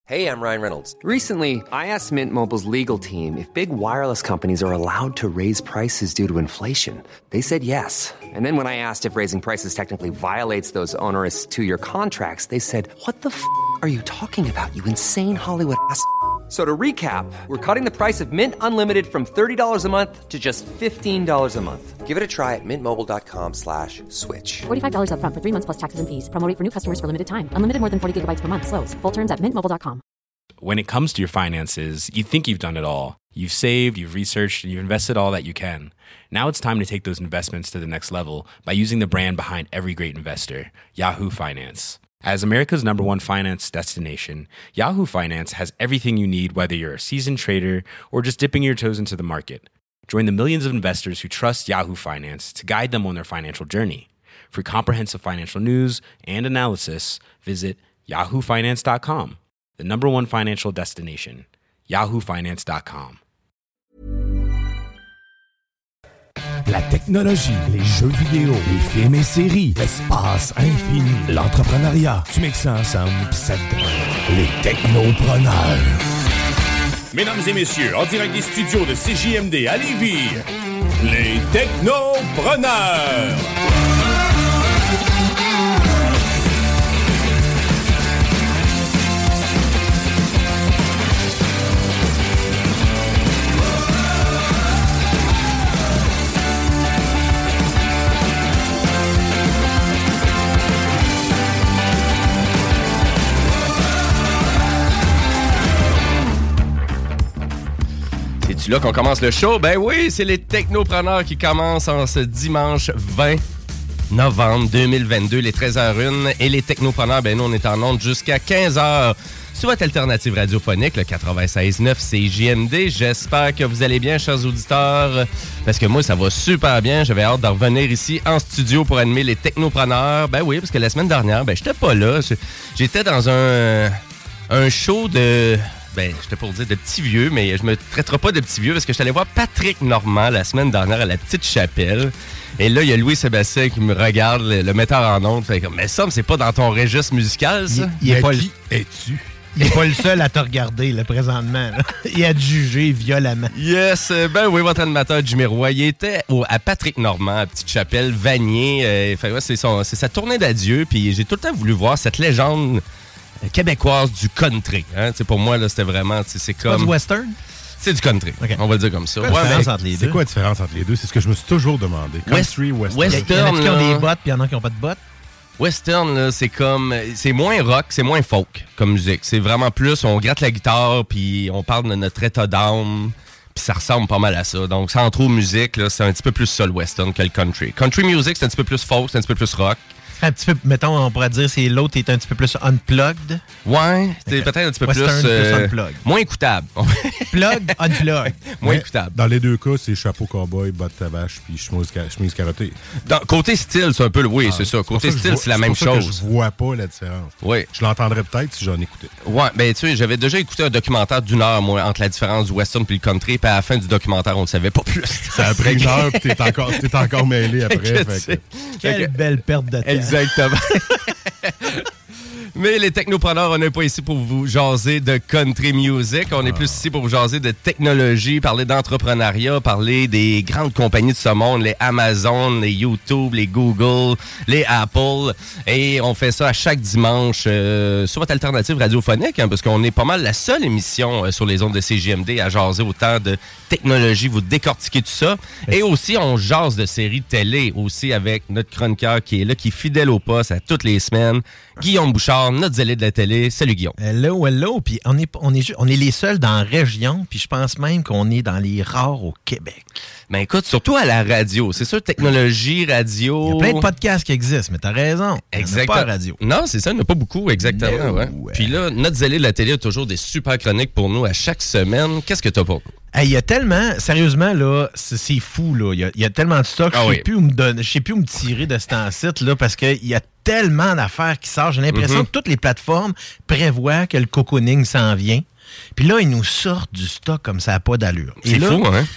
Hey, I'm Ryan Reynolds. Recently, I asked Mint Mobile's legal team if big wireless companies are allowed to raise prices due to inflation. They said yes. And then when I asked if raising prices technically violates those onerous two-year contracts, they said, "What the f*** are you talking about, you insane Hollywood ass?" So to recap, we're cutting the price of Mint Unlimited from $30 a month to just $15 a month. Give it a try at mintmobile.com/switch. $45 up front for 3 months plus taxes and fees. Promo rate for new customers for limited time. Unlimited more than 40 gigabytes per month. Slows full terms at mintmobile.com. When it comes to your finances, you think you've done it all. You've saved, you've researched, and you've invested all that you can. Now it's time to take those investments to the next level by using the brand behind every great investor, Yahoo Finance. As America's #1 finance destination, Yahoo Finance has everything you need, whether you're a seasoned trader or just dipping your toes into the market. Join the millions of investors who trust Yahoo Finance to guide them on their financial journey. For comprehensive financial news and analysis, visit yahoofinance.com, the #1 financial destination, yahoofinance.com. La technologie, les jeux vidéo, les films et séries, l'espace infini, l'entrepreneuriat. Tu mixes ça ensemble pis ça te donne les technopreneurs. Mesdames et messieurs, en direct des studios de CJMD à Lévis, les technopreneurs. C'est là qu'on commence le show? Ben oui, c'est les technopreneurs qui commencent en ce dimanche 20 novembre 2022, les 13h01. Et les technopreneurs, ben nous, on est en onde jusqu'à 15h sur votre alternative radiophonique, le 96.9 CJMD. J'espère que vous allez bien, chers auditeurs, parce que moi, ça va super bien. J'avais hâte de revenir ici en studio pour animer les technopreneurs. Ben oui, parce que la semaine dernière, ben j'étais pas là. J'étais dans un show de... Ben, j'étais pour dire de petits vieux, mais je me traiterai pas de petits vieux parce que je suis allé voir Patrick Normand la semaine dernière à la Petite Chapelle. Et là, il y a Louis-Sébastien qui me regarde, le metteur en ondes. Fait comme, mais ça, c'est pas dans ton registre musical, ça? Il est pas Qui es-tu? Il n'est pas le seul à te regarder, là, présentement. Là. Il a te jugé violemment. Yes, ben oui, votre animateur Jimmy Roy, il était à Patrick Normand, à Petite Chapelle, Vanier. Fait, ouais, c'est sa tournée d'adieu, puis j'ai tout le temps voulu voir cette légende québécoise du country. Hein? Pour moi, là, c'était vraiment... C'est comme... pas du western? C'est du country, okay. On va le dire comme ça. C'est quoi la différence entre les deux? C'est quoi la différence entre les deux? C'est ce que je me suis toujours demandé. Country, western. Il y en a qui ont des bottes, puis il y en a qui n'ont pas de bottes? Western, là, c'est comme... C'est moins rock, c'est moins folk comme musique. C'est vraiment plus, on gratte la guitare, puis on parle de notre état d'âme, puis ça ressemble pas mal à ça. Donc, sans trop musique, là, c'est un petit peu plus ça, le western, que le country. Country music, c'est un petit peu plus folk, c'est un petit peu plus rock. Un petit peu, mettons, on pourrait dire c'est l'autre est un petit peu plus unplugged. Ouais, c'est peut-être un petit peu western, plus unplugged. Moins écoutable. Plug, unplug. Moins écoutable. Dans les deux cas, c'est chapeau cowboy, bottes tabache puis chemise carottée. Côté style, c'est un peu oui, c'est ça. Côté style, c'est la même chose. Je vois pas la différence. Oui. Je l'entendrais peut-être si j'en écoutais. Ouais, ben tu sais, j'avais déjà écouté un documentaire d'1 heure, moi, entre la différence du western puis le country, puis à la fin du documentaire, on ne savait pas plus. Ça a pris 1 heure, puis t'es encore mêlé après. Quelle belle perte de temps. Exactement. Mais les technopreneurs, on n'est pas ici pour vous jaser de country music. On est plus ici pour vous jaser de technologie, parler d'entrepreneuriat, parler des grandes compagnies de ce monde, les Amazon, les YouTube, les Google, les Apple. Et on fait ça à chaque dimanche sur votre alternative radiophonique, hein, parce qu'on est pas mal la seule émission sur les ondes de CJMD à jaser autant de technologie, vous décortiquer tout ça. Et aussi, on jase de séries télé aussi avec notre chroniqueur qui est là, qui est fidèle au poste à toutes les semaines. Guillaume Bouchard, notre zélé de la télé. Salut Guillaume. Hello. Puis on est les seuls dans la région, puis je pense même qu'on est dans les rares au Québec. Ben écoute, surtout à la radio. C'est sûr, technologie, radio... Il y a plein de podcasts qui existent, mais t'as raison. Exactement. Pas à radio. Non, c'est ça, il n'y en a pas beaucoup, exactement. Ouais. Puis là, notre zélé de la télé a toujours des super chroniques pour nous à chaque semaine. Qu'est-ce que t'as pour nous? Il y a tellement, sérieusement, là, c'est fou, là. Il y a tellement de stock, je sais plus où me tirer de cet site, là, parce qu'il y a tellement d'affaires qui sortent. J'ai l'impression que toutes les plateformes prévoient que le cocooning s'en vient. Puis là, ils nous sortent du stock comme ça n'a pas d'allure. C'est fou, hein?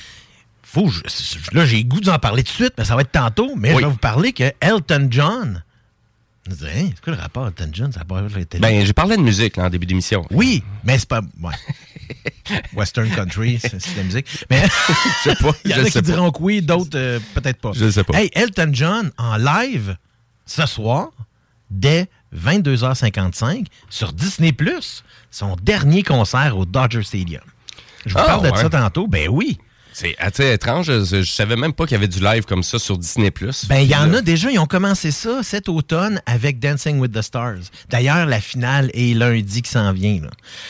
Là, j'ai le goût d'en parler tout de suite, mais ça va être tantôt. Mais je vais vous parler que Elton John Hein, c'est quoi le rapport Elton John? Ça a pas été... Ben, j'ai parlé de musique là, en début d'émission. Oui, mais c'est pas... Ouais. Western country, c'est de la musique. Mais je sais pas. Il y en a qui diront que oui, d'autres peut-être pas. Je sais pas. Hey, Elton John en live ce soir, dès 22h55, sur Disney+, son dernier concert au Dodger Stadium. Je vous parle de ça tantôt. Ben oui. C'est assez étrange. Je savais même pas qu'il y avait du live comme ça sur Disney+. Ben, il y en a déjà. Ils ont commencé ça cet automne avec Dancing with the Stars. D'ailleurs, la finale est lundi qui s'en vient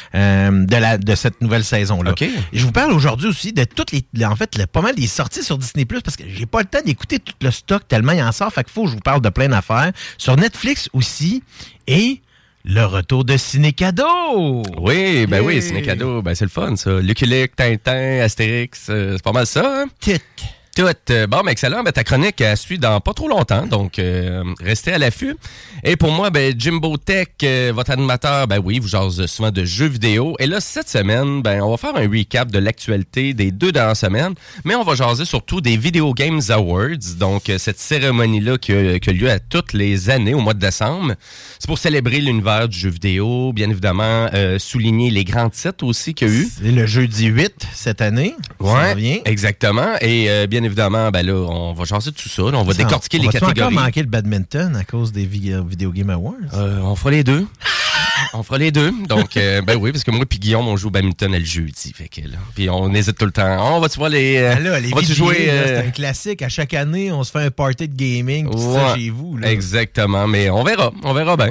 là, de cette nouvelle saison-là. Okay. Je vous parle aujourd'hui aussi de toutes en fait, pas mal des sorties sur Disney+, parce que j'ai pas le temps d'écouter tout le stock tellement il en sort. Fait qu'il faut que je vous parle de plein d'affaires. Sur Netflix aussi. Et... le retour de Ciné-Cadeau! Oui, ben oui, Ciné-Cadeau, ben c'est le fun, ça. Lucky Luke, Tintin, Astérix, c'est pas mal ça, hein? Tout. Bon, ben excellent. Ben, ta chronique, elle suit dans pas trop longtemps, donc restez à l'affût. Et pour moi, ben Jimbo Tech, votre animateur, ben oui, vous jase souvent de jeux vidéo. Et là, cette semaine, ben on va faire un recap de l'actualité des 2 dernières semaines, mais on va jaser surtout des Video Games Awards, donc cette cérémonie-là qui a lieu à toutes les années au mois de décembre. C'est pour célébrer l'univers du jeu vidéo, bien évidemment, souligner les grands titres aussi qu'il y a eu. C'est le jeudi 8 cette année. Ouais, exactement. Et bien évidemment, ben là, on va jaser de tout ça. Là, on va décortiquer les catégories. On va encore manquer le badminton à cause des Video Game Awards? On fera les deux. On fera les deux. Donc, ben oui, parce que moi et Guillaume, on joue au badminton le jeudi. Fait que, là, puis on hésite tout le temps. On va-tu voir les... les vidéos, jouer, c'est un classique. À chaque année, on se fait un party de gaming. Tout ça chez vous. Là. Exactement. Mais on verra. On verra bien.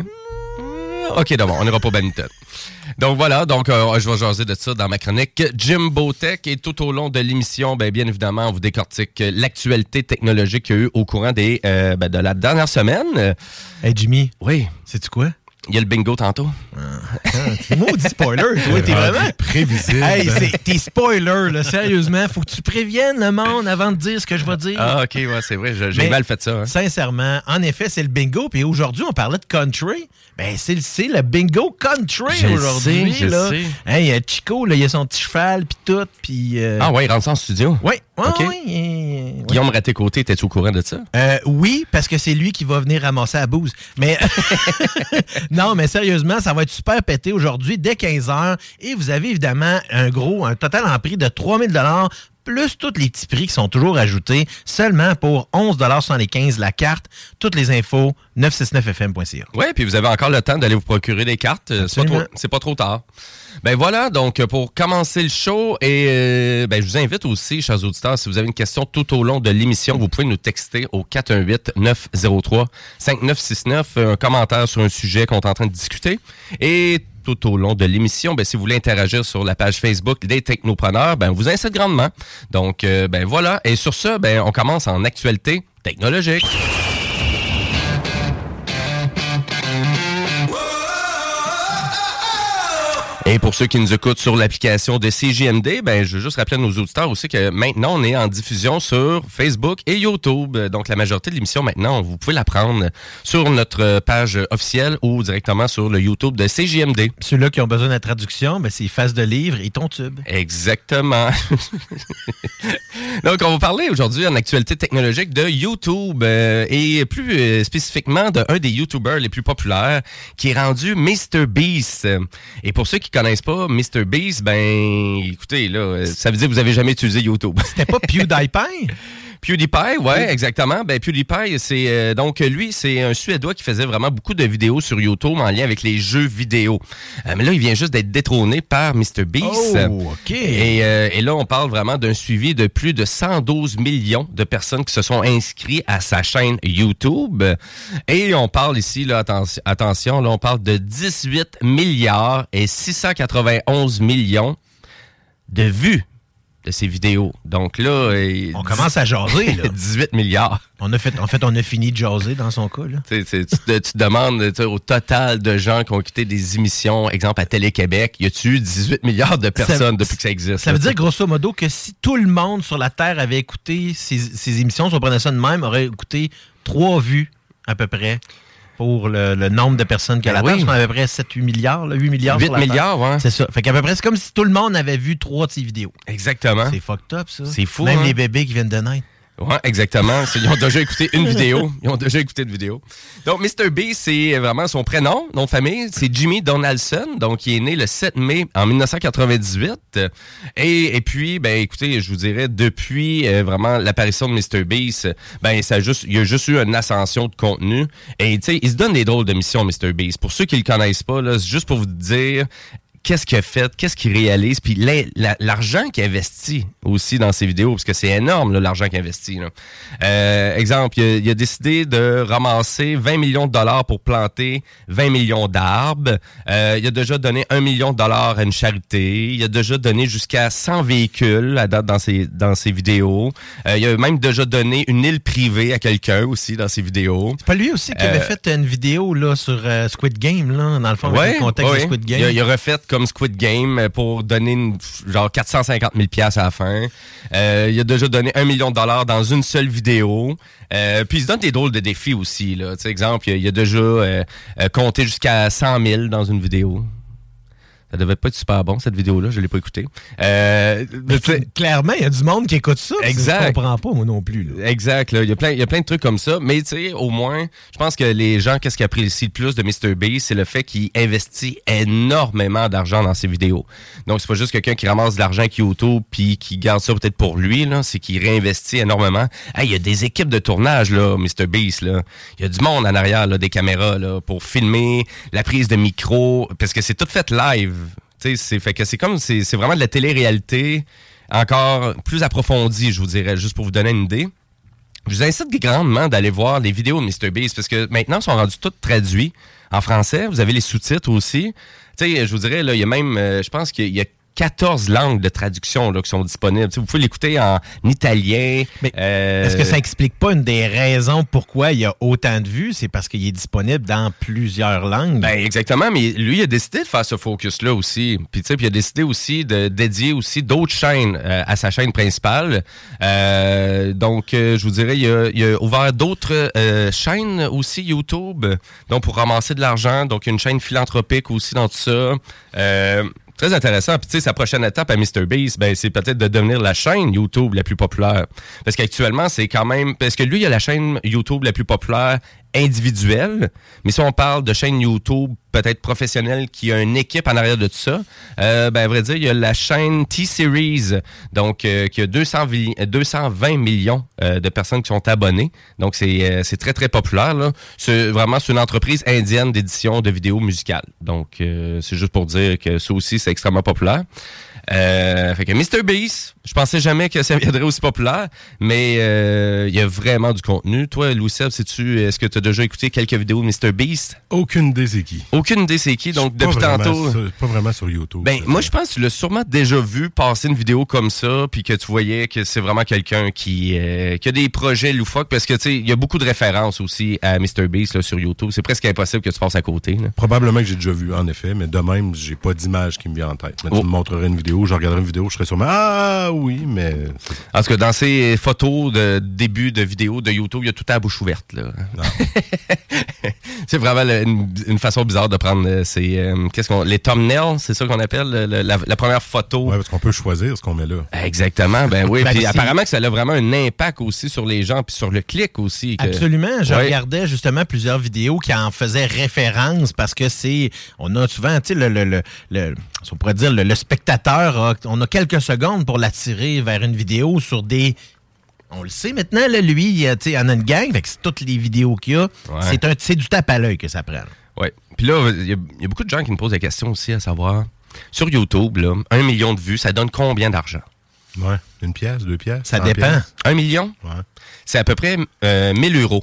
OK, d'abord, on n'ira pas au badminton. Donc voilà, je vais jaser de ça dans ma chronique Jimbo Tech et tout au long de l'émission, ben, bien évidemment, on vous décortique l'actualité technologique qu'il y a eu au courant de la dernière semaine. Hey Jimmy, oui, sais-tu quoi? Il y a le bingo tantôt. T'es maudit spoiler, toi, t'es vraiment prévisible. Hey, t'es spoiler, là, sérieusement. Faut que tu préviennes le monde avant de dire ce que je vais dire. Ah, OK, ouais, c'est vrai, j'ai mal fait ça. Hein. Sincèrement, en effet, c'est le bingo. Puis aujourd'hui, on parlait de country. Ben, c'est le bingo country aujourd'hui. Je sais. Hey, Chico, là, il a son petit cheval, puis tout. Puis, Ah ouais, il rentre ça en studio? Oui. Okay. Oui. Guillaume Raté-Côté, étais-tu au courant de ça? Oui, parce que c'est lui qui va venir ramasser la bouse. Mais non, mais sérieusement, ça va être super pété aujourd'hui dès 15h. Et vous avez évidemment un total en prix de 3 000 $ plus tous les petits prix qui sont toujours ajoutés, seulement pour 11,75 $ la carte. Toutes les infos, 969fm.ca. Oui, puis vous avez encore le temps d'aller vous procurer des cartes. C'est pas trop tard. Ben voilà, donc pour commencer le show, et je vous invite aussi, chers auditeurs, si vous avez une question tout au long de l'émission, vous pouvez nous texter au 418-903-5969, un commentaire sur un sujet qu'on est en train de discuter. Et tout au long de l'émission, ben, si vous voulez interagir sur la page Facebook des Technopreneurs, ben, on vous incite grandement. Donc, voilà. Et sur ce, on commence en actualité technologique. Et pour ceux qui nous écoutent sur l'application de CJMD, je veux juste rappeler à nos auditeurs aussi que maintenant, on est en diffusion sur Facebook et YouTube. Donc, la majorité de l'émission, maintenant, vous pouvez la prendre sur notre page officielle ou directement sur le YouTube de CJMD. Ceux-là qui ont besoin de la traduction, c'est Face de livre et ton tube. Exactement. Donc, on va parler aujourd'hui en actualité technologique de YouTube et plus spécifiquement d'un des YouTubers les plus populaires qui est rendu MrBeast. Et pour ceux qui connaissent pas MrBeast, écoutez, là, ça veut dire que vous avez jamais utilisé YouTube. C'était pas PewDiePie? PewDiePie, ouais, exactement. PewDiePie, c'est donc lui, c'est un Suédois qui faisait vraiment beaucoup de vidéos sur YouTube en lien avec les jeux vidéo. Mais là, il vient juste d'être détrôné par MrBeast. Oh, OK. Et là, on parle vraiment d'un suivi de plus de 112 millions de personnes qui se sont inscrits à sa chaîne YouTube. Et on parle ici, là, attention, là, on parle de 18 milliards et 691 millions de vues de ces vidéos. Donc là... on commence à jaser, là. 18 milliards. On a fini de jaser dans son cas, là. Tu te demandes au total de gens qui ont écouté des émissions, exemple à Télé-Québec, y a-tu eu 18 milliards de personnes depuis que ça existe? Ça veut dire, grosso modo, que si tout le monde sur la Terre avait écouté ces émissions, si on prenait ça de même, aurait écouté 3 vues, à peu près, pour le nombre de personnes qu'il y a là-dedans. On a à peu près 7-8 milliards, là, 8 milliards 8 sur la milliards, Terre. ouais. C'est ça. Fait qu'à peu près, c'est comme si tout le monde avait vu 3 de ces vidéos. Exactement. C'est fucked up, ça. C'est fou, Même hein? les bébés qui viennent de naître. Ouais, exactement. Ils ont déjà écouté une vidéo. Donc, MrBeast, c'est vraiment son prénom, nom de famille. C'est Jimmy Donaldson. Donc, il est né le 7 mai en 1998. Et puis, ben, écoutez, je vous dirais, depuis vraiment l'apparition de MrBeast, ben, il y a juste eu une ascension de contenu. Et, tu sais, il se donne des drôles de missions, MrBeast. Pour ceux qui le connaissent pas, là, c'est juste pour vous dire qu'est-ce qu'il a fait, qu'est-ce qu'il réalise, puis l'argent qu'il investit aussi dans ses vidéos, parce que c'est énorme, là, l'argent qu'il investit. Exemple, il a décidé de ramasser 20 millions de dollars pour planter 20 millions d'arbres. Il a déjà donné 1 million de dollars à une charité. Il a déjà donné jusqu'à 100 véhicules à date dans ses vidéos. Il a même déjà donné une île privée à quelqu'un aussi dans ses vidéos. C'est pas lui aussi qui avait fait une vidéo là, sur Squid Game, là, dans le fond, avec le contexte de Squid Game. Il a refait comme Squid Game pour donner genre 450 000 $ à la fin. Il a déjà donné 1 million de dollars dans une seule vidéo. Puis il se donne des drôles de défis aussi. Là. Exemple, il a déjà compté jusqu'à 100 000 dans une vidéo. Ça devait pas être super bon, cette vidéo-là. Je l'ai pas écoutée. Clairement, il y a du monde qui écoute ça. Exact. Je comprends pas, moi non plus. Là. Exact. Là. Il y a plein de trucs comme ça. Mais tu sais, au moins, je pense que les gens, qu'est-ce qu'ils apprécient le plus de MrBeast, c'est le fait qu'il investit énormément d'argent dans ses vidéos. Donc, c'est pas juste quelqu'un qui ramasse de l'argent avec YouTube puis qui garde ça peut-être pour lui. Là. C'est qu'il réinvestit énormément. Hey, il y a des équipes de tournage, là, MrBeast. Là. Il y a du monde en arrière, là, des caméras, là, pour filmer, la prise de micro, parce que c'est tout fait live. C'est vraiment de la télé-réalité encore plus approfondie, je vous dirais, juste pour vous donner une idée. Je vous incite grandement d'aller voir les vidéos de MrBeast parce que maintenant, ils sont rendus tous traduits en français. Vous avez les sous-titres aussi. Je vous dirais, là, il y a même, je pense qu'il y a 14 langues de traduction là, qui sont disponibles. T'sais, vous pouvez l'écouter en italien. Mais est-ce que ça explique pas une des raisons pourquoi il y a autant de vues? C'est parce qu'il est disponible dans plusieurs langues. Ben exactement, mais lui, il a décidé de faire ce focus-là aussi. Puis il a décidé aussi de dédier aussi d'autres chaînes à sa chaîne principale. Donc, je vous dirais, il a ouvert d'autres chaînes aussi YouTube, donc pour ramasser de l'argent. Donc, une chaîne philanthropique aussi dans tout ça. Très intéressant. Puis, tu sais, sa prochaine étape à MrBeast, ben, c'est peut-être de devenir la chaîne YouTube la plus populaire. Parce qu'actuellement, c'est quand même... Parce que lui, il a la chaîne YouTube la plus populaire individuelle. Mais si on parle de chaîne YouTube peut-être professionnelle qui a une équipe en arrière de tout ça, ben, à vrai dire, il y a la chaîne T-Series, donc qui a 220 millions de personnes qui sont abonnées. Donc, c'est très, très populaire. Là. C'est une entreprise indienne d'édition de vidéos musicales. Donc, c'est juste pour dire que ça aussi, c'est extrêmement populaire. Fait que MrBeast, je pensais jamais que ça viendrait aussi populaire, mais il y a vraiment du contenu. Toi, Louis-Seb, est-ce que tu as déjà écouté quelques vidéos de MrBeast? Aucune idée c'est qui. Aucune idée c'est qui, donc depuis tantôt... Pas vraiment sur YouTube. Ben, moi, je pense que tu l'as sûrement déjà vu passer une vidéo comme ça, puis que tu voyais que c'est vraiment quelqu'un qui a des projets loufoques, parce que, tu sais, il y a beaucoup de références aussi à MrBeast là, sur YouTube. C'est presque impossible que tu passes à côté. Là. Probablement que j'ai déjà vu, en effet, mais de même, j'ai pas d'image qui me vient en tête. Mais tu me montrerais une vidéo, je regarderais une vidéo, je serais sûrement « Ah oui, mais... » En tout cas, dans ces photos de début de vidéo de YouTube, il y a tout à la bouche ouverte. Là. C'est vraiment une façon bizarre de prendre les thumbnails, c'est ça qu'on appelle la première photo. Oui, parce qu'on peut choisir ce qu'on met là. Exactement, ben oui. Puis apparemment que ça a vraiment un impact aussi sur les gens, puis sur le clic aussi. Absolument. Je regardais justement plusieurs vidéos qui en faisaient référence parce que on a souvent, tu sais, on pourrait dire le spectateur, on a quelques secondes pour l'attirer vers une vidéo sur des... On le sait maintenant, là, lui, il en a une gang, fait que c'est toutes les vidéos qu'il y a. Ouais. C'est du tape à l'œil que ça prend. Oui. Puis là, il y a beaucoup de gens qui me posent la question aussi à savoir, sur YouTube, là, 1 million de vues, ça donne combien d'argent? Ouais. 1 pièce, 2 pièces? Ça dépend. Pièces. 1 million? Ouais. C'est à peu près 1 000 euros.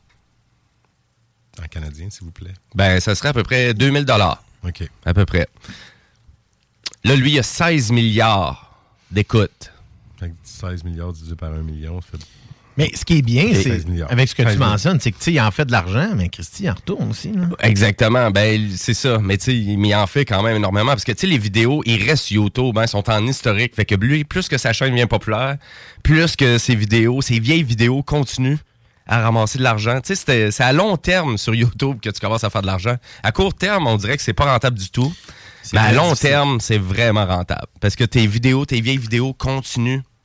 En canadien, s'il vous plaît. Ben, ça serait à peu près 2 000 $. OK. À peu près. Là, lui, il a 16 milliards d'écoutes. 16 milliards divisé par 1 million, ça fait... Mais ce qui est bien, c'est avec ce que tu mentionnes, c'est que tu sais, il en fait de l'argent, mais Christy en retourne aussi. Là. Exactement, ben c'est ça. Mais tu sais, il en fait quand même énormément parce que tu sais, les vidéos, ils restent sur YouTube, hein, sont en historique. Fait que lui, plus que sa chaîne devient populaire, plus que ses vidéos, ses vieilles vidéos continuent à ramasser de l'argent. Tu sais, c'est à long terme sur YouTube que tu commences à faire de l'argent. À court terme, on dirait que c'est pas rentable du tout. Mais à long terme, c'est vraiment rentable parce que tes vieilles vidéos continuent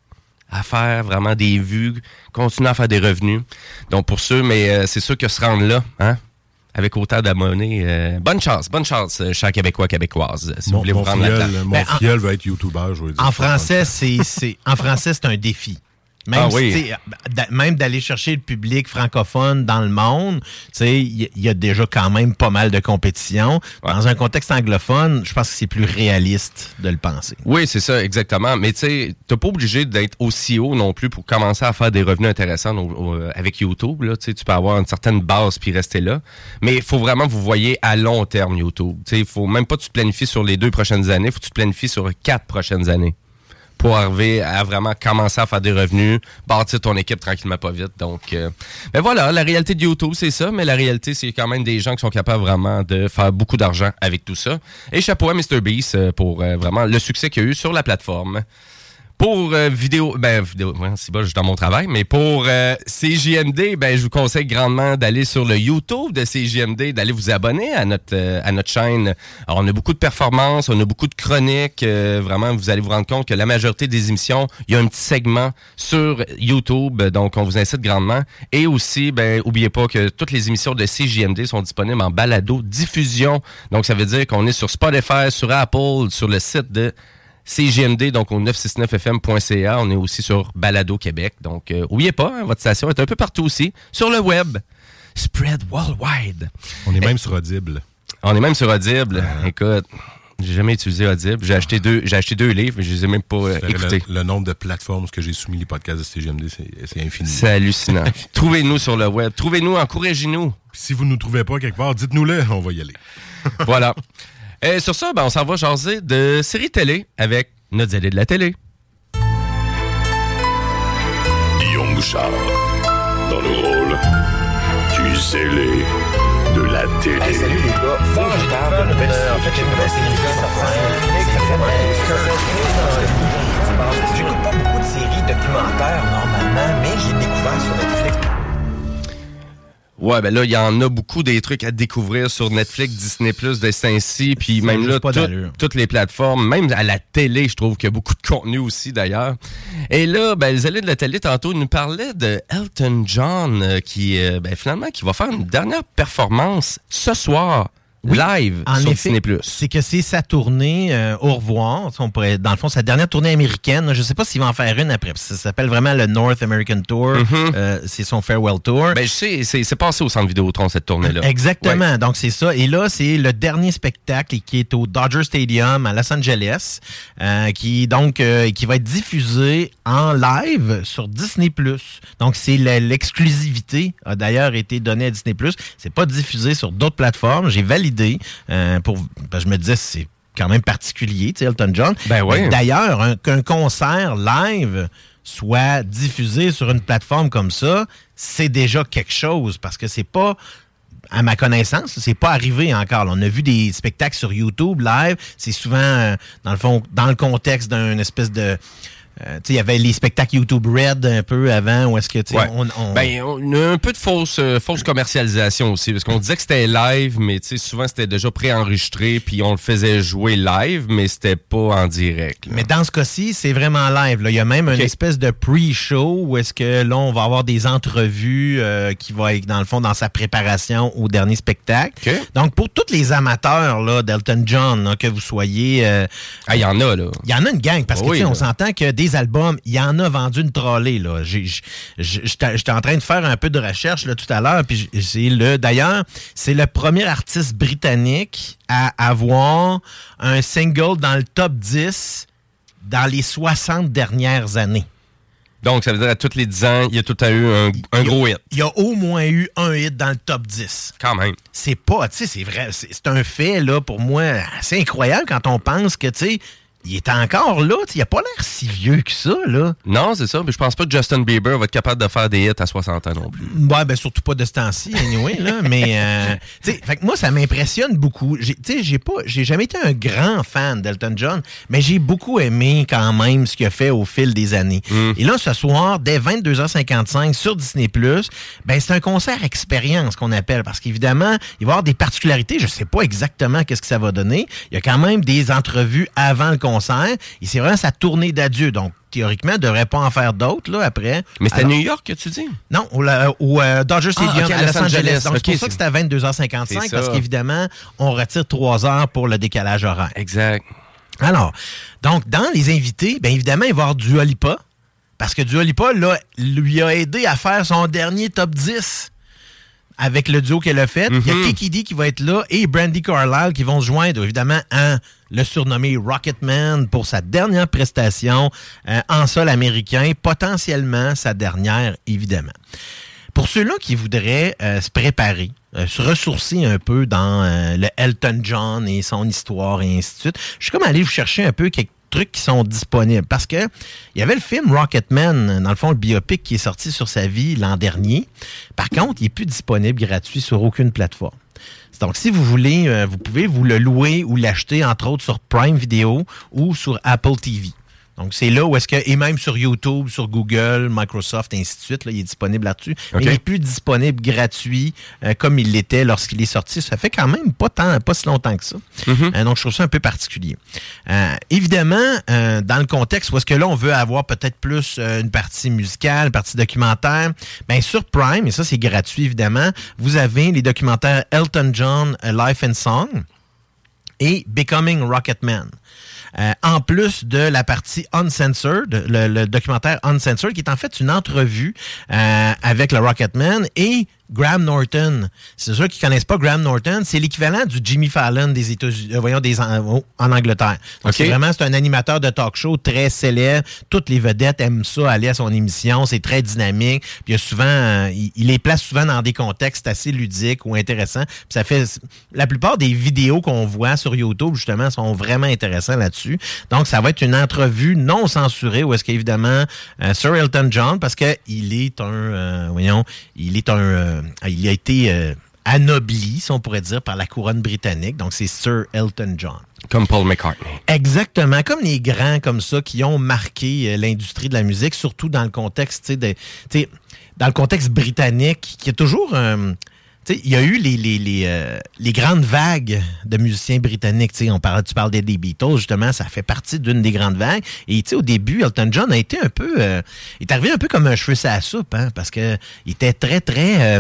à faire vraiment des vues, continuer à faire des revenus. Donc pour ceux, mais c'est sûr que se rendre là, hein, avec autant d'abonnés, bonne chance, chers Québécois, Québécoises, si vous voulez vous rendre là-dedans. Mon filleul va être YouTuber, je veux dire. En français, c'est un défi. Même, même d'aller chercher le public francophone dans le monde, il y a déjà quand même pas mal de compétition. Ouais. Dans un contexte anglophone, je pense que c'est plus réaliste de le penser. Oui, c'est ça, exactement. Mais tu sais, t'es pas obligé d'être aussi haut non plus pour commencer à faire des revenus intéressants avec YouTube. Là, tu peux avoir une certaine base puis rester là. Mais il faut vraiment vous voyez à long terme YouTube. Il faut même pas que tu te planifies sur les 2 prochaines années, il faut que tu te planifies sur 4 prochaines années. Pour arriver à vraiment commencer à faire des revenus, bâtir ton équipe tranquillement pas vite. Donc, ben voilà, la réalité de YouTube, c'est ça, mais la réalité, c'est quand même des gens qui sont capables vraiment de faire beaucoup d'argent avec tout ça. Et chapeau à MrBeast pour vraiment le succès qu'il y a eu sur la plateforme. Pour vidéo, c'est bon, je suis dans mon travail, mais pour CJMD, je vous conseille grandement d'aller sur le YouTube de CJMD, d'aller vous abonner à notre chaîne. Alors, on a beaucoup de performances, on a beaucoup de chroniques. Vraiment, vous allez vous rendre compte que la majorité des émissions, il y a un petit segment sur YouTube, donc on vous incite grandement. Et aussi, oubliez pas que toutes les émissions de CJMD sont disponibles en balado-diffusion. Donc, ça veut dire qu'on est sur Spotify, sur Apple, sur le site de CJMD, donc au 969fm.ca. On est aussi sur Balado Québec. Donc, oubliez pas, hein, votre station est un peu partout aussi. Sur le web. Spread worldwide. On est même sur Audible. On est même sur Audible. Écoute, j'ai jamais utilisé Audible. J'ai acheté deux livres, mais je les ai même pas écoutés. Le nombre de plateformes que j'ai soumis les podcasts de CJMD, c'est infini. C'est hallucinant. Trouvez-nous sur le web. Trouvez-nous, encouragez-nous. Si vous ne nous trouvez pas quelque part, dites-nous-le, on va y aller. Voilà. Et sur ça, on s'en va jaser de séries télé avec notre zélé de la télé. Guillaume Bouchard, dans le rôle du zélé de la télé. Hey, salut les gars, moi j'ai découvert une nouvelle série Netflix. J'écoute pas beaucoup de séries documentaires normalement, mais j'ai découvert sur Netflix. Ouais, là, il y en a beaucoup des trucs à découvrir sur Netflix, Disney+, de Saint-Cy, puis même là, toutes les plateformes, même à la télé, je trouve qu'il y a beaucoup de contenu aussi, d'ailleurs. Et là, les zélés de la télé, tantôt, ils nous parlaient de Elton John, qui finalement, qui va faire une dernière performance ce soir. Oui, live sur Disney+. C'est que c'est sa tournée au revoir. Dans le fond, sa dernière tournée américaine. Je ne sais pas s'il va en faire une après. Ça s'appelle vraiment le North American Tour. Mm-hmm. C'est son farewell tour. Je sais, c'est passé au Centre Vidéotron, cette tournée-là. Exactement. Ouais. Donc, c'est ça. Et là, c'est le dernier spectacle qui est au Dodger Stadium à Los Angeles, qui va être diffusé en live sur Disney+. Donc, c'est l'exclusivité a d'ailleurs été donnée à Disney+. C'est pas diffusé sur d'autres plateformes. J'ai validé je me disais c'est quand même particulier, tu sais, Elton John. Ouais. D'ailleurs, qu'un concert live soit diffusé sur une plateforme comme ça, c'est déjà quelque chose parce que c'est pas, à ma connaissance, c'est pas arrivé encore. Là, on a vu des spectacles sur YouTube live, c'est souvent dans le fond dans le contexte d'un espèce de il y avait les spectacles YouTube Red un peu avant, où est-ce que on a un peu de fausse commercialisation aussi, parce qu'on disait que c'était live, mais souvent c'était déjà préenregistré, puis on le faisait jouer live, mais c'était pas en direct. Là. Mais dans ce cas-ci, c'est vraiment live. Là. Il y a même une espèce de pre-show où est-ce que là, on va avoir des entrevues qui vont être, dans le fond, dans sa préparation au dernier spectacle. Okay. Donc, pour tous les amateurs là, d'Elton John, là, que vous soyez... il y en a, là. Il y en a une gang, parce que on s'entend que des albums, il y en a vendu une trolley, là. J'étais en train de faire un peu de recherche là, tout à l'heure, puis d'ailleurs, c'est le premier artiste britannique à avoir un single dans le top 10 dans les 60 dernières années. Donc, ça veut dire à tous les 10 ans, il y a tout eu un gros hit. Il y a au moins eu un hit dans le top 10. Quand même. C'est pas, tu sais, c'est vrai, c'est un fait, là, pour moi, assez incroyable quand on pense que, tu sais, il est encore là, il a pas l'air si vieux que ça, là. Non, c'est ça, mais je pense pas que Justin Bieber va être capable de faire des hits à 60 ans non plus. Ouais, surtout pas de ce temps-ci, anyway, là, mais fait que moi, ça m'impressionne beaucoup. J'ai jamais été un grand fan d'Elton John, mais j'ai beaucoup aimé quand même ce qu'il a fait au fil des années. Et là, ce soir, dès 22h55 sur Disney+, c'est un concert expérience qu'on appelle, parce qu'évidemment, il va y avoir des particularités, je sais pas exactement qu'est-ce que ça va donner. Il y a quand même des entrevues avant le concert concert. Et c'est vraiment sa tournée d'adieu. Donc, théoriquement, il ne devrait pas en faire d'autres là, après. Mais c'était à New York que tu dis? Non, au Dodger Stadium okay, à Los Angeles. Donc, okay, c'est pour ça que c'était à 22h55 parce qu'évidemment, on retire 3 heures pour le décalage horaire. Exact. Alors, donc, dans les invités, bien évidemment, il va y avoir Dua Lipa parce que Dua Lipa là, lui a aidé à faire son dernier top 10 avec le duo qu'elle a fait. Il y a Kiki D qui va être là et Brandi Carlile qui vont se joindre, évidemment, à le surnommé Rocketman pour sa dernière prestation en sol américain, potentiellement sa dernière, évidemment. Pour ceux-là qui voudraient se préparer, se ressourcer un peu dans le Elton John et son histoire et ainsi de suite, je suis comme allé vous chercher un peu quelques trucs qui sont disponibles. Parce que il y avait le film Rocketman, dans le fond, le biopic qui est sorti sur sa vie l'an dernier. Par contre, il n'est plus disponible gratuit sur aucune plateforme. Donc, si vous voulez, vous pouvez vous le louer ou l'acheter, entre autres, sur Prime Video ou sur Apple TV. Donc, c'est là où est-ce que, et même sur YouTube, sur Google, Microsoft, et ainsi de suite, là, il est disponible là-dessus. Okay. Mais il n'est plus disponible gratuit comme il l'était lorsqu'il est sorti. Ça fait quand même pas si longtemps que ça. Donc, je trouve ça un peu particulier. Évidemment, dans le contexte où est-ce que là, on veut avoir peut-être plus une partie musicale, une partie documentaire, bien, sur Prime, et ça, c'est gratuit, évidemment, vous avez les documentaires Elton John, Life and Song et Becoming Rocketman. En plus de la partie Uncensored, le documentaire Uncensored, qui est en fait une entrevue avec le Rocketman et Graham Norton. C'est ceux qui ne connaissent pas Graham Norton, c'est l'équivalent du Jimmy Fallon des États-Unis, en Angleterre. Donc, c'est un animateur de talk show très célèbre. Toutes les vedettes aiment ça, aller à son émission. C'est très dynamique. Puis il y a souvent, il les place souvent dans des contextes assez ludiques ou intéressants. Puis ça fait, la plupart des vidéos qu'on voit sur YouTube, justement, sont vraiment intéressants là-dessus. Donc, ça va être une entrevue non censurée où est-ce qu'évidemment, Sir Elton John, parce que il est il a été anobli, si on pourrait dire, par la couronne britannique. Donc, c'est Sir Elton John. Comme Paul McCartney. Exactement. Comme les grands comme ça qui ont marqué l'industrie de la musique, surtout dans le contexte, dans le contexte britannique, qui est toujours... il y a eu les grandes vagues de musiciens britanniques. Tu parles des Beatles, justement, ça fait partie d'une des grandes vagues. Et au début, Elton John a été un peu... est arrivé un peu comme un cheveu sur la soupe, hein, parce qu'il était très, très...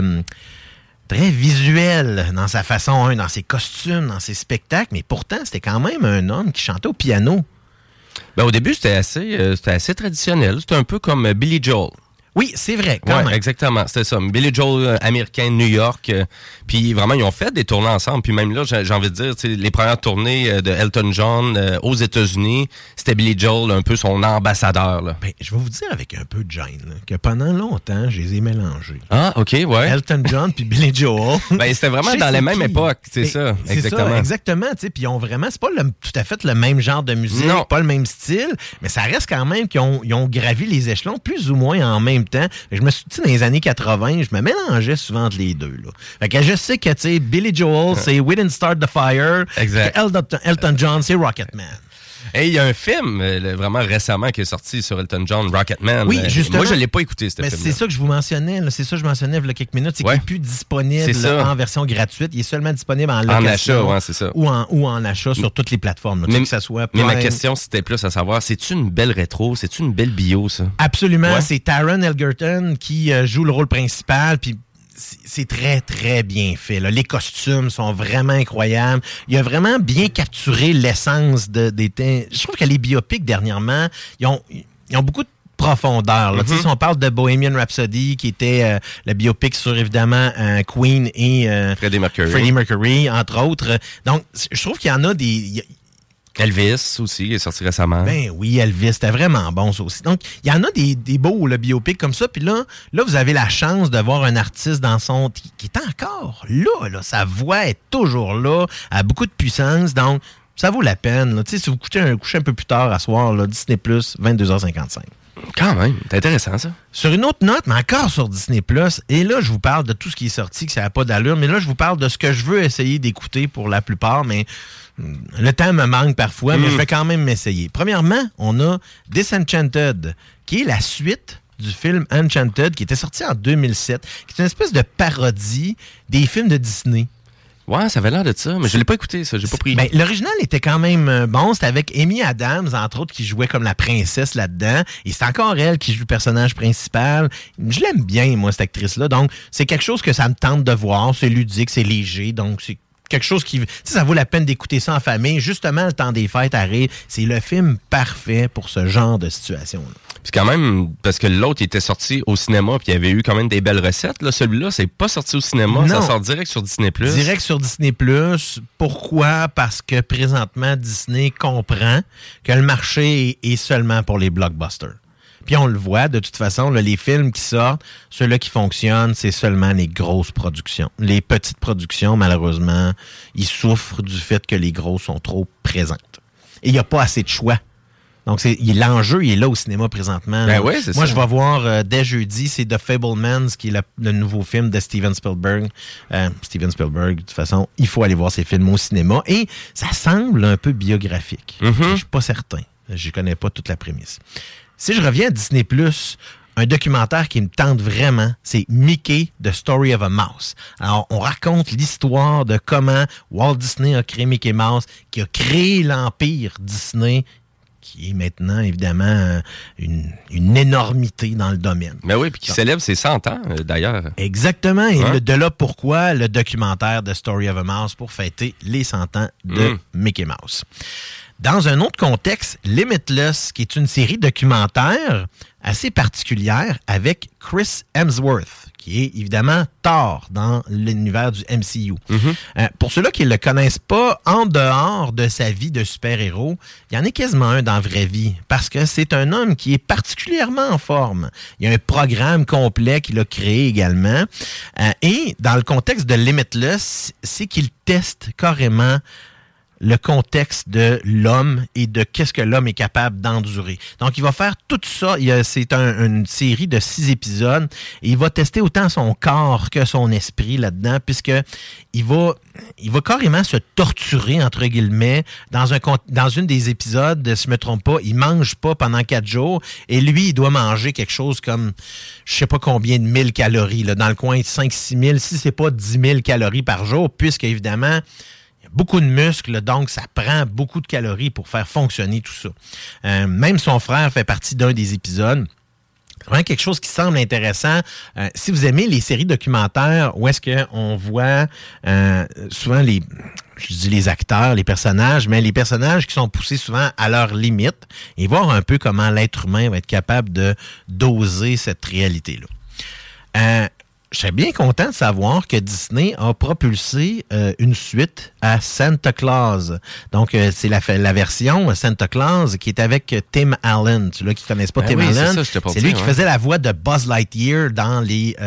très visuel dans sa façon, dans ses costumes, dans ses spectacles, mais pourtant, c'était quand même un homme qui chantait au piano. Ben, au début, c'était assez traditionnel. C'était un peu comme Billy Joel. Oui, c'est vrai, quand même. Exactement, c'était ça. Billy Joel, américain, New York. Puis vraiment, ils ont fait des tournées ensemble. Puis même là, j'ai envie de dire, les premières tournées de Elton John aux États-Unis, c'était Billy Joel, un peu son ambassadeur. Là. Ben, je vais vous dire avec un peu de gêne, là, que pendant longtemps, je les ai mélangés. Ah, OK, ouais. Elton John puis Billy Joel. Ben, c'était vraiment dans la même époque, c'est ça. C'est exactement. Ça, exactement. Puis ils ont vraiment, c'est pas tout à fait le même genre de musique, pas le même style, mais ça reste quand même qu'ils ont gravi les échelons plus ou moins en même temps. Je me suis dit, dans les années 80, je me mélangeais souvent entre les deux. Là. Fait que je sais que, Billy Joel, c'est We Didn't Start the Fire. Exact. Elton John, c'est Rocketman. Et il y a un film vraiment récemment qui est sorti sur Elton John, Rocketman. Oui, justement. Moi, je ne l'ai pas écouté, ce film. C'est ça que je vous mentionnais. Là. C'est ça que je mentionnais il y a quelques minutes. C'est qu'il n'est plus disponible en version gratuite. Il est seulement disponible en location. En achat, c'est ça. Ou en achat sur toutes les plateformes. Là, que ça soit mais ma question, c'était plus à savoir, c'est-tu une belle rétro? C'est-tu une belle bio, ça? Absolument. Ouais. C'est Taron Egerton qui joue le rôle principal. Puis c'est très, très bien fait. Là. Les costumes sont vraiment incroyables. Il a vraiment bien capturé l'essence des thèmes. Je trouve que les biopics, dernièrement, ils ont beaucoup de profondeur. Là. Si on parle de Bohemian Rhapsody, qui était le biopic sur, évidemment, Queen et Freddie Mercury, entre autres. Donc, je trouve qu'il y en a des... Elvis aussi, il est sorti récemment. Ben oui, Elvis, c'était vraiment bon ça aussi. Donc, il y en a des beaux biopics comme ça. Puis là, vous avez la chance de voir un artiste dans son... qui est encore là. Sa voix est toujours là, a beaucoup de puissance. Donc, ça vaut la peine. Là. Si vous couchez un peu plus tard à soir, là, Disney+, 22h55. Quand même, c'est intéressant ça. Sur une autre note, mais encore sur Disney+, et là, je vous parle de tout ce qui est sorti, que ça n'a pas d'allure, mais là, je vous parle de ce que je veux essayer d'écouter pour la plupart, mais le temps me manque parfois, mais je vais quand même m'essayer. Premièrement, on a Disenchanted, qui est la suite du film Enchanted, qui était sorti en 2007, qui est une espèce de parodie des films de Disney. Ouais, ça avait l'air de ça, mais je l'ai pas écouté, ça. J'ai pas pris. Ben, l'original était quand même bon. C'était avec Amy Adams, entre autres, qui jouait comme la princesse là-dedans. Et c'est encore elle qui joue le personnage principal. Je l'aime bien, moi, cette actrice-là. Donc, c'est quelque chose que ça me tente de voir. C'est ludique, c'est léger. Donc, c'est quelque chose qui... Tu sais, ça vaut la peine d'écouter ça en famille. Justement, le temps des fêtes arrive. C'est le film parfait pour ce genre de situation-là. Puis quand même, parce que l'autre, il était sorti au cinéma, puis il y avait eu quand même des belles recettes. Là, celui-là, c'est pas sorti au cinéma. Non. Ça sort direct sur Disney+. Direct sur Disney+. Pourquoi? Parce que présentement, Disney comprend que le marché est seulement pour les blockbusters. Puis on le voit, de toute façon, là, les films qui sortent, ceux-là qui fonctionnent, c'est seulement les grosses productions. Les petites productions, malheureusement, ils souffrent du fait que les grosses sont trop présentes. Et il n'y a pas assez de choix. Donc, l'enjeu, il est là au cinéma présentement. Ben oui, c'est Moi, ça. je vais voir dès jeudi, c'est The Fabelmans, qui est le nouveau film de Steven Spielberg. Steven Spielberg, de toute façon, il faut aller voir ses films au cinéma. Et ça semble un peu biographique. Je suis pas certain. Je connais pas toute la prémisse. Si je reviens à Disney+, un documentaire qui me tente vraiment, c'est Mickey, The Story of a Mouse. Alors, on raconte l'histoire de comment Walt Disney a créé Mickey Mouse, qui a créé l'empire Disney, qui est maintenant, évidemment, une énormité dans le domaine. Mais oui, puis qui célèbre ses 100 ans, d'ailleurs. Exactement. Et de là, pourquoi le documentaire The Story of a Mouse pour fêter les 100 ans de Mickey Mouse. Dans un autre contexte, Limitless, qui est une série documentaire assez particulière avec Chris Hemsworth, qui est évidemment Thor dans l'univers du MCU. Pour ceux-là qui ne le connaissent pas, en dehors de sa vie de super-héros, il y en a quasiment un dans la vraie vie, parce que c'est un homme qui est particulièrement en forme. Il y a un programme complet qu'il a créé également. Et dans le contexte de Limitless, c'est qu'il teste carrément le contexte de l'homme et de qu'est-ce que l'homme est capable d'endurer. Donc, il va faire tout ça. C'est une série de 6 épisodes et il va tester autant son corps que son esprit là-dedans, puisque il va carrément se torturer, entre guillemets, dans une des épisodes, si je ne me trompe pas, il mange pas pendant 4 jours et lui, il doit manger quelque chose comme, je sais pas combien de 1000 calories, là, dans le coin de 5-6 000, si c'est pas 10 000 calories par jour, puisque, évidemment, beaucoup de muscles, donc ça prend beaucoup de calories pour faire fonctionner tout ça. Même son frère fait partie d'un des épisodes. C'est vraiment quelque chose qui semble intéressant. Si vous aimez les séries documentaires où est-ce qu'on voit souvent les acteurs, les personnages, mais les personnages qui sont poussés souvent à leurs limites et voir un peu comment l'être humain va être capable de doser cette réalité-là. Je serais bien content de savoir que Disney a propulsé une suite à Santa Claus. Donc, c'est la version Santa Claus qui est avec Tim Allen. Ceux-là qui ne connaissent pas Tim Allen, c'est lui qui faisait la voix de Buzz Lightyear dans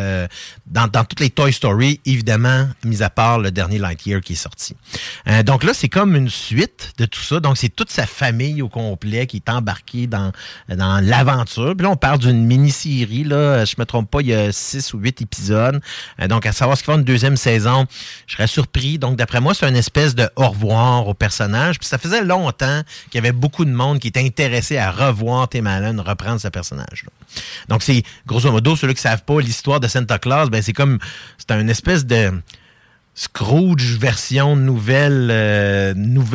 dans toutes les Toy Story, évidemment, mis à part le dernier Lightyear qui est sorti. Donc là, c'est comme une suite de tout ça. Donc, c'est toute sa famille au complet qui est embarquée dans l'aventure. Puis là, on parle d'une mini-série. Là, je me trompe pas, il y a 6 ou 8 épisodes. Donc, à savoir ce qu'il va une deuxième saison, je serais surpris. Donc, d'après moi, c'est une espèce de au revoir au personnage. Puis ça faisait longtemps qu'il y avait beaucoup de monde qui était intéressé à revoir Tim Allen reprendre ce personnage-là. Donc, c'est, grosso modo, ceux-là qui ne savent pas l'histoire de Santa Claus, ben c'est une espèce de Scrooge version nouvel âge,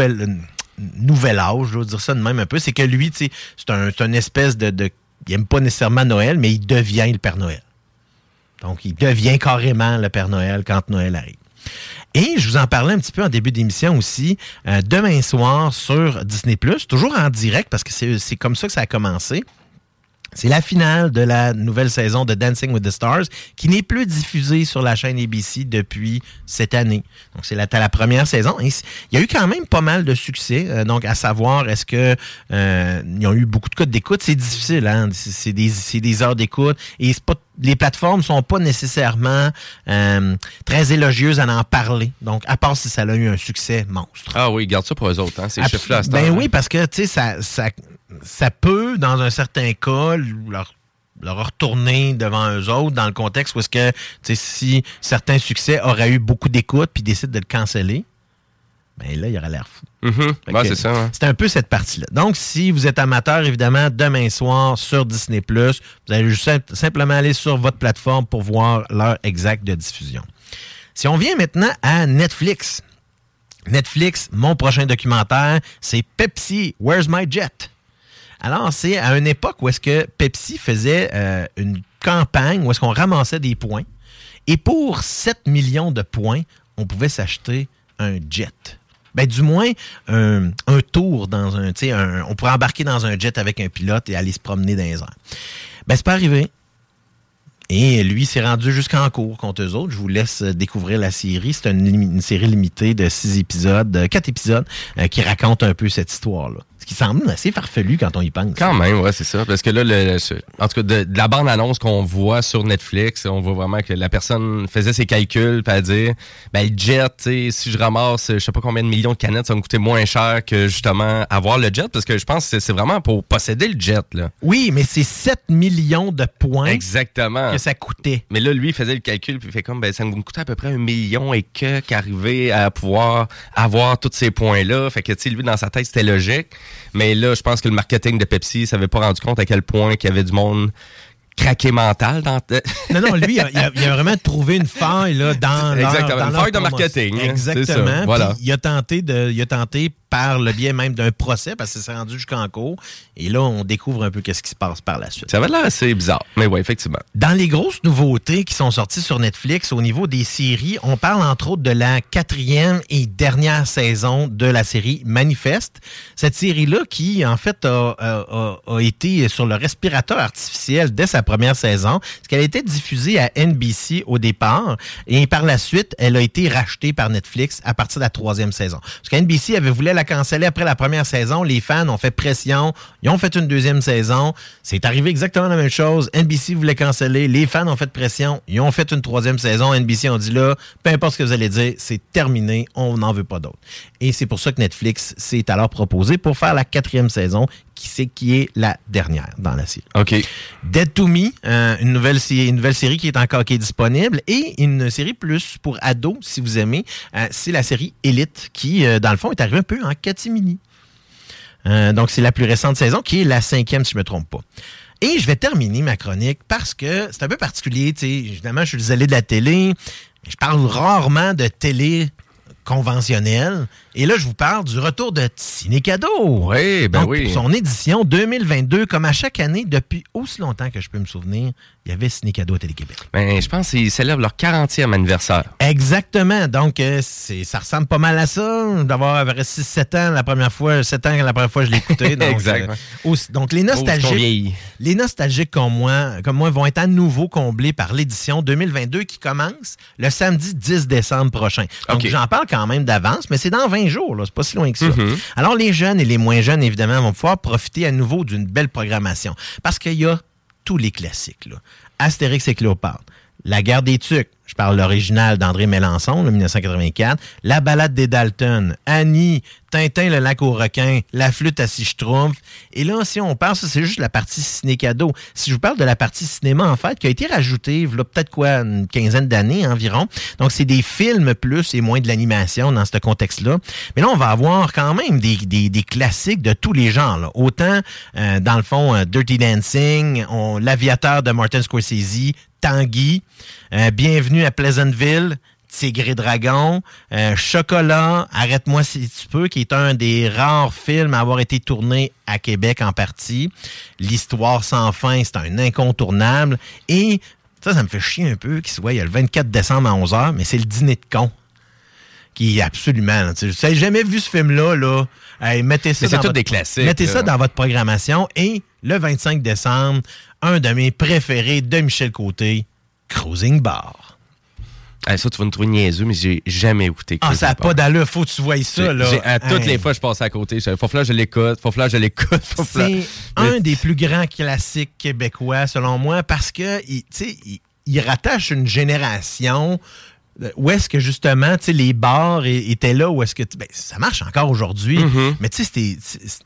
je veux dire ça de même un peu. C'est que lui, tu sais, c'est une espèce de il n'aime pas nécessairement Noël, mais il devient le Père Noël. Donc, il devient carrément le Père Noël quand Noël arrive. Et je vous en parlais un petit peu en début d'émission aussi, demain soir sur Disney+, toujours en direct, parce que c'est comme ça que ça a commencé. C'est la finale de la nouvelle saison de Dancing with the Stars, qui n'est plus diffusée sur la chaîne ABC depuis cette année. Donc, c'est la première saison. Et il y a eu quand même pas mal de succès. Donc, à savoir, est-ce que ils ont eu beaucoup de codes d'écoute? C'est difficile, hein? C'est des heures d'écoute. Et c'est pas, les plateformes sont pas nécessairement très élogieuses à en parler. Donc, à part si ça a eu un succès monstre. Ah oui, garde ça pour eux autres, hein? Ces chiffres-là. Ben oui, parce que, tu sais, ça peut, dans un certain cas, leur retourner devant eux autres dans le contexte où est-ce que, tu sais, si certains succès auraient eu beaucoup d'écoute puis décident de le canceller, ben là, il aurait l'air fou. Ouais, c'est ça. Hein. C'est un peu cette partie-là. Donc, si vous êtes amateur, évidemment, demain soir sur Disney+, vous allez juste simplement aller sur votre plateforme pour voir l'heure exacte de diffusion. Si on vient maintenant à Netflix. Netflix, mon prochain documentaire, c'est Pepsi, Where's My Jet? Alors, c'est à une époque où est-ce que Pepsi faisait une campagne où est-ce qu'on ramassait des points. Et pour 7 millions de points, on pouvait s'acheter un jet. Ben, du moins, un tour dans on pourrait embarquer dans un jet avec un pilote et aller se promener dans les airs. Ben, c'est pas arrivé. Et lui s'est rendu jusqu'en cours contre eux autres. Je vous laisse découvrir la série. C'est une série limitée de 4 épisodes, qui raconte un peu cette histoire-là. Ce qui semble assez farfelu quand on y pense. Quand même, ouais, c'est ça. Parce que là, en tout cas, de la bande-annonce qu'on voit sur Netflix, on voit vraiment que la personne faisait ses calculs, puis elle dit, ben, le jet, tu sais, si je ramasse, je sais pas combien de millions de canettes, ça va me coûter moins cher que, justement, avoir le jet, parce que je pense que c'est vraiment pour posséder le jet, là. Oui, mais c'est 7 millions de points. Exactement. Que ça coûtait. Mais là, lui, il faisait le calcul, puis il fait comme, ben, ça va me coûter à peu près 1 million et qu'arriver à pouvoir avoir tous ces points-là. Fait que, tu sais, lui, dans sa tête, c'était logique. Mais là, je pense que le marketing de Pepsi ne s'avait pas rendu compte à quel point qu'il y avait du monde craqué mental. Non, lui, il a vraiment trouvé une faille là, dans Exactement, une faille de marketing. Exactement. Ça, voilà. Il a tenté par le biais même d'un procès, parce que c'est rendu jusqu'en cours. Et là, on découvre un peu qu'est-ce qui se passe par la suite. Ça va l'air assez bizarre, mais oui, effectivement. Dans les grosses nouveautés qui sont sorties sur Netflix, au niveau des séries, on parle entre autres de la 4e et dernière saison de la série Manifeste. Cette série-là qui, en fait, a été sur le respirateur artificiel dès sa première saison, parce qu'elle a été diffusée à NBC au départ, et par la suite, elle a été rachetée par Netflix à partir de la 3e saison. Parce qu'NBC avait voulu la canceller après la première saison, les fans ont fait pression, ils ont fait une 2e saison, c'est arrivé exactement la même chose, NBC voulait canceller, les fans ont fait pression, ils ont fait une 3e saison, NBC ont dit là, peu importe ce que vous allez dire, c'est terminé, on n'en veut pas d'autres. Et c'est pour ça que Netflix s'est alors proposé pour faire la 4e saison, qui est la dernière dans la série. OK. Dead to Me, une nouvelle série qui est disponible, et une série plus pour ados, si vous aimez, c'est la série Elite, qui, dans le fond, est arrivée un peu en catimini. Donc, c'est la plus récente saison, qui est la 5e, si je ne me trompe pas. Et je vais terminer ma chronique parce que c'est un peu particulier. Évidemment, je suis le zélé de la télé. Je parle rarement de télé conventionnelle. Et là, je vous parle du retour de Ciné-Cadeau. Oui, ben donc, oui. Pour son édition 2022, comme à chaque année, depuis aussi longtemps que je peux me souvenir, il y avait Ciné-Cadeau à Télé-Québec. Ben, je pense qu'ils célèbrent leur 40e anniversaire. Exactement. Donc, ça ressemble pas mal à ça, d'avoir 6-7 ans la première fois. 7 ans la première fois que je l'ai écouté. Donc, exactement. Donc, les nostalgiques comme moi vont être à nouveau comblés par l'édition 2022 qui commence le samedi 10 décembre prochain. Donc, J'en parle quand même d'avance, mais c'est dans 20 jours, là, c'est pas si loin que ça. Mm-hmm. Alors, les jeunes et les moins jeunes, évidemment, vont pouvoir profiter à nouveau d'une belle programmation. Parce qu'il y a tous les classiques, là. Astérix et Cléopâtre, La Guerre des Tucs, je parle de l'original d'André Mélenchon, le 1984, La Balade des Dalton, Annie, Tintin le lac aux requins, La flûte à 6 schtroumpfs. Et là, si on parle, ça, c'est juste la partie ciné-cadeau. Si je vous parle de la partie cinéma, en fait, qui a été rajoutée, il y a peut-être une quinzaine d'années environ. Donc, c'est des films plus et moins de l'animation dans ce contexte-là. Mais là, on va avoir quand même des classiques de tous les genres, là. Autant, dans le fond, Dirty Dancing, L'Aviateur de Martin Scorsese, Tanguy, Bienvenue à Pleasantville, Tigre et Dragon, Chocolat, Arrête-moi si tu peux, qui est un des rares films à avoir été tourné à Québec en partie. L'Histoire sans fin, c'est un incontournable. Et ça me fait chier un peu qu'il soit, il y a le 24 décembre à 11h, mais c'est le Dîner de con. Qui est absolument... Vous n'avez jamais vu ce film-là, là. Mettez ça, des classiques, mettez ça dans votre programmation. Et le 25 décembre, un de mes préférés de Michel Côté, Cruising Bar. Ça, tu vas me trouver niaiseux, mais j'ai jamais écouté. Ça n'a pas d'allure. Faut que tu voies ça, là. Toutes les fois, je passais à côté. Faut que je l'écoute. C'est un des plus grands classiques québécois, selon moi, parce que il rattache une génération... Où est-ce que, justement, les bars étaient là, où est-ce que... ça marche encore aujourd'hui, mais tu sais, c'était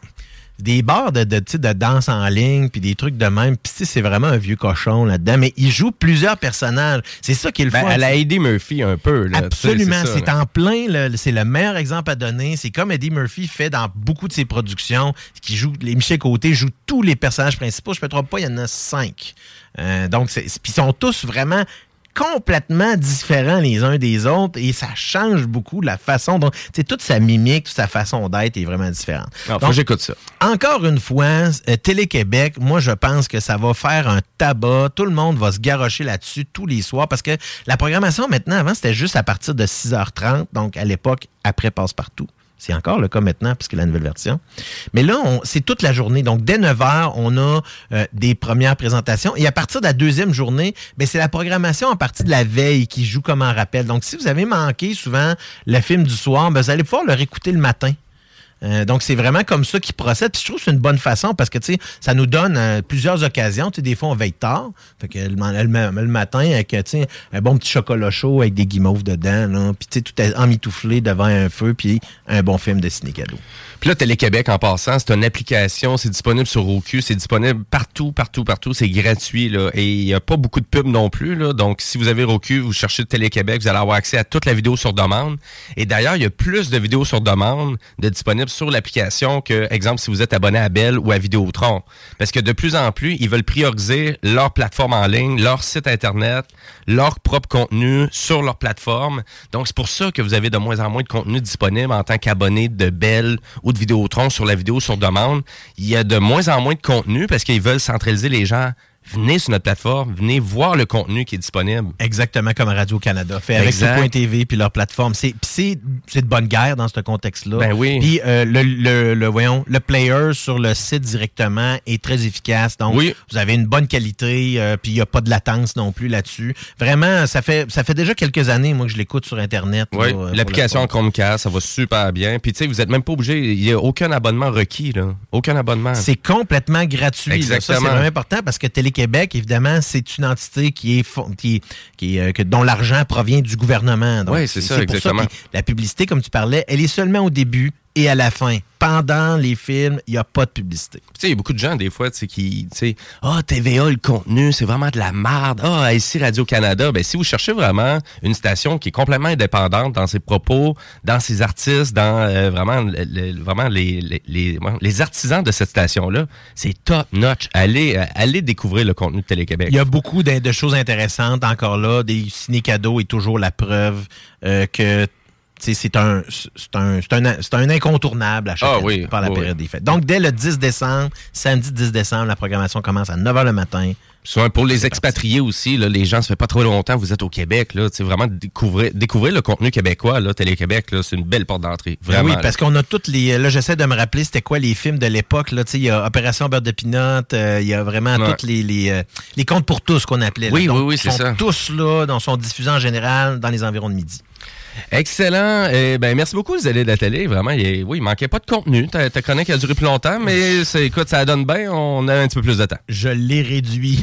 des bars de danse en ligne, puis des trucs de même, puis c'est vraiment un vieux cochon là-dedans, mais il joue plusieurs personnages. C'est ça qui est le fun. À la Eddie Murphy, un peu. Là. Absolument, c'est en plein, c'est le meilleur exemple à donner. C'est comme Eddie Murphy fait dans beaucoup de ses productions, Michel Côté joue tous les personnages principaux. Je ne me trompe pas, il y en a 5. Donc, puis ils sont tous vraiment... complètement différents les uns des autres et ça change beaucoup la façon dont... toute sa mimique, toute sa façon d'être est vraiment différente. Alors, faut que j'écoute ça. Encore une fois, Télé-Québec, moi, je pense que ça va faire un tabac. Tout le monde va se garrocher là-dessus tous les soirs parce que la programmation, maintenant, avant, c'était juste à partir de 6h30, donc à l'époque, après Passe-Partout. C'est encore le cas maintenant, puisque la nouvelle version. Mais là, c'est toute la journée. Donc, dès 9h, on a des premières présentations. Et à partir de la deuxième journée, c'est la programmation en partie de la veille qui joue comme un rappel. Donc, si vous avez manqué souvent le film du soir, vous allez pouvoir le réécouter le matin. Donc, c'est vraiment comme ça qu'ils procèdent. Puis je trouve que c'est une bonne façon parce que, ça nous donne plusieurs occasions. Des fois, on veille tard. Fait que le matin, avec, un bon petit chocolat chaud avec des guimauves dedans, là. Puis, tout est emmitouflé devant un feu, puis un bon film de ciné-cadeau. Puis là, Télé-Québec, en passant, c'est une application, c'est disponible sur Roku, c'est disponible partout, c'est gratuit, là, et il n'y a pas beaucoup de pubs non plus, là, donc si vous avez Roku, vous cherchez Télé-Québec, vous allez avoir accès à toute la vidéo sur demande, et d'ailleurs, il y a plus de vidéos sur demande disponibles sur l'application que, exemple, si vous êtes abonné à Bell ou à Vidéotron, parce que de plus en plus, ils veulent prioriser leur plateforme en ligne, leur site Internet, leur propre contenu sur leur plateforme, donc c'est pour ça que vous avez de moins en moins de contenu disponible en tant qu'abonné de Bell ou de Vidéotron sur la vidéo sur demande. Il y a de moins en moins de contenu parce qu'ils veulent centraliser les gens. Venez sur notre plateforme, venez voir le contenu qui est disponible. Exactement comme Radio-Canada fait avec ce.tv puis leur plateforme. C'est de bonne guerre dans ce contexte-là. Ben oui. Puis le player sur le site directement est très efficace. Donc, vous avez une bonne qualité puis il n'y a pas de latence non plus là-dessus. Vraiment, ça fait déjà quelques années, moi, que je l'écoute sur Internet. Oui, l'application Chromecast, ça va super bien. Puis, tu sais, vous n'êtes même pas obligé, il n'y a aucun abonnement requis, là. Aucun abonnement. C'est complètement gratuit. Exactement. Ça, c'est vraiment important parce que Télé-Québec, évidemment, c'est une entité dont l'argent provient du gouvernement. Oui, c'est ça, exactement. Pour ça, la publicité, comme tu parlais, elle est seulement au début et à la fin. Pendant les films, il n'y a pas de publicité. Tu sais, il y a beaucoup de gens, des fois, qui, TVA, le contenu, c'est vraiment de la merde. Ici, Radio-Canada. Si vous cherchez vraiment une station qui est complètement indépendante dans ses propos, dans ses artistes, dans vraiment les artisans de cette station-là, c'est top-notch. Allez découvrir le contenu de Télé-Québec. Il y a beaucoup de choses intéressantes encore là. Des ciné-cadeaux est toujours la preuve que c'est un incontournable à chaque année par la période des fêtes. Donc, dès le 10 décembre, samedi 10 décembre, la programmation commence à 9h le matin. Pour les expatriés aussi, là, les gens, ça fait pas trop longtemps que vous êtes au Québec. Là, vraiment découvrir le contenu québécois. Là, Télé-Québec, là, c'est une belle porte d'entrée. Vraiment. Oui, parce qu'on a toutes les... Là, j'essaie de me rappeler c'était quoi les films de l'époque. Il y a Opération Beurre de Pinot, il y a vraiment toutes les contes pour tous qu'on appelait. Oui, là. Donc, oui, c'est ça. Tous là, sont diffusés en général dans les environs de midi. Excellent. Merci beaucoup, les allées de la télé. Vraiment, il manquait pas de contenu. Ta chronique a duré plus longtemps, mais écoute, ça donne bien. On a un petit peu plus de temps. Je l'ai réduit.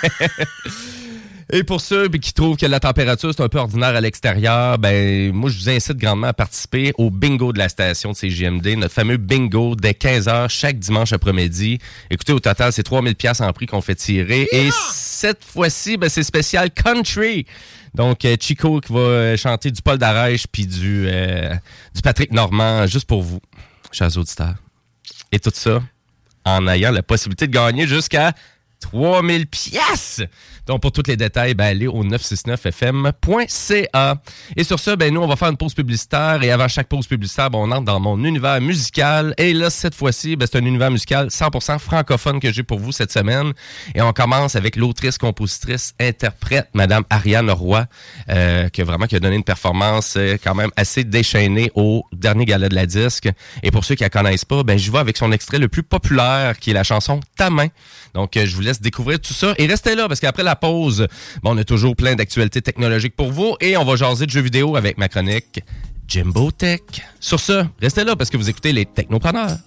Et pour ceux qui trouvent que la température c'est un peu ordinaire à l'extérieur, moi je vous incite grandement à participer au bingo de la station de CJMD, notre fameux bingo dès 15h chaque dimanche après-midi. Écoutez, au total, c'est 3000 $ en prix qu'on fait tirer. Yeah! Et cette fois-ci, c'est spécial country. Donc, Chico qui va chanter du Paul Darèche puis du Patrick Normand juste pour vous, chers auditeurs. Et tout ça en ayant la possibilité de gagner jusqu'à 3000 $. Donc, pour tous les détails, allez au 969fm.ca. Et sur ça, nous, on va faire une pause publicitaire. Et avant chaque pause publicitaire, on entre dans mon univers musical. Et là, cette fois-ci, c'est un univers musical 100% francophone que j'ai pour vous cette semaine. Et on commence avec l'autrice, compositrice, interprète, Madame Ariane Roy, qui a donné une performance quand même assez déchaînée au dernier gala de la disque. Et pour ceux qui la connaissent pas, j'y vais avec son extrait le plus populaire, qui est la chanson « Ta main ». Donc, je vous laisse découvrir tout ça. Et restez là, parce qu'après la pause, on a toujours plein d'actualités technologiques pour vous. Et on va jaser de jeux vidéo avec ma chronique Jimbo Tech. Sur ce, restez là, parce que vous écoutez les Technopreneurs.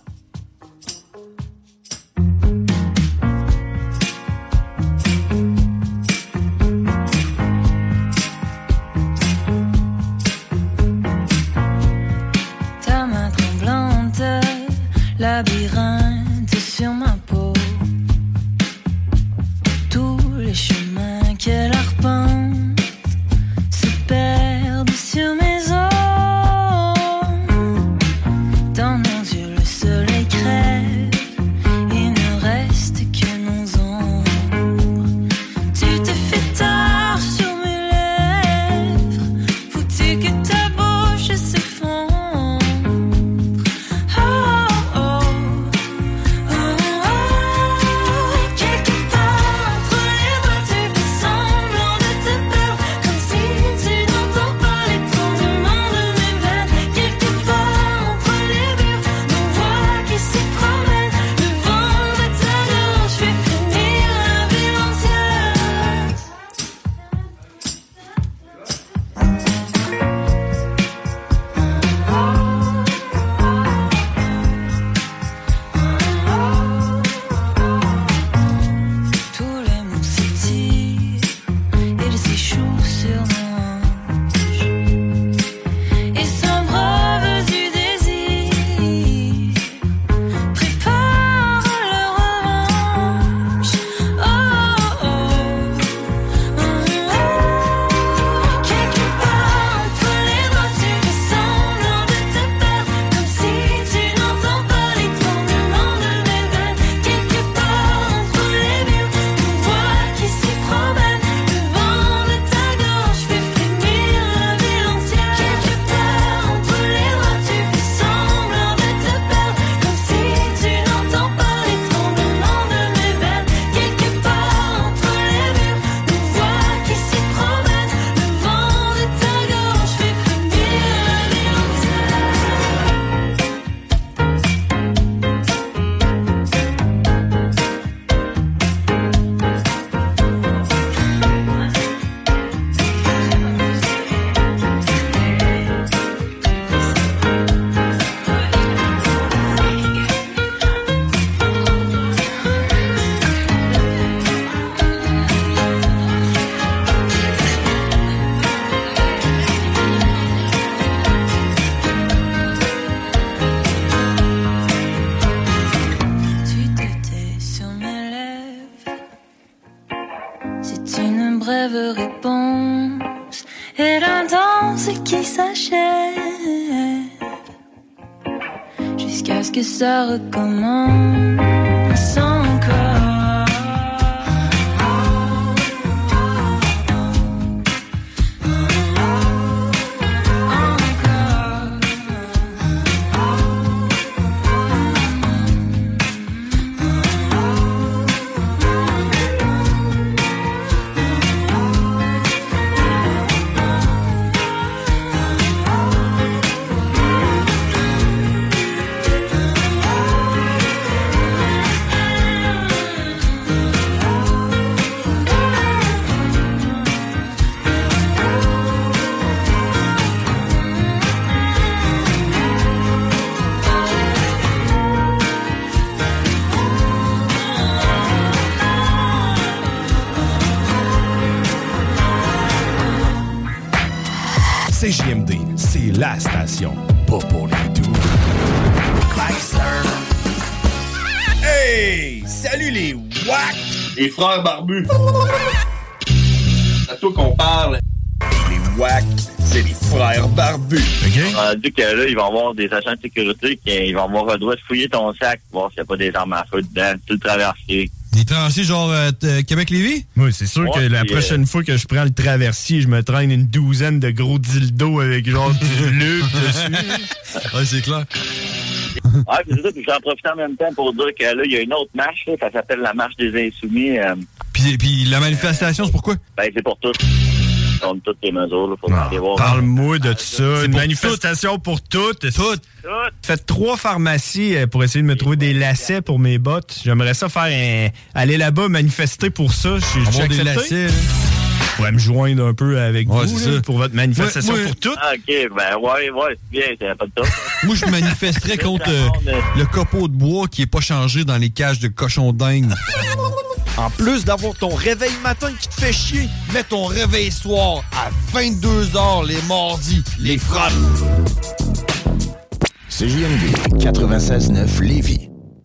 Ta main tremblante, labyrinthe sur ma peau. Les chemins qu'elle arpente se perdent sur mes os. Dans nos yeux, le seul brève réponse et la danse qui s'achève jusqu'à ce que ça recommence encore. CJMD, c'est la station, pas pour les doux. Hey! Salut les WAC! Les frères barbus! C'est à toi qu'on parle. Les WAC, c'est les frères barbus. OK? On a dit que là, ils vont avoir des agents de sécurité qui vont avoir le droit de fouiller ton sac, voir s'il n'y a pas des armes à feu dedans, tout le traversier. Des traversiers genre Québec-Lévis? Oui, c'est sûr que la prochaine fois que je prends le traversier, je me traîne une douzaine de gros dildos avec genre du lube dessus. Ouais, c'est clair. Ouais, c'est ça, puis j'en profite en même temps pour dire que là, il y a une autre marche, là, ça s'appelle la marche des Insoumis. Puis la manifestation, c'est pourquoi? Ben, c'est pour tous. Contre toutes les mesures, là, faut aller voir. Parle-moi de ça. Une manifestation pour toutes. Toutes. Faites 3 pharmacies pour essayer de me trouver des lacets pour mes bottes. J'aimerais ça faire aller là-bas manifester pour ça. J'ai des lacets, là. Je pourrais me joindre un peu avec vous là, pour votre manifestation pour toutes. Ah, OK, ben ouais, c'est bien, c'est pas de top. Moi, je manifesterais contre le copeau de bois qui est pas changé dans les cages de cochons dingues. En plus d'avoir ton réveil matin qui te fait chier, mets ton réveil soir à 22h les mardis, les frappes. CJMD 96.9 Lévis.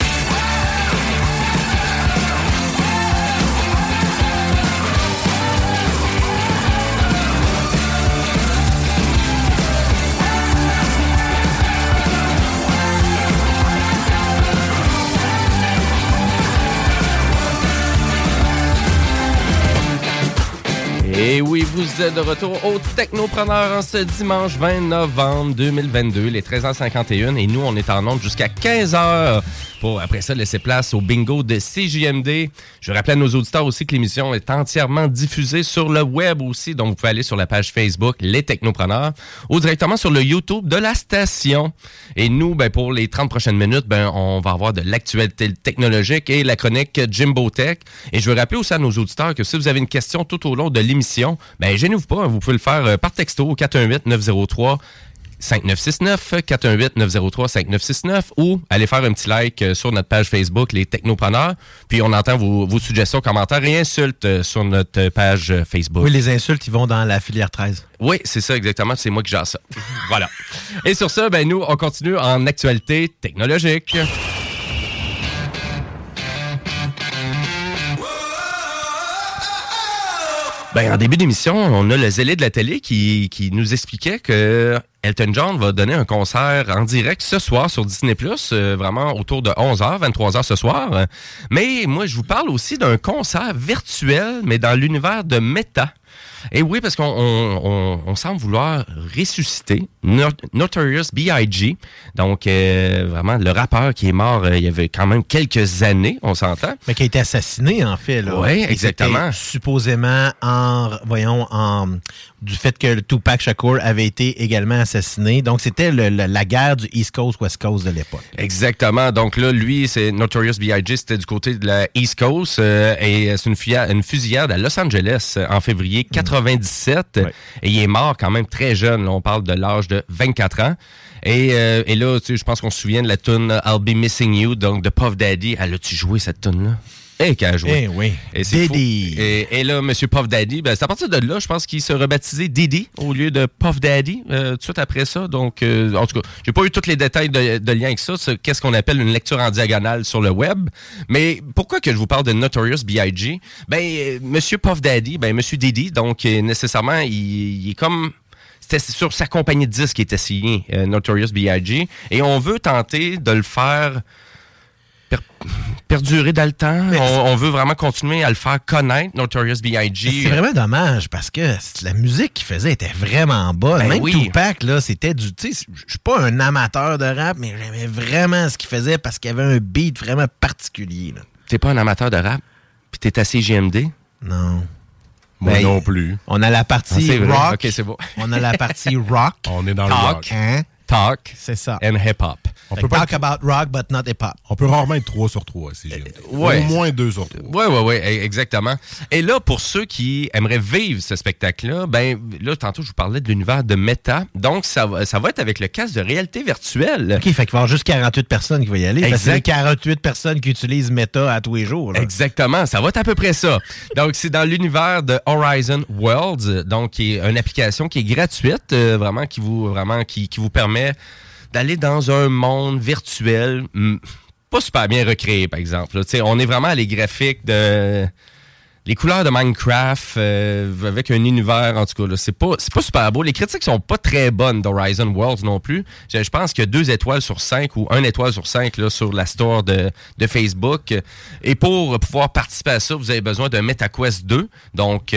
Et oui, vous êtes de retour au Technopreneur en ce dimanche 20 novembre 2022, les 13h51. Et nous, on est en onde jusqu'à 15h pour, après ça, laisser place au bingo de CJMD. Je rappelle à nos auditeurs aussi que l'émission est entièrement diffusée sur le web aussi. Donc, vous pouvez aller sur la page Facebook Les Technopreneurs ou directement sur le YouTube de la station. Et nous, ben, pour les 30 prochaines minutes, ben, on va avoir de l'actualité technologique et la chronique Jimbo Tech. Et je veux rappeler aussi à nos auditeurs que si vous avez une question tout au long de l'émission, ben, gênez-vous pas, vous pouvez le faire par texto au 418-903-5969, 418-903-5969 ou allez faire un petit like sur notre page Facebook, Les Technopreneurs. Puis on entend vos suggestions, commentaires et insultes sur notre page Facebook. Oui, les insultes, ils vont dans la filière 13. Oui, c'est ça exactement. C'est moi qui gère ça. Voilà. Et sur ça, ben nous, on continue en actualité technologique. Ben, en début d'émission, on a le zélé de la télé qui nous expliquait que Elton John va donner un concert en direct ce soir sur Disney+, vraiment autour de 11h, 23h ce soir. Mais moi, je vous parle aussi d'un concert virtuel, mais dans l'univers de Meta. Et oui, parce qu'on semble vouloir ressusciter Notorious B.I.G., donc vraiment le rappeur qui est mort il y avait quand même quelques années, on s'entend. Mais qui a été assassiné, en fait. Oui, exactement. Supposément du fait que Tupac Shakur avait été également assassiné. Donc, c'était la guerre du East Coast-West Coast de l'époque. Exactement. Donc là, lui, c'est Notorious B.I.G., c'était du côté de la East Coast et c'est une fusillade à Los Angeles en février 97. Ouais. Et il est mort quand même très jeune. Là, on parle de l'âge de 24 ans. Et là, tu sais, je pense qu'on se souvient de la tune I'll Be Missing You, donc de Puff Daddy. Elle a-tu joué cette tune-là? qu'à a joué. Oui. Et c'est Diddy. fou. Et là, M. Puff Daddy, c'est à partir de là, je pense qu'il se rebaptisé Diddy au lieu de Puff Daddy tout de suite après ça. Donc, en tout cas, j'ai pas eu tous les détails de lien avec ça. C'est qu'est-ce qu'on appelle une lecture en diagonale sur le web. Mais pourquoi que je vous parle de Notorious B.I.G.? M. Puff Daddy, M. Diddy, donc nécessairement, il est comme... C'était sur sa compagnie de disques qui était signé, Notorious B.I.G. Et on veut tenter de le faire perdurer dans le temps. On veut vraiment continuer à le faire connaître, Notorious B.I.G. C'est vraiment dommage parce que la musique qu'il faisait était vraiment bonne. Même Tupac, là, c'était du... Tu sais, je suis pas un amateur de rap, mais j'aimais vraiment ce qu'il faisait parce qu'il y avait un beat vraiment particulier. Là. T'es pas un amateur de rap? Puis t'es assez JMD? Non. Moi non plus. On a la partie rock. OK, c'est beau. On a la partie rock. On est dans le rock. Hein? Talk. C'est ça. And hip-hop. On peut talk about rock, but not hip-hop. On peut rarement être 3 sur 3, si j'aime. Ouais. Au moins 2 sur 3. Oui, exactement. Et là, pour ceux qui aimeraient vivre ce spectacle-là, là, tantôt, je vous parlais de l'univers de Meta. Donc, ça va être avec le casque de réalité virtuelle. OK, fait qu'il va y avoir juste 48 personnes qui vont y aller. Exact. Parce que c'est 48 personnes qui utilisent Meta à tous les jours. Là. Exactement, ça va être à peu près ça. Donc, c'est dans l'univers de Horizon Worlds, donc qui est une application qui est gratuite, vraiment, qui vous permet d'aller dans un monde virtuel pas super bien recréé, par exemple. On est vraiment à les graphiques de... Les couleurs de Minecraft avec un univers, en tout cas, là, c'est pas super beau. Les critiques sont pas très bonnes d'Horizon Worlds non plus. Je pense qu'il y a 2 étoiles sur 5 ou 1 étoile sur 5 là, sur la store de Facebook. Et pour pouvoir participer à ça, vous avez besoin d'un MetaQuest 2. Donc,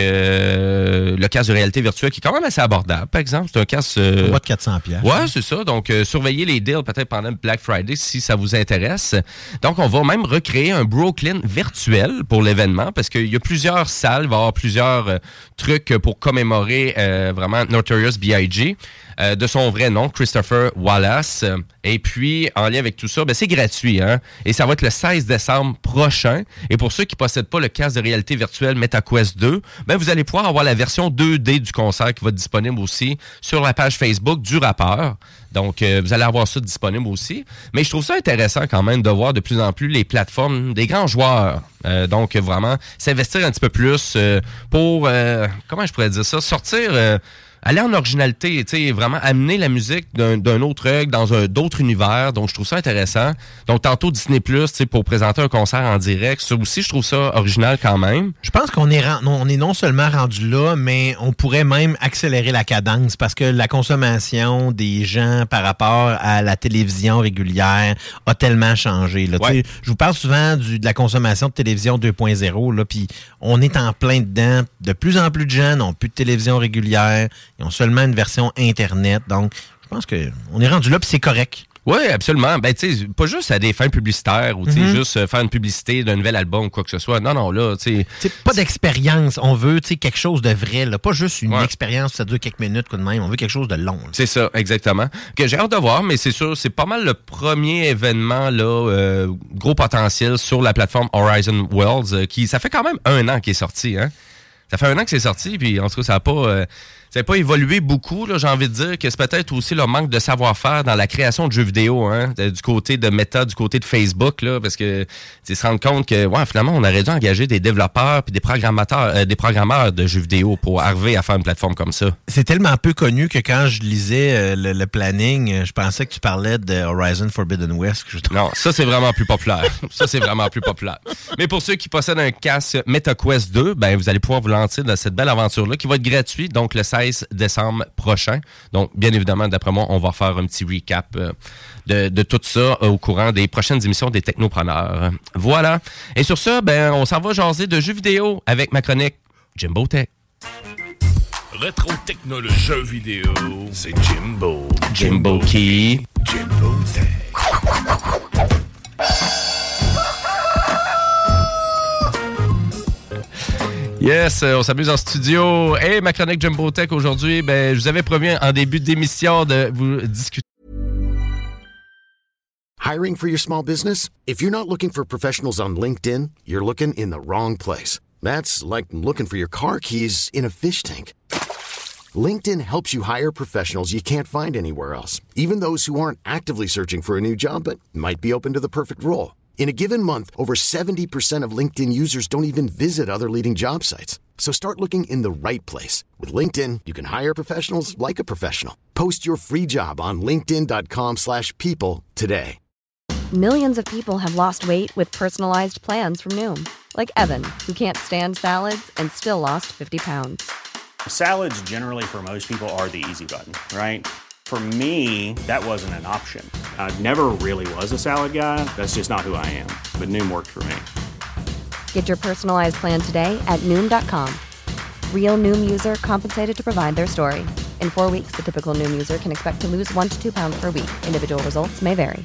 le casque de réalité virtuelle qui est quand même assez abordable, par exemple. C'est un casque... Au bas de 400$. Ouais, c'est ça. Donc, surveillez les deals peut-être pendant Black Friday si ça vous intéresse. Donc, on va même recréer un Brooklyn virtuel pour l'événement parce qu'il y a plusieurs salles, il va y avoir plusieurs trucs pour commémorer vraiment Notorious B.I.G. De son vrai nom, Christopher Wallace. Et puis, en lien avec tout ça, c'est gratuit. Hein? Et ça va être le 16 décembre prochain. Et pour ceux qui ne possèdent pas le casque de réalité virtuelle MetaQuest 2, vous allez pouvoir avoir la version 2D du concert qui va être disponible aussi sur la page Facebook du rappeur. Donc, vous allez avoir ça disponible aussi. Mais je trouve ça intéressant quand même de voir de plus en plus les plateformes des grands joueurs. Donc, vraiment, s'investir un petit peu plus pour, comment je pourrais dire ça, sortir... aller en originalité, tu sais, vraiment amener la musique d'un autre œil dans d'autres univers. Donc, je trouve ça intéressant. Donc, tantôt Disney+, tu sais, pour présenter un concert en direct. Ça aussi, je trouve ça original quand même. Je pense qu'on est non seulement rendu là, mais on pourrait même accélérer la cadence parce que la consommation des gens par rapport à la télévision régulière a tellement changé. Là. Ouais. Je vous parle souvent de la consommation de télévision 2.0, là, puis on est en plein dedans. De plus en plus de gens n'ont plus de télévision régulière. Ils ont seulement une version Internet. Donc, je pense qu'on est rendu là, puis c'est correct. Oui, absolument. Tu sais, pas juste à des fins publicitaires ou juste faire une publicité d'un nouvel album ou quoi que ce soit. Non, là, tu sais. Pas d'expérience. On veut, quelque chose de vrai, là. Pas juste une expérience, ça dure quelques minutes, quoi de même. On veut quelque chose de long. Là. C'est ça, exactement. Que j'ai hâte de voir, mais c'est sûr, c'est pas mal le premier événement, là, gros potentiel sur la plateforme Horizon Worlds, ça fait quand même 1 an qu'il est sorti, hein. Ça fait 1 an que c'est sorti, puis en tout cas, ça n'a pas évolué beaucoup. Là, j'ai envie de dire que c'est peut-être aussi le manque de savoir-faire dans la création de jeux vidéo, hein, du côté de Meta, du côté de Facebook, là, parce que tu se rends compte que finalement, on aurait dû engager des développeurs puis des programmeurs de jeux vidéo pour arriver à faire une plateforme comme ça. C'est tellement peu connu que quand je lisais le planning, je pensais que tu parlais de Horizon Forbidden West. Non, ça c'est vraiment plus populaire. Mais pour ceux qui possèdent un casque MetaQuest 2, vous allez pouvoir vous lancer dans cette belle aventure-là qui va être gratuite, donc le 16 décembre prochain. Donc, bien évidemment, d'après moi, on va faire un petit recap de tout ça au courant des prochaines émissions des Technopreneurs. Voilà. Et sur ça, on s'en va jaser de jeux vidéo avec ma chronique Jimbo Tech. Rétro technologie jeux vidéo, c'est Jimbo. Jimbo Key. Jimbo Tech. Yes, on s'amuse en studio. Et ma chronique Jumbo Tech aujourd'hui, je vous avais promis en début d'émission de vous discuter. Hiring for your small business? If you're not looking for professionals on LinkedIn, you're looking in the wrong place. That's like looking for your car keys in a fish tank. LinkedIn helps you hire professionals you can't find anywhere else, even those who aren't actively searching for a new job but might be open to the perfect role. In a given month, over 70% of LinkedIn users don't even visit other leading job sites. So start looking in the right place. With LinkedIn, you can hire professionals like a professional. Post your free job on linkedin.com/people today. Millions of people have lost weight with personalized plans from Noom. Like Evan, who can't stand salads and still lost 50 pounds. Salads generally for most people are the easy button, right? For me, that wasn't an option. I never really was a salad guy. That's just not who I am. But Noom worked for me. Get your personalized plan today at Noom.com. Real Noom user compensated to provide their story. In 4 weeks, the typical Noom user can expect to lose 1 to 2 pounds per week. Individual results may vary.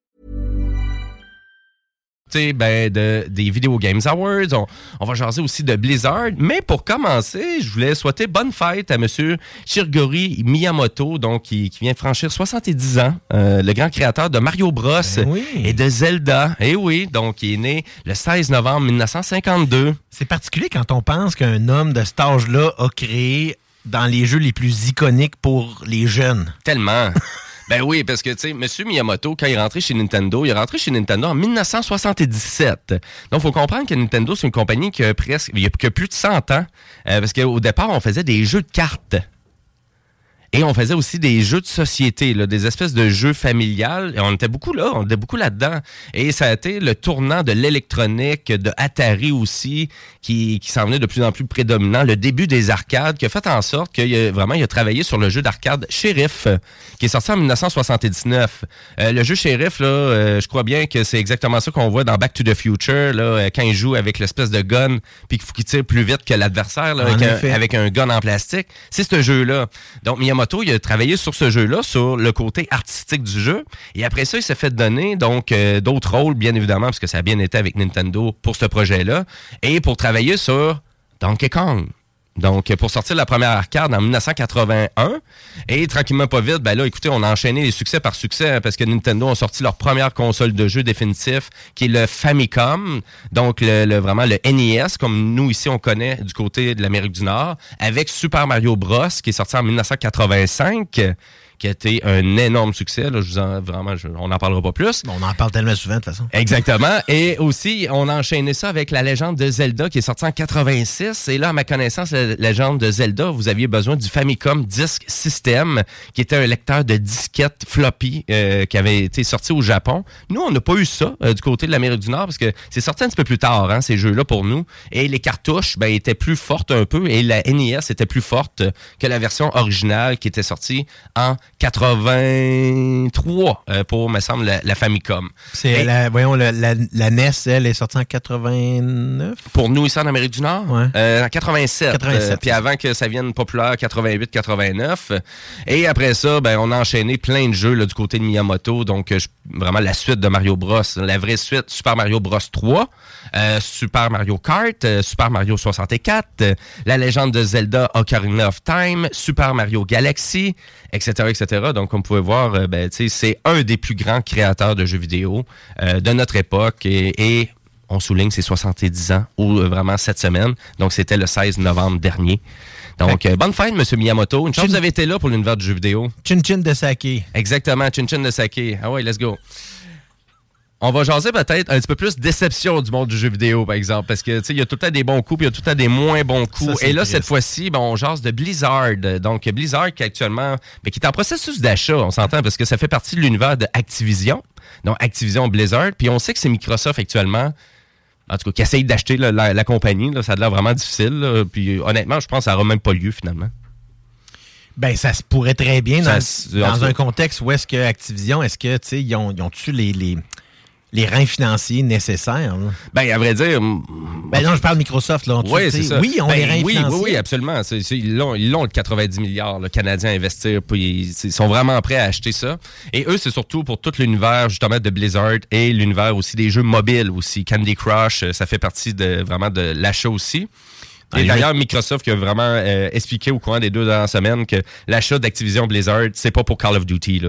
Des Video Games Awards. On va jaser aussi de Blizzard. Mais pour commencer, je voulais souhaiter bonne fête à M. Shigeru Miyamoto, donc qui vient franchir 70 ans, le grand créateur de Mario Bros et de Zelda. Et oui, donc il est né le 16 novembre 1952. C'est particulier quand on pense qu'un homme de cet âge-là a créé dans les jeux les plus iconiques pour les jeunes. Tellement. Ben oui, parce que, tu sais, M. Miyamoto, quand il est rentré chez Nintendo, il est rentré chez Nintendo en 1977. Donc, il faut comprendre que Nintendo, c'est une compagnie qui a plus de 100 ans. Parce qu'au départ, on faisait des jeux de cartes. Et on faisait aussi des jeux de société, là, des espèces de jeux familiales. Et on était beaucoup là-dedans. Et ça a été le tournant de l'électronique, de Atari aussi, qui s'en venait de plus en plus prédominant. Le début des arcades, qui a fait en sorte qu'il a travaillé sur le jeu d'arcade Sheriff, qui est sorti en 1979. Le jeu Sheriff, là, je crois bien que c'est exactement ça qu'on voit dans Back to the Future, là, quand il joue avec l'espèce de gun, puis qu'il faut qu'il tire plus vite que l'adversaire, là, avec un gun en plastique. C'est ce jeu-là. Donc, Miyamoto, il a travaillé sur ce jeu-là, sur le côté artistique du jeu. Et après ça, il s'est fait donner donc d'autres rôles, bien évidemment, parce que ça a bien été avec Nintendo pour ce projet-là, et pour travailler sur Donkey Kong. Donc, pour sortir la première arcade en 1981. Et tranquillement pas vite, ben là, écoutez, on a enchaîné les succès par succès, parce que Nintendo a sorti leur première console de jeu définitif, qui est le Famicom. Donc, vraiment le NES, comme nous ici, on connaît du côté de l'Amérique du Nord, avec Super Mario Bros, qui est sorti en 1985. Qui a été un énorme succès. Là, on n'en parlera pas plus. On en parle tellement souvent, de toute façon. Exactement. Et aussi, on a enchaîné ça avec la légende de Zelda, qui est sortie en 86. Et là, à ma connaissance, la légende de Zelda, vous aviez besoin du Famicom Disk System, qui était un lecteur de disquettes floppy qui avait été sorti au Japon. Nous, on n'a pas eu ça du côté de l'Amérique du Nord, parce que c'est sorti un petit peu plus tard, hein, ces jeux-là, pour nous. Et les cartouches étaient plus fortes un peu, et la NES était plus forte que la version originale, qui était sortie en 83 pour, me semble, la Famicom. C'est la NES, elle est sortie en 89? Pour nous, ici en Amérique du Nord? Ouais. En 87. Puis avant que ça vienne populaire, 88-89. Et après ça, on a enchaîné plein de jeux là, du côté de Miyamoto. Donc, vraiment la suite de Mario Bros. La vraie suite, Super Mario Bros 3, Super Mario Kart, Super Mario 64, la légende de Zelda Ocarina of Time, Super Mario Galaxy, etc., etc. Donc, comme vous pouvez voir, c'est un des plus grands créateurs de jeux vidéo de notre époque et on souligne ses 70 ans ou vraiment cette semaine. Donc, c'était le 16 novembre dernier. Donc, bonne fête, M. Miyamoto. Une chance que vous avez été là pour l'univers du jeu vidéo. Chin-chin de sake. Exactement, chin-chin de sake. Ah ouais, let's go. On va jaser peut-être un petit peu plus déception du monde du jeu vidéo, par exemple, parce que il y a tout le temps des bons coups, puis il y a tout le temps des moins bons coups. Et là, triste. Cette fois-ci, on jase de Blizzard. Donc, Blizzard qui actuellement, qui est en processus d'achat, on s'entend, parce que ça fait partie de l'univers de Activision. Donc, Activision Blizzard. Puis on sait que c'est Microsoft actuellement, en tout cas, qui essaye d'acheter la compagnie. Là, ça a l'air vraiment difficile. Là. Puis honnêtement, je pense que ça n'aura même pas lieu, finalement. Ça se pourrait très bien dans un contexte où est-ce que Activision, est-ce que, ils ont-tu les reins financiers nécessaires? Là? À vrai dire... non, je parle de Microsoft. Là, oui, c'est ça. Oui, ils ont les reins financiers. Oui, absolument. Ils l'ont le 90 milliards le Canadien à investir. Puis ils sont vraiment prêts à acheter ça. Et eux, c'est surtout pour tout l'univers, justement, de Blizzard et l'univers aussi des jeux mobiles aussi. Candy Crush, ça fait partie de l'achat aussi. Et d'ailleurs, Microsoft qui a vraiment expliqué au courant des 2 dernières semaines que l'achat d'Activision Blizzard, c'est pas pour Call of Duty, là.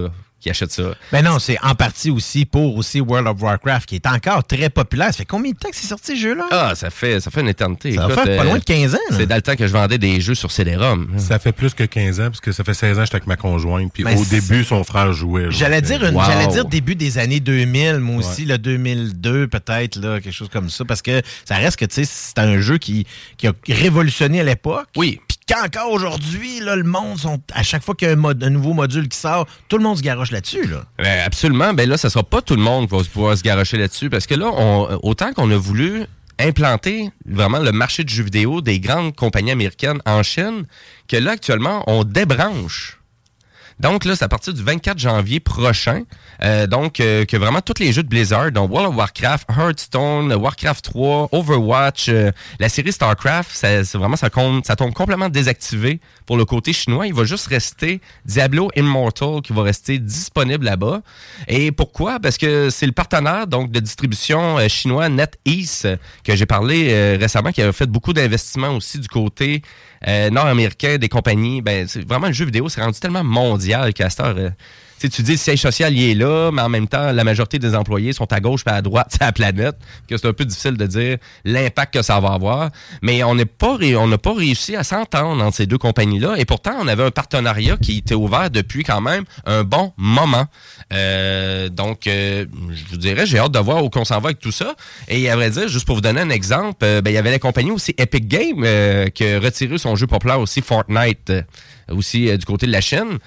qui achètent ça. Ben non, c'est en partie aussi pour World of Warcraft, qui est encore très populaire. Ça fait combien de temps que c'est sorti, ce jeu-là? Ah, ça fait une éternité. Ça va faire pas loin de 15 ans. Là. C'est dans le temps que je vendais des jeux sur CD-ROM. Ça fait plus que 15 ans, parce que ça fait 16 ans que j'étais avec ma conjointe. Puis au début, son frère jouait. J'allais dire début des années 2000, moi aussi, le 2002 peut-être, là, quelque chose comme ça, parce que ça reste que, tu sais, c'est un jeu qui a révolutionné à l'époque. Oui. Puis qu'encore aujourd'hui, là, le monde, à chaque fois qu'il y a un nouveau module qui sort, tout le monde se garoche là-dessus. Là. Ben, absolument. Ben là, ça sera pas tout le monde qui va pouvoir se garocher là-dessus, parce que là, autant qu'on a voulu implanter vraiment le marché du jeu vidéo des grandes compagnies américaines en Chine, que là, actuellement, on débranche. Donc là, c'est à partir du 24 janvier prochain, que vraiment tous les jeux de Blizzard, donc World of Warcraft, Hearthstone, Warcraft 3, Overwatch, la série StarCraft, ça tombe complètement désactivé pour le côté chinois. Il va juste rester Diablo Immortal qui va rester disponible là-bas. Et pourquoi? Parce que c'est le partenaire donc de distribution chinois NetEase que j'ai parlé récemment, qui a fait beaucoup d'investissements aussi du côté nord-américain des compagnies. Ben, c'est vraiment le jeu vidéo, c'est rendu tellement mondial qu'à cette heure, tu dis le siège social il est là, mais en même temps, la majorité des employés sont à gauche et à droite de la planète, que c'est un peu difficile de dire l'impact que ça va avoir. Mais on n'a pas réussi à s'entendre entre ces deux compagnies-là. Et pourtant, on avait un partenariat qui était ouvert depuis quand même un bon moment. Je vous dirais, j'ai hâte de voir où on s'en va avec tout ça. Et à vrai dire, juste pour vous donner un exemple, il y avait la compagnie aussi Epic Games qui a retiré son jeu populaire aussi, Fortnite, aussi du côté de la Chine.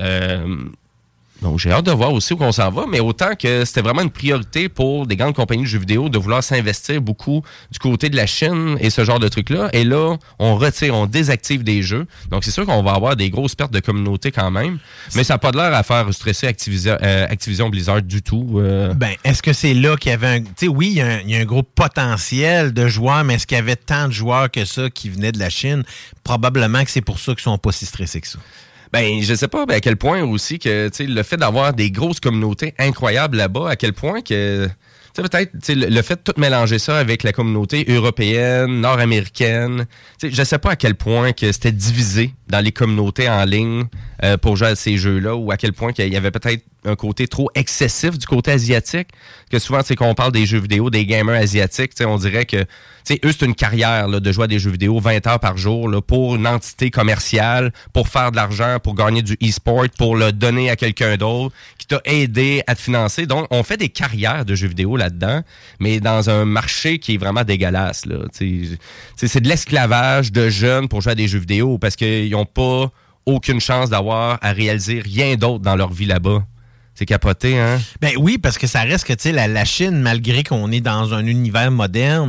Donc, j'ai hâte de voir aussi où on s'en va, mais autant que c'était vraiment une priorité pour des grandes compagnies de jeux vidéo de vouloir s'investir beaucoup du côté de la Chine et ce genre de trucs-là. Et là, on désactive des jeux. Donc, c'est sûr qu'on va avoir des grosses pertes de communauté quand même, mais ça n'a pas de l'air à faire stresser Activision Blizzard du tout. Est-ce que c'est là qu'il y avait Tu sais, oui, il y a un gros potentiel de joueurs, mais est-ce qu'il y avait tant de joueurs que ça qui venaient de la Chine? Probablement que c'est pour ça qu'ils sont pas si stressés que ça. Ben, je sais pas à quel point aussi que le fait d'avoir des grosses communautés incroyables là-bas, à quel point que peut-être le fait de tout mélanger ça avec la communauté européenne, nord-américaine, je sais pas à quel point que c'était divisé dans les communautés en ligne pour jouer à ces jeux-là, ou à quel point qu'il y avait peut-être un côté trop excessif du côté asiatique, que souvent, quand on parle des jeux vidéo, des gamers asiatiques, on dirait que eux, c'est une carrière là, de jouer à des jeux vidéo 20 heures par jour là, pour une entité commerciale, pour faire de l'argent, pour gagner du e-sport, pour le donner à quelqu'un d'autre, qui t'a aidé à te financer. Donc, on fait des carrières de jeux vidéo là-dedans, mais dans un marché qui est vraiment dégueulasse. Là. C'est de l'esclavage de jeunes pour jouer à des jeux vidéo parce qu'ils n'ont pas aucune chance d'avoir à réaliser rien d'autre dans leur vie là-bas. C'est capoté, hein? Ben oui, parce que ça reste que, tu sais, la Chine, malgré qu'on est dans un univers moderne,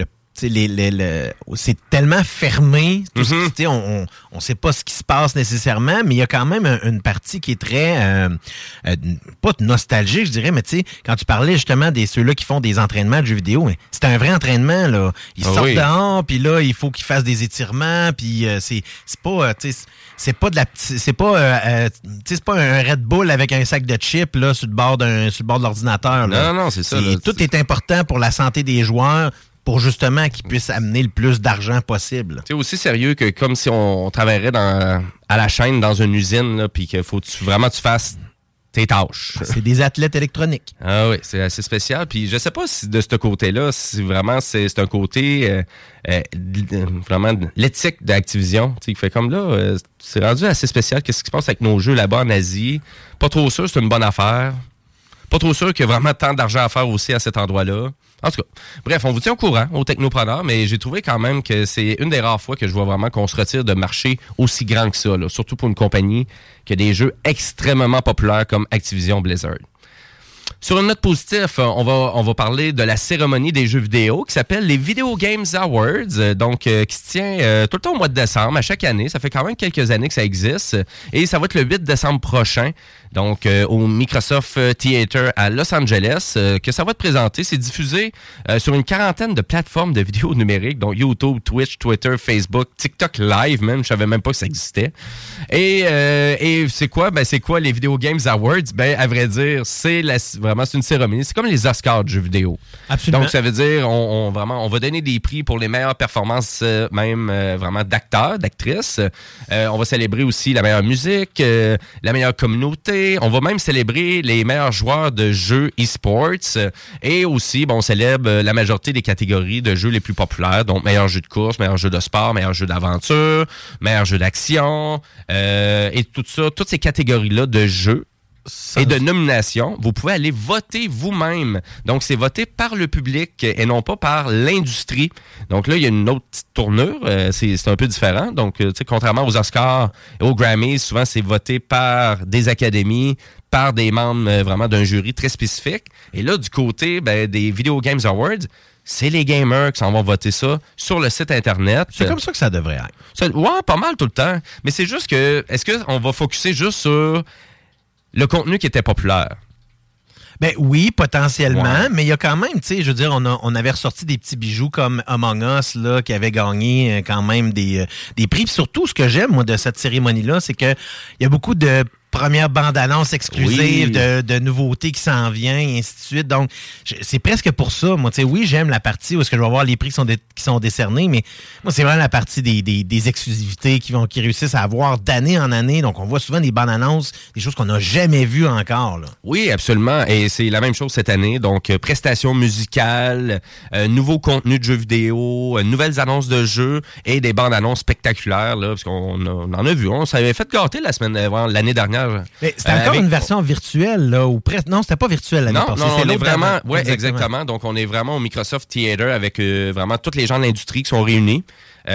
c'est tellement fermé, tout on sait pas ce qui se passe nécessairement, mais il y a quand même une partie qui est très pas nostalgique, je dirais, mais tu sais, quand tu parlais justement de ceux-là qui font des entraînements de jeux vidéo, c'est un vrai entraînement, là. Ils sortent dehors, puis là, il faut qu'ils fassent des étirements, puis c'est pas c'est pas un Red Bull avec un sac de chips là sur le bord de l'ordinateur, là. Non, c'est ça. Tout est important pour la santé des joueurs, pour justement qu'ils puissent amener le plus d'argent possible. C'est aussi sérieux que comme si on travaillerait à la chaîne dans une usine, puis qu'il faut vraiment tu fasses tes tâches. C'est des athlètes électroniques. Ah oui, c'est assez spécial. Puis je sais pas si de ce côté-là, si vraiment c'est un côté vraiment l'éthique d'Activision. Il fait comme là, c'est rendu assez spécial. Qu'est-ce qui se passe avec nos jeux là-bas en Asie? Pas trop sûr, c'est une bonne affaire. Pas trop sûr qu'il y a vraiment tant d'argent à faire aussi à cet endroit-là. En tout cas, bref, on vous tient au courant aux technopreneurs, mais j'ai trouvé quand même que c'est une des rares fois que je vois vraiment qu'on se retire de marché aussi grand que ça, là, surtout pour une compagnie qui a des jeux extrêmement populaires comme Activision Blizzard. Sur une note positive, on va parler de la cérémonie des jeux vidéo qui s'appelle les Video Games Awards, qui se tient tout le temps au mois de décembre, à chaque année. Ça fait quand même quelques années que ça existe. Et ça va être le 8 décembre prochain, donc au Microsoft Theater à Los Angeles, que ça va être présenté. C'est diffusé sur une quarantaine de plateformes de vidéos numériques, donc YouTube, Twitch, Twitter, Facebook, TikTok Live même. Je savais même pas que ça existait. Et c'est quoi? Ben, c'est quoi les Video Games Awards? Ben, à vrai dire, c'est vraiment, c'est une cérémonie. C'est comme les Oscars de jeux vidéo. Absolument. Donc, ça veut dire, on va donner des prix pour les meilleures performances, vraiment d'acteurs, d'actrices. On va célébrer aussi la meilleure musique, la meilleure communauté. On va même célébrer les meilleurs joueurs de jeux e-sports. Et aussi, on célèbre la majorité des catégories de jeux les plus populaires. Donc, meilleur jeu de course, meilleur jeu de sport, meilleur jeu d'aventure, meilleur jeu d'action. Et tout ça, toutes ces catégories-là de jeux et de nominations, vous pouvez aller voter vous-même. Donc, c'est voté par le public et non pas par l'industrie. Donc là, il y a une autre petite tournure. C'est un peu différent. Donc, tu sais, contrairement aux Oscars et aux Grammys, souvent, c'est voté par des académies, par des membres vraiment d'un jury très spécifique. Et là, du côté des Video Games Awards, c'est les gamers qui s'en vont voter ça sur le site Internet. C'est comme ça que ça devrait être. Ouais, pas mal tout le temps. Mais c'est juste que, est-ce qu'on va focusser juste sur le contenu qui était populaire? Ben oui, potentiellement, mais il y a quand même, tu sais, je veux dire, on avait ressorti des petits bijoux comme Among Us, là, qui avait gagné quand même des prix. Puis surtout, ce que j'aime, moi, de cette cérémonie-là, c'est que il y a beaucoup de première bande-annonce exclusive, de nouveautés qui s'en vient, et ainsi de suite. Donc, c'est presque pour ça. Moi, tu sais, oui, j'aime la partie où est-ce que je vais voir les prix qui sont décernés, mais moi, c'est vraiment la partie des exclusivités qui réussissent à avoir d'année en année. Donc, on voit souvent des bandes-annonces, des choses qu'on n'a jamais vues encore, là. Oui, absolument. Et c'est la même chose cette année. Donc, prestations musicales, nouveaux contenus de jeux vidéo, nouvelles annonces de jeux et des bandes-annonces spectaculaires, là, parce qu'on en a vu. On s'avait fait gâter l'année dernière. Mais c'était encore une version virtuelle, là, ou presque. Non, c'était pas virtuel l'année passée. Non, on est vraiment. Oui, exactement. Donc, on est vraiment au Microsoft Theater avec vraiment tous les gens de l'industrie qui sont réunis.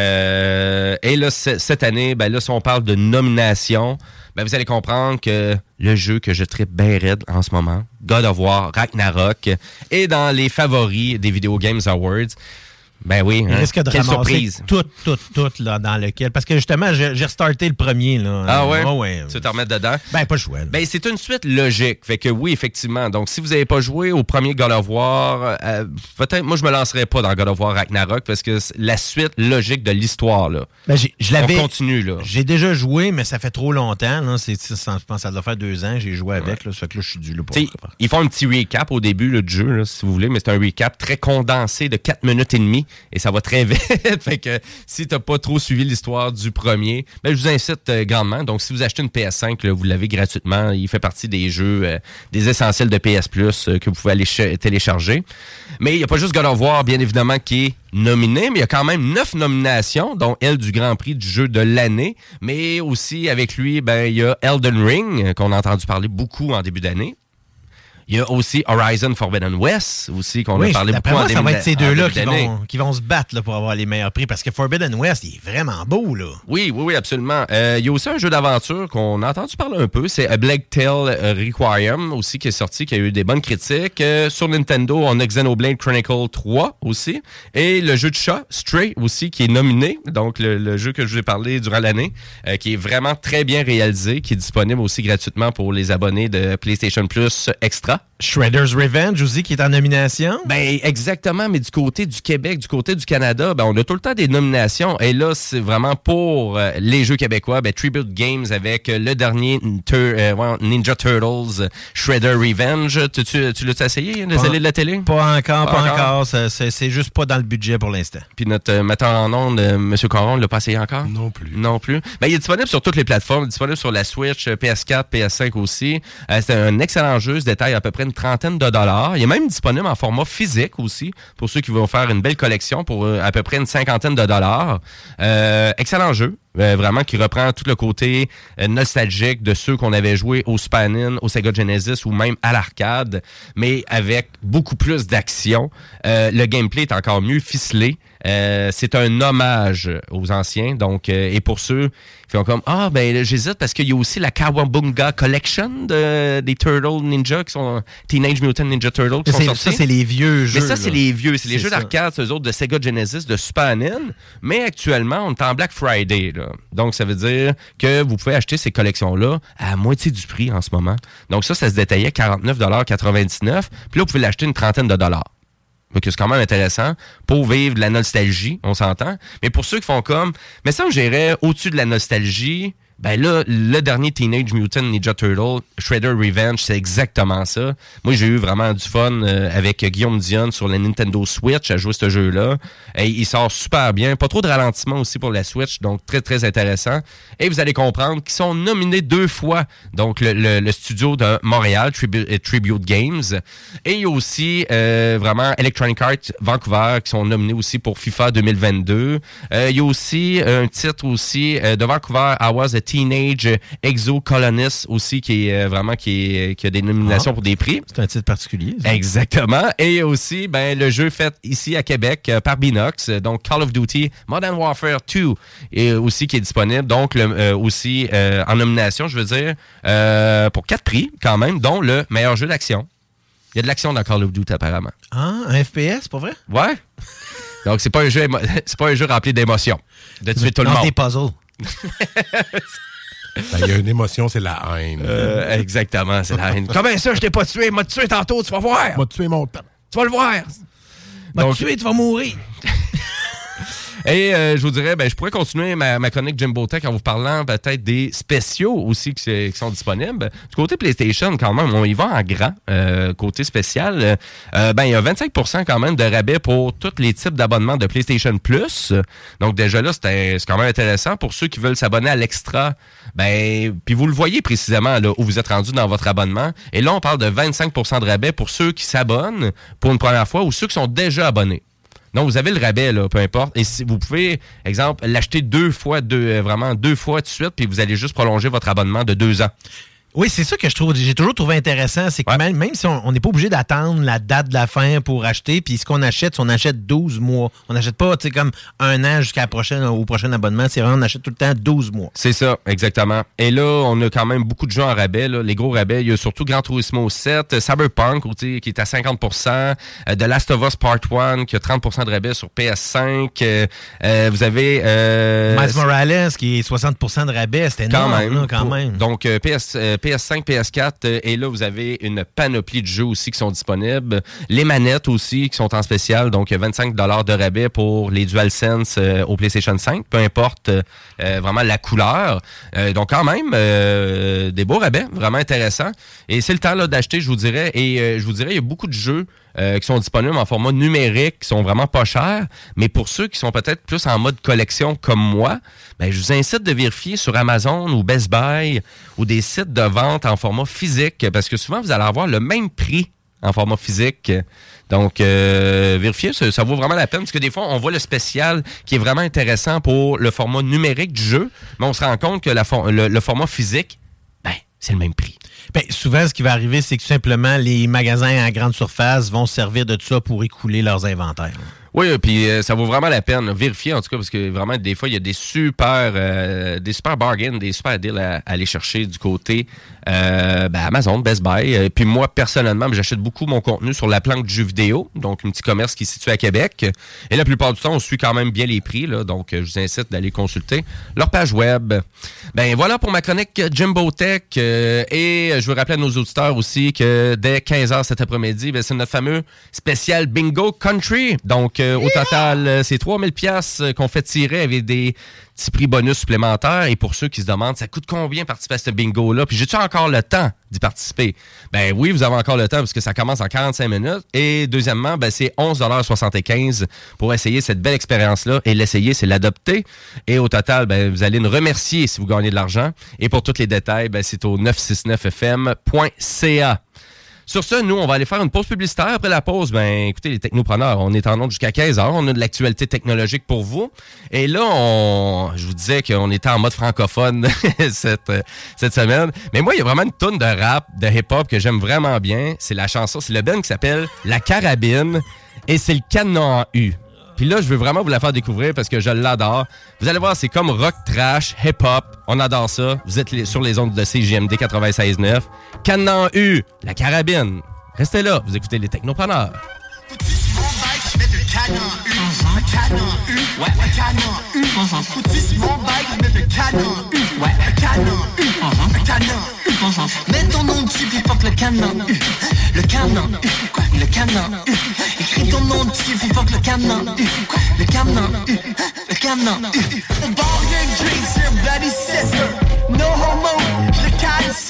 Et là, cette année, là, si on parle de nomination, vous allez comprendre que le jeu que je trippe bien raide en ce moment, God of War, Ragnarok, est dans les favoris des Video Games Awards. Ben oui, il risque de quelle ramasser surprise. tout là, dans lequel. Parce que justement, j'ai restarté le premier. Là. Ah ouais? Ouais. Tu vas te remettre dedans? Ben, pas le choix. Ben, c'est une suite logique. Fait que oui, effectivement. Donc, si vous n'avez pas joué au premier God of War, peut-être, moi, je me lancerais pas dans God of War Ragnarok parce que c'est la suite logique de l'histoire, là. Ben, on continue, là. J'ai déjà joué, mais ça fait trop longtemps. Là. Je pense que ça doit faire 2 ans. J'ai joué avec. Là, ça fait que là, je suis dû là pour. Ils font un petit recap au début là, du jeu, là, si vous voulez, mais c'est un recap très condensé de 4 minutes et demie et ça va très vite. Fait que si t'as pas trop suivi l'histoire du premier, je vous incite grandement. Donc, si vous achetez une PS5, là, vous l'avez gratuitement. Il fait partie des jeux, des essentiels de PS Plus que vous pouvez aller télécharger. Mais il n'y a pas juste God of War, bien évidemment, qui est nominé, mais il y a quand même 9 nominations, dont elle du Grand Prix du jeu de l'année. Mais aussi, avec lui, il y a Elden Ring, qu'on a entendu parler beaucoup en début d'année. Il y a aussi Horizon Forbidden West, aussi, qu'on a parlé beaucoup en début d'année. Ça va être ces deux-là qui vont se battre là, pour avoir les meilleurs prix, parce que Forbidden West, il est vraiment beau, là. Oui, absolument. Il y a aussi un jeu d'aventure qu'on a entendu parler un peu, c'est A Plague Tale Requiem, aussi, qui est sorti, qui a eu des bonnes critiques. Sur Nintendo, on a Xenoblade Chronicle 3, aussi. Et le jeu de chat, Stray, aussi, qui est nominé. Donc, le jeu que je vous ai parlé durant l'année, qui est vraiment très bien réalisé, qui est disponible aussi gratuitement pour les abonnés de PlayStation Plus Extra. Shredder's Revenge aussi qui est en nomination. Exactement, mais du côté du Québec, du côté du Canada, on a tout le temps des nominations. Et là, c'est vraiment pour les jeux québécois, Tribute Games avec le dernier Ninja Turtles, Shredder Revenge. Tu l'as essayé, les allées de la télé? Pas encore. C'est juste pas dans le budget pour l'instant. Puis notre metteur en ondes, M. Caron, ne l'a pas essayé encore? Non plus. Il est disponible sur toutes les plateformes. Il est disponible sur la Switch, PS4, PS5 aussi. C'est un excellent jeu. Ce détail à peu près une trentaine de dollars. Il est même disponible en format physique aussi, pour ceux qui vont faire une belle collection pour à peu près une cinquantaine de dollars. Excellent jeu. Vraiment qui reprend tout le côté nostalgique de ceux qu'on avait joué au Super NES, au Sega Genesis ou même à l'arcade, mais avec beaucoup plus d'action. Le gameplay est encore mieux ficelé. C'est un hommage aux anciens. Donc, et pour ceux qui font comme j'hésite parce qu'il y a aussi la Kawabunga Collection des Turtle Ninja qui sont Teenage Mutant Ninja Turtles qui sont sortis. Ça, c'est les vieux jeux. Mais ça, c'est les vieux. C'est les jeux d'arcade, c'est eux autres de Sega Genesis, de Super NES. Mais actuellement, on est en Black Friday, là. Donc, ça veut dire que vous pouvez acheter ces collections-là à moitié du prix en ce moment. Donc, ça se détaillait 49,99 $. Puis là, vous pouvez l'acheter une trentaine de dollars. Donc, c'est quand même intéressant pour vivre de la nostalgie, on s'entend. Mais pour ceux qui font comme... Mais ça, j'irais au-dessus de la nostalgie, Ben là, le dernier Teenage Mutant Ninja Turtle, Shredder Revenge, c'est exactement ça. Moi, j'ai eu vraiment du fun avec Guillaume Dion sur la Nintendo Switch à jouer ce jeu-là. Et il sort super bien. Pas trop de ralentissement aussi pour la Switch, donc très, très intéressant. Et vous allez comprendre qu'ils sont nominés 2 fois. Donc, le studio de Montréal, Tribute Games. Et il y a aussi vraiment Electronic Arts Vancouver qui sont nominés aussi pour FIFA 2022. Il y a aussi un titre aussi de Vancouver, I Was a Teenage Exocolonist aussi qui est vraiment qui a des nominations pour des prix. C'est un titre particulier. Ça. Exactement. Et aussi le jeu fait ici à Québec par Binox, donc Call of Duty Modern Warfare 2 et aussi qui est disponible, donc aussi en nomination, je veux dire, pour 4 prix quand même, dont le meilleur jeu d'action. Il y a de l'action dans Call of Duty apparemment. Ah, un FPS, pas vrai? Ouais. Donc c'est pas un jeu rempli d'émotions, de tuer tout le monde. Des puzzles. Il y a une émotion, c'est la haine. Exactement, c'est la haine. Comment ça, je t'ai pas tué? M'a tué tantôt, tu vas voir. M'a tué mon temps. Tu vas le voir. M'a tué, tu vas mourir. Et je vous dirais, je pourrais continuer ma chronique Jimbo Tech en vous parlant peut-être des spéciaux aussi qui sont disponibles. Du côté PlayStation, quand même, on y va en grand. Côté spécial, il y a 25% quand même de rabais pour tous les types d'abonnements de PlayStation Plus. Donc déjà là, c'est quand même intéressant pour ceux qui veulent s'abonner à l'extra. Puis vous le voyez précisément là où vous êtes rendu dans votre abonnement. Et là, on parle de 25% de rabais pour ceux qui s'abonnent pour une première fois ou ceux qui sont déjà abonnés. Donc, vous avez le rabais, là, peu importe. Et si vous pouvez, exemple, l'acheter 2 fois de suite, puis vous allez juste prolonger votre abonnement de 2 ans. Oui, c'est ça que j'ai toujours trouvé intéressant. C'est que même si on n'est pas obligé d'attendre la date de la fin pour acheter, puis ce qu'on achète, on achète 12 mois. On n'achète pas, comme 1 an jusqu'à au prochain abonnement. C'est vraiment, on achète tout le temps 12 mois. C'est ça, exactement. Et là, on a quand même beaucoup de jeux en rabais. Là. Les gros rabais, il y a surtout Gran Turismo 7, Cyberpunk, qui est à 50%, The Last of Us Part 1, qui a 30% de rabais sur PS5. Vous avez... Miles Morales, qui est 60% de rabais. C'était énorme, quand même. Donc, PS5, PS4, et là, vous avez une panoplie de jeux aussi qui sont disponibles. Les manettes aussi qui sont en spécial, donc 25$ de rabais pour les DualSense au PlayStation 5, peu importe vraiment la couleur. Donc quand même, des beaux rabais, vraiment intéressants. Et c'est le temps là, d'acheter, je vous dirais. Et je vous dirais, il y a beaucoup de jeux qui sont disponibles en format numérique, qui sont vraiment pas chers. Mais pour ceux qui sont peut-être plus en mode collection comme moi, je vous incite de vérifier sur Amazon ou Best Buy ou des sites de vente en format physique, parce que souvent, vous allez avoir le même prix en format physique. Donc, vérifiez, ça vaut vraiment la peine, parce que des fois, on voit le spécial qui est vraiment intéressant pour le format numérique du jeu, mais on se rend compte que le format physique, c'est le même prix. Souvent, ce qui va arriver, c'est que tout simplement, les magasins à grande surface vont se servir de ça pour écouler leurs inventaires. Oui, puis ça vaut vraiment la peine. Vérifier, en tout cas, parce que vraiment, des fois, il y a des super bargains, des super deals à aller chercher du côté Amazon, Best Buy. Puis moi, personnellement, j'achète beaucoup mon contenu sur La Planque du jeu vidéo, donc un petit commerce qui est situé à Québec. Et la plupart du temps, on suit quand même bien les prix, là, donc je vous incite d'aller consulter leur page web. Voilà pour ma chronique Jimbo Tech. Et je veux rappeler à nos auditeurs aussi que dès 15h cet après-midi, c'est notre fameux spécial Bingo Country. Donc, au total, c'est 3000$ qu'on fait tirer avec des petits prix bonus supplémentaires. Et pour ceux qui se demandent, ça coûte combien participer à ce bingo-là? Puis j'ai-tu encore le temps d'y participer? Oui, vous avez encore le temps parce que ça commence en 45 minutes. Et deuxièmement, c'est 11,75$ pour essayer cette belle expérience-là. Et l'essayer, c'est l'adopter. Et au total, vous allez nous remercier si vous gagnez de l'argent. Et pour tous les détails, c'est au 969fm.ca. Sur ce, nous, on va aller faire une pause publicitaire. Après la pause, écoutez, les technopreneurs, on est en onde jusqu'à 15h. On a de l'actualité technologique pour vous. Et là, je vous disais qu'on était en mode francophone cette semaine. Mais moi, il y a vraiment une toune de rap, de hip-hop que j'aime vraiment bien. C'est la chanson, c'est le band qui s'appelle La Carabine. Et c'est le canon en U. Puis là, je veux vraiment vous la faire découvrir parce que je l'adore. Vous allez voir, c'est comme rock trash, hip-hop. On adore ça. Vous êtes sur les ondes de CJMD 96.9. Canon U, La Carabine. Restez là, vous écoutez les technopreneurs. Mets ton nom dessus, puis fuck le canon. Le canon, le canon. Écris ton nom dessus, puis fuck le canon. Le canon, le canon. Ball and drinks, your bloody sister.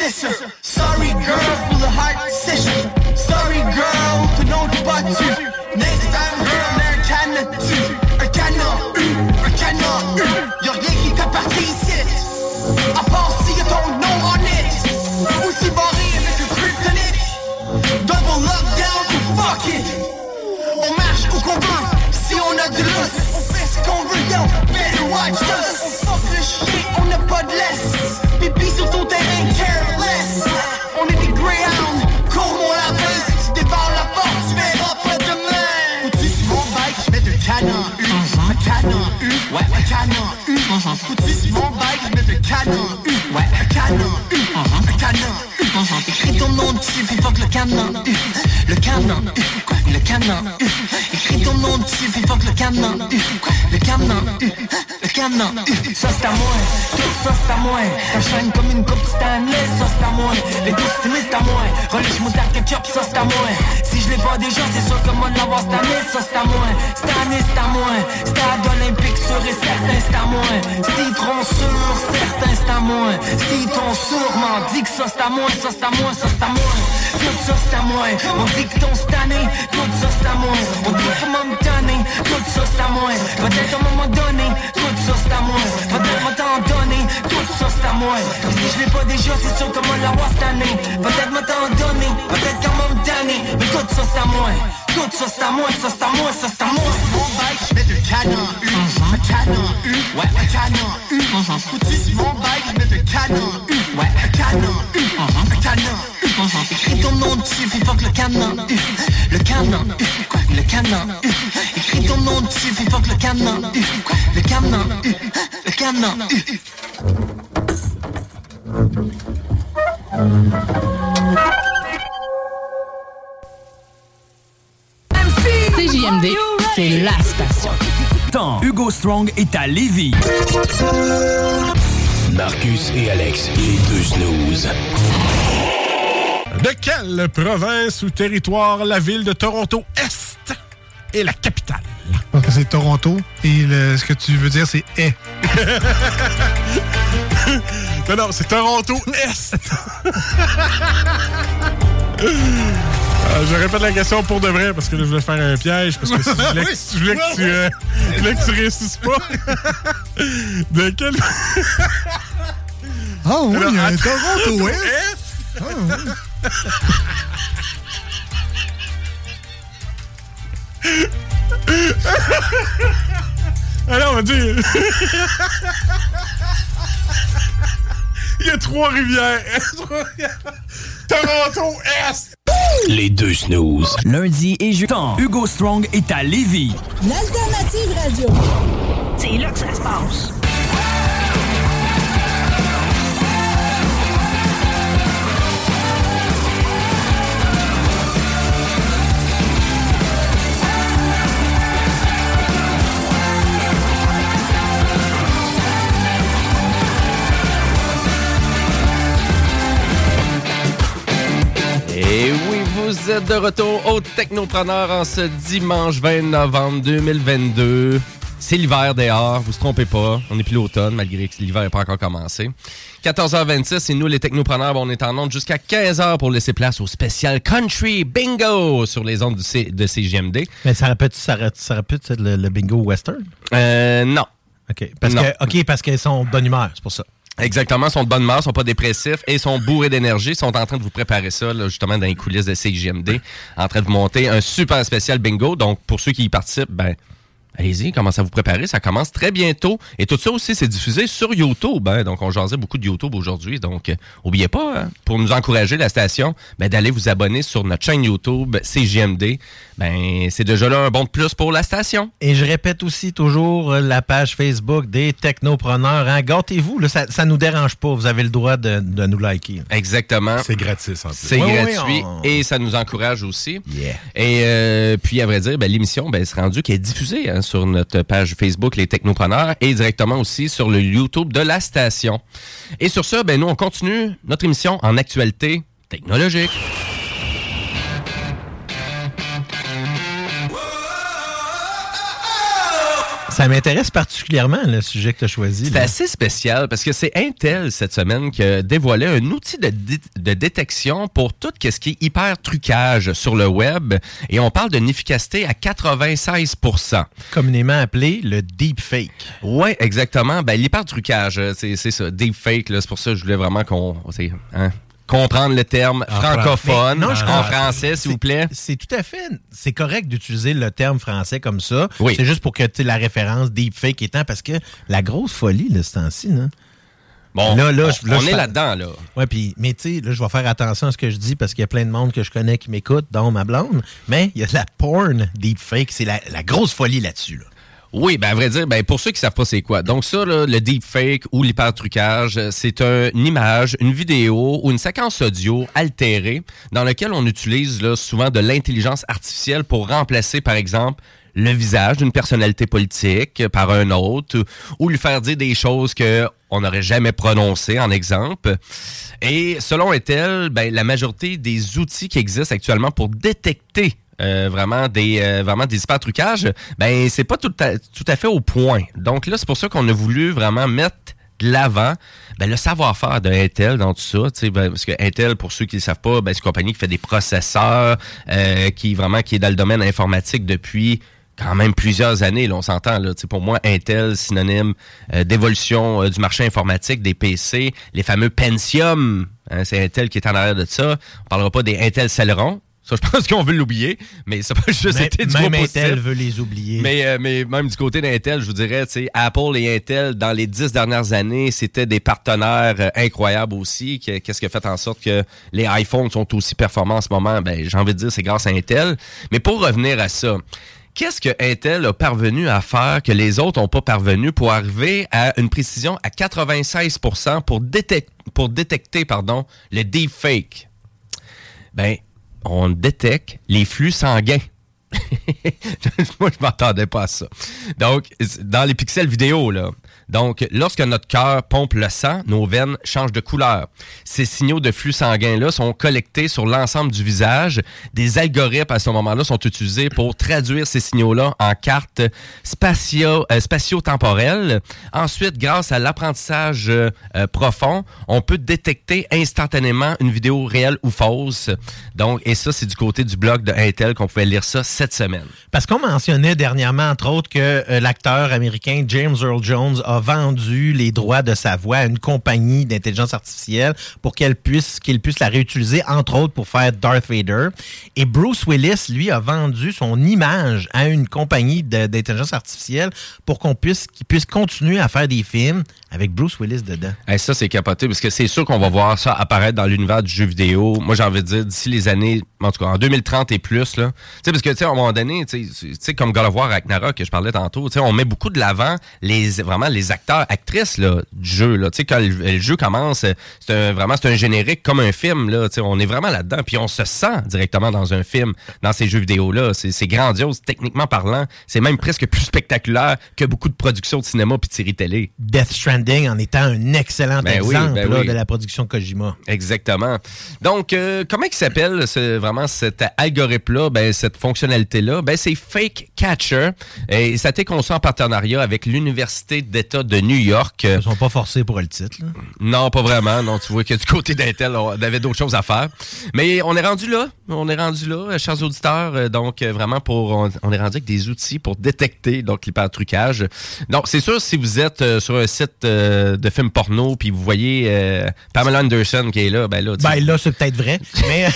session. Sorry girl pour le heart session. Sorry girl, te nom de battu. Next time girl, mais un canon dessus. Un canon, y'a rien qui t'appartient ici. À part si y'a ton nom en net. Aussi barré avec le kryptonite. Double lockdown ou fuck it. On marche où qu'on veut. Si on a du lust, on fait ce qu'on veut, yo. Better watch us. On fuck le shit, on n'a pas de laisse. Pipi sur ton terrain, careless. On est des greyhounds, cours mon lapin. Si tu débarres la porte, tu verras pas demain. Faut-tu sur mon bike, je mets de canon un canon ouais, un canon Faut-tu sur mon bike, je mets de canon ouais, un canon Écris ton nom dessus, puis fuck le canon le canon Écris ton nom dessus, puis fuck le canon le canon Ça c'est à moi, tout ça c'est à moi. Ça shine comme une coupe Stanley, ça c'est à moi. Les deux stylistes c'est à moi. Relish moutarde ketchup, ça c'est à moi. Si je l'ai pas déjà, c'est sûr que moi de l'avoir cette année, ça c'est à moi. Cette année c'est à moi. Stade olympique sûr et certain c'est à moi. Citron sûr, certain c'est à moi. Citron sûrement dit que ça c'est à moi, ça c'est à moi, ça c'est à moi. Tout ça c'est à moi. On dit que ton cette année, tout ça c'est à moi. On dit comment me donner, tout ça c'est à moi. Peut-être à un moment donné, tout ça c'est à moi. Peut-être m'en t'en donner, tout ça c'est à moi. Si je l'ai pas déjà, c'est sûr que moi l'avoir cette année. Peut-être m'en t'en donner, peut-être qu'à m'en donner. Mais tout ça c'est à moi. Tout ça c'est à moi, ça c'est à moi, ça c'est à moi. Mon bike, je mets de canon un canon ouais, un canon Faut-tu sur mon bike, je mets de canon ouais, un canon Écris ton nom dessus, puis fuck le canon le canon Écris ton nom dessus, puis fuck le canon le canon CJMD, c'est la station. Hugo Strong est à Lévis. Marcus et Alex, les deux snooze. De quelle province ou territoire la ville de Toronto Est est la capitale? Donc c'est Toronto et ce que tu veux dire c'est est. Non, c'est Toronto Est. Je répète la question pour de vrai parce que là, je voulais faire un piège parce que si je voulais que tu réussisses pas. De quel... Ah oui, il y a un Toronto Est. Ah oui. Alors, on va dire... Il y a Trois-Rivières. Toronto Est. Les deux snooze. Lundi et jeudi, Hugo Strong est à Lévis. L'alternative radio. C'est là que ça se passe. Et oui, vous êtes de retour au Technopreneur en ce dimanche 20 novembre 2022. C'est l'hiver dehors, vous ne se trompez pas. On n'est plus l'automne, malgré que l'hiver n'est pas encore commencé. 14h26, et nous, les Technopreneurs, on est en onde jusqu'à 15h pour laisser place au spécial Country Bingo sur les ondes de CJMD. Mais ça répète le bingo western? Non. OK. Parce qu'elles sont de bonne humeur, c'est pour ça. Exactement, ils sont de bonne humeur, ils sont pas dépressifs et ils sont bourrés d'énergie. Ils sont en train de vous préparer ça, là, justement, dans les coulisses de CJMD, en train de vous monter un super spécial bingo. Donc, pour ceux qui y participent, allez-y, commencez à vous préparer. Ça commence très bientôt. Et tout ça aussi, c'est diffusé sur YouTube. Donc, on jasait beaucoup de YouTube aujourd'hui. Donc, oubliez pas, pour nous encourager, la station, d'aller vous abonner sur notre chaîne YouTube CJMD. C'est déjà là un bon de plus pour la station. Et je répète aussi toujours la page Facebook des Technopreneurs. Gâtez-vous, là, ça nous dérange pas. Vous avez le droit de nous liker. Exactement. C'est gratis en plus. C'est gratuit et ça nous encourage aussi. Yeah. Et puis, à vrai dire, l'émission, c'est rendu qu'elle est diffusée sur notre page Facebook, les Technopreneurs, et directement aussi sur le YouTube de la station. Et sur ça, nous, on continue notre émission en actualité technologique. Ça m'intéresse particulièrement, le sujet que tu as choisi. C'est assez spécial parce que c'est Intel cette semaine qui a dévoilé un outil de détection pour tout ce qui est hyper trucage sur le web. Et on parle d'une efficacité à 96%. Communément appelé le deepfake. Oui, exactement. Ben, l'hyper trucage, c'est ça. Deepfake, là, c'est pour ça que je voulais vraiment qu'on... comprendre le terme francophone en français, s'il vous plaît. C'est tout à fait... C'est correct d'utiliser le terme français comme ça. Oui. C'est juste pour que tu aies la référence deepfake étant, parce que la grosse folie, là, ce temps-ci, là... Bon, on est là-dedans, là. Ouais, puis, mais tu sais, là, je vais faire attention à ce que je dis parce qu'il y a plein de monde que je connais qui m'écoute, dont ma blonde. Mais il y a de la porn deepfake. C'est la grosse folie là-dessus, là. Oui, ben à vrai dire, ben pour ceux qui savent pas c'est quoi. Donc ça, là, le deepfake ou l'hypertrucage, c'est une image, une vidéo ou une séquence audio altérée dans laquelle on utilise là, souvent de l'intelligence artificielle pour remplacer, par exemple, le visage d'une personnalité politique par un autre ou lui faire dire des choses qu'on n'aurait jamais prononcées, en exemple. Et selon Intel, ben, la majorité des outils qui existent actuellement pour détecter vraiment des hypertrucages, ben c'est pas tout à fait au point. Donc là, c'est pour ça qu'on a voulu vraiment mettre de l'avant le savoir-faire de Intel dans tout ça, parce que Intel, pour ceux qui ne le savent pas, ben, c'est une compagnie qui fait des processeurs, qui est dans le domaine informatique depuis quand même plusieurs années, là, on s'entend. Là, pour moi, Intel, synonyme d'évolution du marché informatique, des PC, les fameux Pentium, hein, c'est Intel qui est en arrière de ça. On parlera pas des Intel Celeron. Ça, je pense qu'on veut l'oublier, mais ça peut juste être du même possible. Intel veut les oublier. Mais même du côté d'Intel, je vous dirais, Apple et Intel, dans les 10 dernières années, c'était des partenaires incroyables aussi. Qu'est-ce qui a fait en sorte que les iPhones sont aussi performants en ce moment? Ben, j'ai envie de dire, c'est grâce à Intel. Mais pour revenir à ça, qu'est-ce que Intel a parvenu à faire que les autres n'ont pas parvenu pour arriver à une précision à 96% pour détecter le deepfake? Ben, on détecte les flux sanguins. Moi, je m'attendais pas à ça. Donc, dans les pixels vidéo, là. Donc, lorsque notre cœur pompe le sang, nos veines changent de couleur. Ces signaux de flux sanguins-là sont collectés sur l'ensemble du visage. Des algorithmes, à ce moment-là, sont utilisés pour traduire ces signaux-là en cartes spatio-temporelles. Ensuite, grâce à l'apprentissage profond, on peut détecter instantanément une vidéo réelle ou fausse. Donc, et ça, c'est du côté du blog de Intel qu'on pouvait lire ça cette semaine. Parce qu'on mentionnait dernièrement, entre autres, que l'acteur américain James Earl Jones a vendu les droits de sa voix à une compagnie d'intelligence artificielle pour qu'il puisse la réutiliser, entre autres, pour faire Darth Vader. Et Bruce Willis, lui, a vendu son image à une compagnie d'intelligence artificielle pour qu'il puisse continuer à faire des films avec Bruce Willis dedans. Et ça, c'est capoté, parce que c'est sûr qu'on va voir ça apparaître dans l'univers du jeu vidéo. Moi, j'ai envie de dire, d'ici les années, en tout cas, en 2030 et plus, là. Tu sais, parce que, tu sais, à un moment donné, tu sais, comme God of War Ragnarok, que je parlais tantôt, tu sais, on met beaucoup de l'avant vraiment les acteurs, actrices, là, du jeu, là. Tu sais, quand le jeu commence, c'est un générique comme un film, là. Tu sais, on est vraiment là-dedans, puis on se sent directement dans un film, dans ces jeux vidéo-là. C'est grandiose, techniquement parlant. C'est même presque plus spectaculaire que beaucoup de productions de cinéma puis de séries télé. Death Stranding en étant un excellent exemple de la production Kojima. Exactement. Donc, comment il s'appelle vraiment cet algorithme-là, cette fonctionnalité-là? C'est Fake Catcher. Et ça a été conçu en partenariat avec l'Université d'État de New York. Ils ne sont pas forcés pour le titre, là. Non, pas vraiment. Non, tu vois que du côté d'Intel, on avait d'autres choses à faire. Mais on est rendu là. Chers auditeurs. Donc, vraiment, on est rendu avec des outils pour détecter l'hypertrucage. Donc, c'est sûr, si vous êtes sur un site de films porno puis vous voyez Pamela Anderson qui est là, là, c'est peut-être vrai, mais...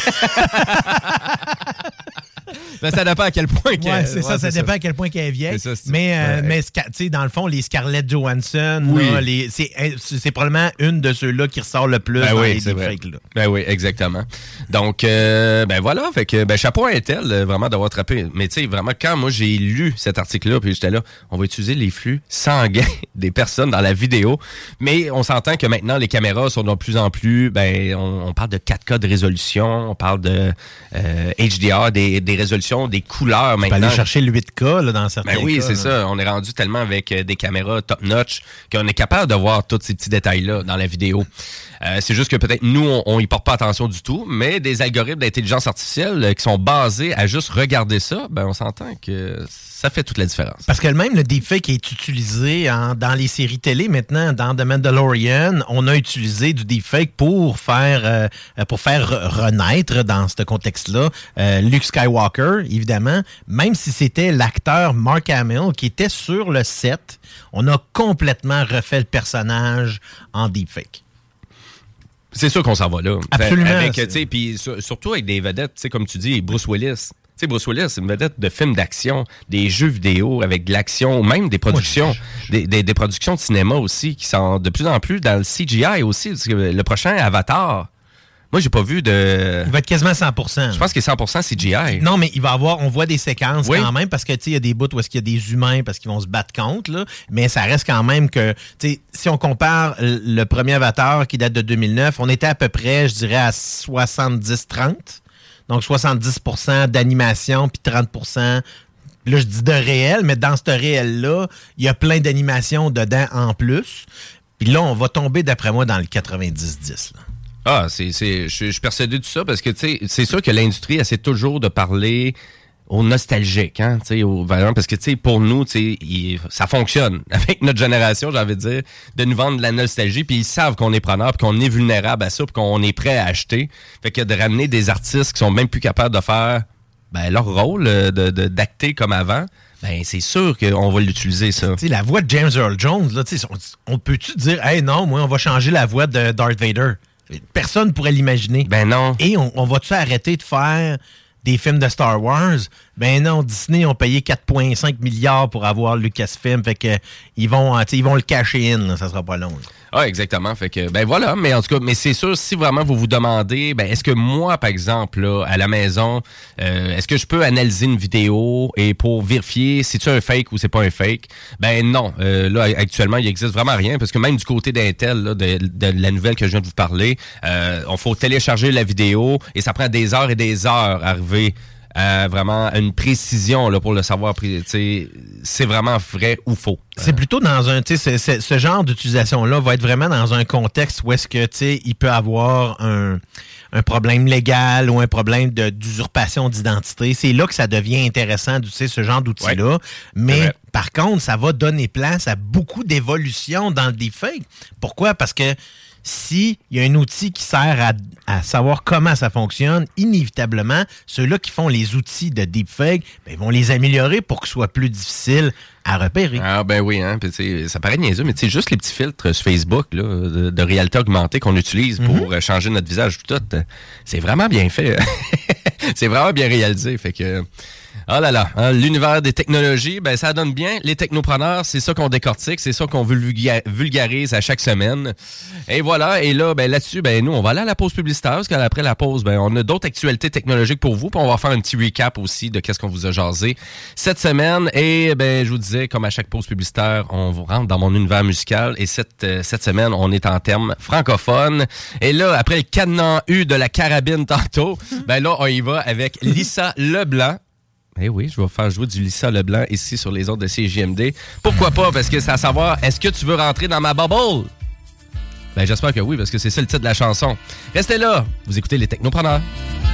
ça dépend à quel point qu'elle... Ouais, c'est ça, ça dépend à quel point qu'elle est vieille. Ça, mais tu sais, dans le fond, les Scarlett Johansson, là, c'est probablement une de ceux-là qui ressort le plus dans les deepfakes. Ben oui, exactement. Donc, voilà, fait que chapeau à Intel, vraiment, d'avoir attrapé. Mais tu sais, vraiment, quand moi, j'ai lu cet article-là, puis j'étais là, on va utiliser les flux sanguins des personnes dans la vidéo. Mais on s'entend que maintenant, les caméras sont de plus en plus... on parle de 4K de résolution, on parle de HDR, des résolutions, des couleurs maintenant. Tu peux aller chercher le 8K là, dans certains cas. Oui, c'est ça. On est rendu tellement avec des caméras top-notch qu'on est capable de voir tous ces petits détails-là dans la vidéo. C'est juste que peut-être nous, on y porte pas attention du tout, mais des algorithmes d'intelligence artificielle qui sont basés à juste regarder ça, ben on s'entend que ça fait toute la différence. Parce que même le deepfake est utilisé dans les séries télé maintenant. Dans The Mandalorian, on a utilisé du deepfake pour faire renaître dans ce contexte-là Luke Skywalker, évidemment. Même si c'était l'acteur Mark Hamill qui était sur le set, on a complètement refait le personnage en deepfake. C'est sûr qu'on s'en va là. Absolument. Puis surtout avec des vedettes, comme tu dis, Bruce Willis. Tu sais, Bruce Willis, c'est une vedette de films d'action, des jeux vidéo avec de l'action, même des productions, des productions de cinéma aussi, qui sont de plus en plus dans le CGI aussi. Parce que le prochain Avatar, moi, j'ai pas vu de... Il va être quasiment 100%. Je pense qu'il est 100% CGI. Non, mais il va avoir... On voit des séquences quand même, parce que, tu sais, il y a des bouts où est-ce qu'il y a des humains, parce qu'ils vont se battre contre, là. Mais ça reste quand même que... Tu sais, si on compare le premier Avatar, qui date de 2009, on était à peu près, je dirais, à 70-30. Donc, 70% d'animation, puis 30%... Là, je dis de réel, mais dans ce réel-là, il y a plein d'animations dedans en plus. Puis là, on va tomber, d'après moi, dans le 90-10, là. Ah, je suis persuadé de ça parce que, tu sais, c'est sûr que l'industrie essaie toujours de parler aux nostalgiques, hein, tu sais, parce que, tu sais, pour nous, tu sais, ça fonctionne avec notre génération, j'ai envie de dire, de nous vendre de la nostalgie, puis ils savent qu'on est preneur, puis qu'on est vulnérable à ça, puis qu'on est prêt à acheter. Fait que de ramener des artistes qui sont même plus capables de faire leur rôle, d'acter comme avant, ben c'est sûr qu'on va l'utiliser, ça. Tu sais, la voix de James Earl Jones, là, tu sais, on peut-tu dire, hey, non, moi, on va changer la voix de Darth Vader? Personne ne pourrait l'imaginer. Ben non. Et on va-tu arrêter de faire des films de Star Wars? Ben non, Disney ont payé 4,5 milliards pour avoir Lucasfilm. Fait que ils vont le cacher in, là, ça sera pas long. Là. Ah, exactement. Fait que, ben voilà. Mais en tout cas, mais c'est sûr, si vraiment vous vous demandez, ben, est-ce que moi, par exemple, là, à la maison, est-ce que je peux analyser une vidéo et pour vérifier si c'est un fake ou c'est pas un fake? Ben non. Là, actuellement, il existe vraiment rien parce que même du côté d'Intel, là, de la nouvelle que je viens de vous parler, on faut télécharger la vidéo et ça prend des heures et des heures à arriver à vraiment une précision là, pour le savoir. C'est vraiment vrai ou faux. C'est plutôt dans un... Ce genre d'utilisation-là va être vraiment dans un contexte où est-ce que il peut avoir un problème légal ou un problème d'usurpation d'identité. C'est là que ça devient intéressant d'utiliser ce genre d'outil-là. Ouais. Mais par contre, ça va donner place à beaucoup d'évolutions dans le deepfake. Pourquoi? Parce que s'il y a un outil qui sert à savoir comment ça fonctionne, inévitablement, ceux-là qui font les outils de deepfake, ben, ils vont les améliorer pour que ce soit plus difficile à repérer. Ah ben oui, hein. Puis, ça paraît niaiseux, mais juste les petits filtres sur Facebook là, de réalité augmentée qu'on utilise pour changer notre visage tout, c'est vraiment bien fait. C'est vraiment bien réalisé. Fait que... Oh là là, hein, l'univers des technologies, ben ça donne bien. Les technopreneurs, c'est ça qu'on décortique, c'est ça qu'on vulgarise à chaque semaine. Et voilà, et là, ben là-dessus, ben nous, on va aller à la pause publicitaire, parce qu'après la pause, ben on a d'autres actualités technologiques pour vous, puis on va faire un petit recap aussi de qu'est-ce qu'on vous a jasé cette semaine. Et ben je vous disais, comme à chaque pause publicitaire, on vous rentre dans mon univers musical. Et cette semaine, on est en termes francophones. Et là, après le cadenas U de la carabine tantôt, ben là, on y va avec Lisa Leblanc. Eh oui, je vais faire jouer du Lisa Leblanc ici sur les ondes de CJMD. Pourquoi pas? Parce que c'est à savoir, est-ce que tu veux rentrer dans ma bubble? Ben, j'espère que oui, parce que c'est ça le titre de la chanson. Restez là, vous écoutez les Technopreneurs.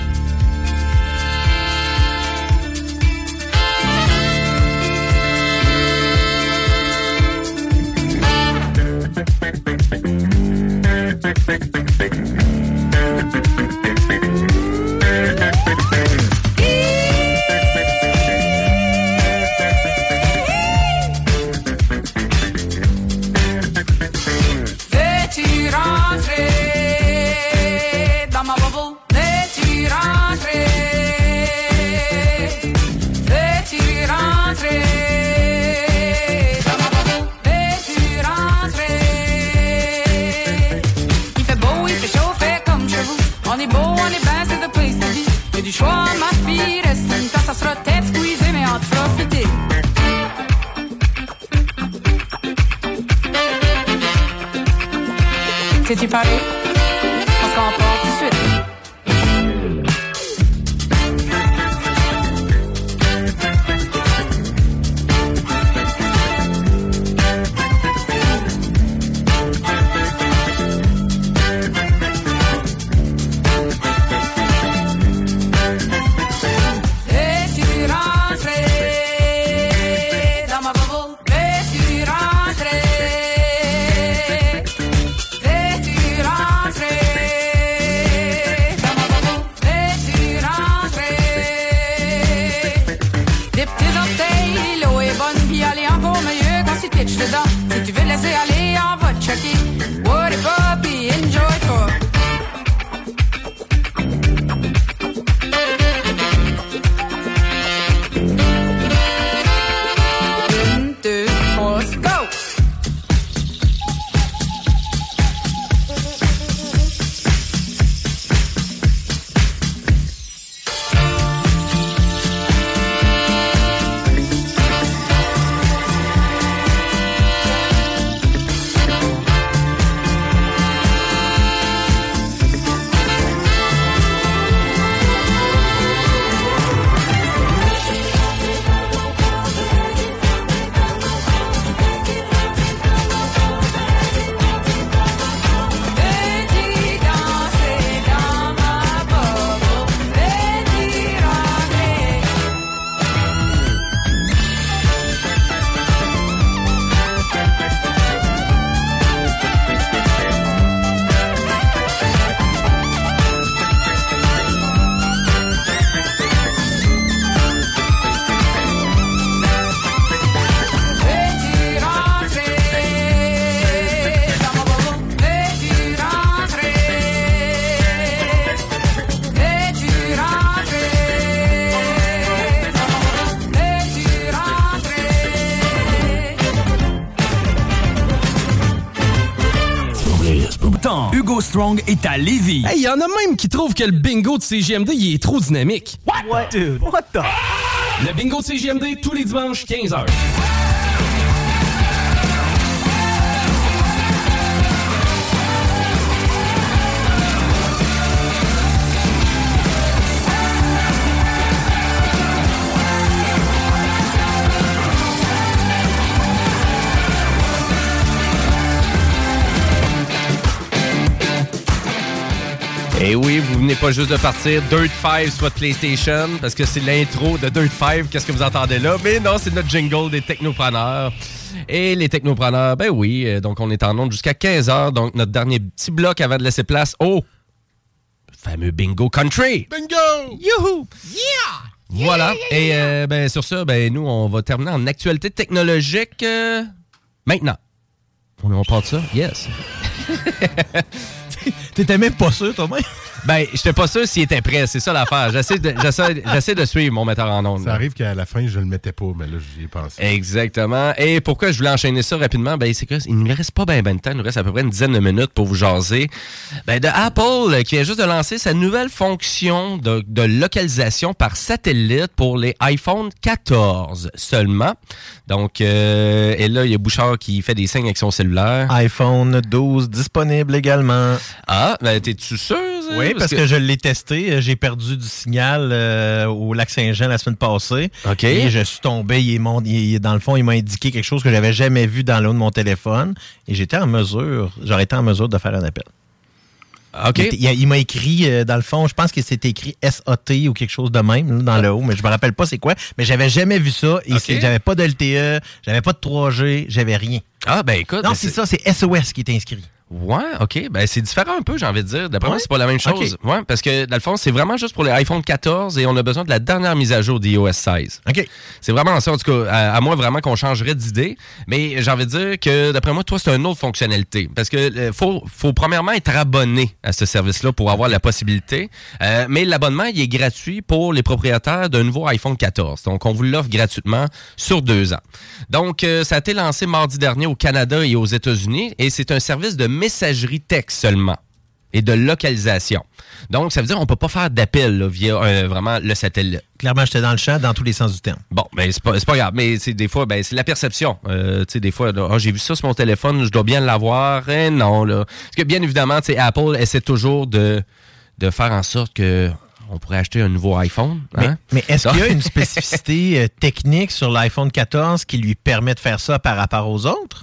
Du choix, ma fille, reste quand ça sera tête squeezée, mais en profiter. T'es-tu paré? Parce qu'on part tout de suite. Si tu veux laisser aller, on va te choquer. What it up, puis enjoy-toi. 1, 2, 3, go! Hugo Strong est à Lévis. Hey, y en a même qui trouvent que le bingo de CJMD, il est trop dynamique. What? Dude, what the... Le bingo de CJMD, tous les dimanches, 15h. Et oui, vous venez pas juste de partir Dirt 5 sur votre PlayStation, parce que c'est l'intro de Dirt 5, qu'est-ce que vous entendez là? Mais non, c'est notre jingle des technopreneurs. Et les technopreneurs, ben oui, donc on est en onde jusqu'à 15h, donc notre dernier petit bloc avant de laisser place au fameux Bingo Country. Bingo! Youhou! Yeah! Voilà, et ben, sur ça, ben, nous, on va terminer en actualité technologique maintenant. On part de ça? Yes! T'étais même pas sûr, toi-même? Ben, j'étais pas sûr s'il était prêt, c'est ça l'affaire. J'essaie de suivre mon metteur en ondes. Ça arrive qu'à la fin, je le mettais pas, mais là, j'y ai pensé. Exactement. Et pourquoi je voulais enchaîner ça rapidement? Ben, c'est qu'il ne nous reste pas bien de temps. Il nous reste à peu près une dizaine de minutes pour vous jaser. Ben, de Apple, qui vient juste de lancer sa nouvelle fonction de localisation par satellite pour les iPhone 14 seulement. Donc, et là, il y a Bouchard qui fait des signes avec son cellulaire. iPhone 12 disponible également. Ah, ben, t'es-tu sûr? Oui, parce que je l'ai testé. J'ai perdu du signal au Lac-Saint-Jean la semaine passée. OK. Et je suis tombé. Dans le fond, il m'a indiqué quelque chose que j'avais jamais vu dans le haut de mon téléphone. Et j'aurais été en mesure de faire un appel. OK. Il m'a écrit, dans le fond, je pense que c'était écrit SAT ou quelque chose de même, là, dans le haut, mais je me rappelle pas c'est quoi. Mais j'avais jamais vu ça. Et j'avais pas de LTE, j'avais pas de 3G, j'avais rien. Ah, ben écoute. Non, c'est ça, c'est SOS qui est inscrit. Ouais, OK. Ben, c'est différent un peu, j'ai envie de dire. D'après moi, c'est pas la même chose. Okay. Ouais, parce que, dans le fond, c'est vraiment juste pour les iPhone 14 et on a besoin de la dernière mise à jour d'iOS 16. OK. C'est vraiment ça, en tout cas, à moins vraiment qu'on changerait d'idée. Mais j'ai envie de dire que, d'après moi, toi, c'est une autre fonctionnalité. Parce que faut premièrement être abonné à ce service-là pour avoir la possibilité. Mais l'abonnement, il est gratuit pour les propriétaires d'un nouveau iPhone 14. Donc, on vous l'offre gratuitement sur 2 ans. Donc, ça a été lancé mardi dernier au Canada et aux États-Unis et c'est un service de messagerie texte seulement et de localisation. Donc, ça veut dire qu'on ne peut pas faire d'appel là, via vraiment le satellite. Clairement, j'étais dans le champ dans tous les sens du terme. Bon, ben c'est pas grave, mais des fois, ben c'est la perception. Tu sais, des fois, là, j'ai vu ça sur mon téléphone, je dois bien l'avoir. Non, là. Parce que bien évidemment, tu sais, Apple essaie toujours de faire en sorte que on pourrait acheter un nouveau iPhone. Hein? Mais est-ce qu'il y a une spécificité technique sur l'iPhone 14 qui lui permet de faire ça par rapport aux autres?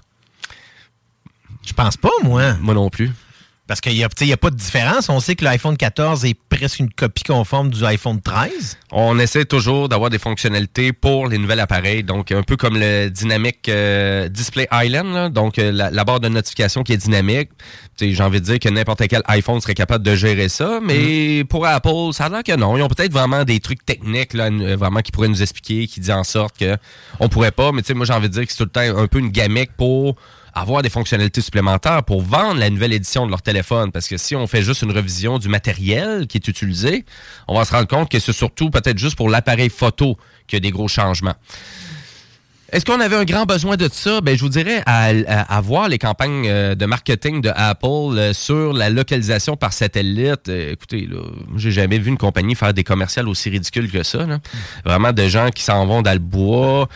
Je pense pas, moi. Moi non plus. Parce qu'il n'y a pas de différence. On sait que l'iPhone 14 est presque une copie conforme du iPhone 13. On essaie toujours d'avoir des fonctionnalités pour les nouveaux appareils. Donc, un peu comme le Dynamic Display Island, là. Donc la barre de notification qui est dynamique. J'ai envie de dire que n'importe quel iPhone serait capable de gérer ça. Mais pour Apple, ça a l'air que non. Ils ont peut-être vraiment des trucs techniques là, vraiment qui pourraient nous expliquer, qui disent en sorte qu'on pourrait pas. Mais tu sais, moi, j'ai envie de dire que c'est tout le temps un peu une gamique pour avoir des fonctionnalités supplémentaires pour vendre la nouvelle édition de leur téléphone. Parce que si on fait juste une revision du matériel qui est utilisé, on va se rendre compte que c'est surtout peut-être juste pour l'appareil photo qu'il y a des gros changements. Est-ce qu'on avait un grand besoin de ça? Ben, je vous dirais à voir les campagnes de marketing de Apple sur la localisation par satellite. Écoutez, là, j'ai jamais vu une compagnie faire des commerciales aussi ridicules que ça. Là. Vraiment de gens qui s'en vont dans le bois,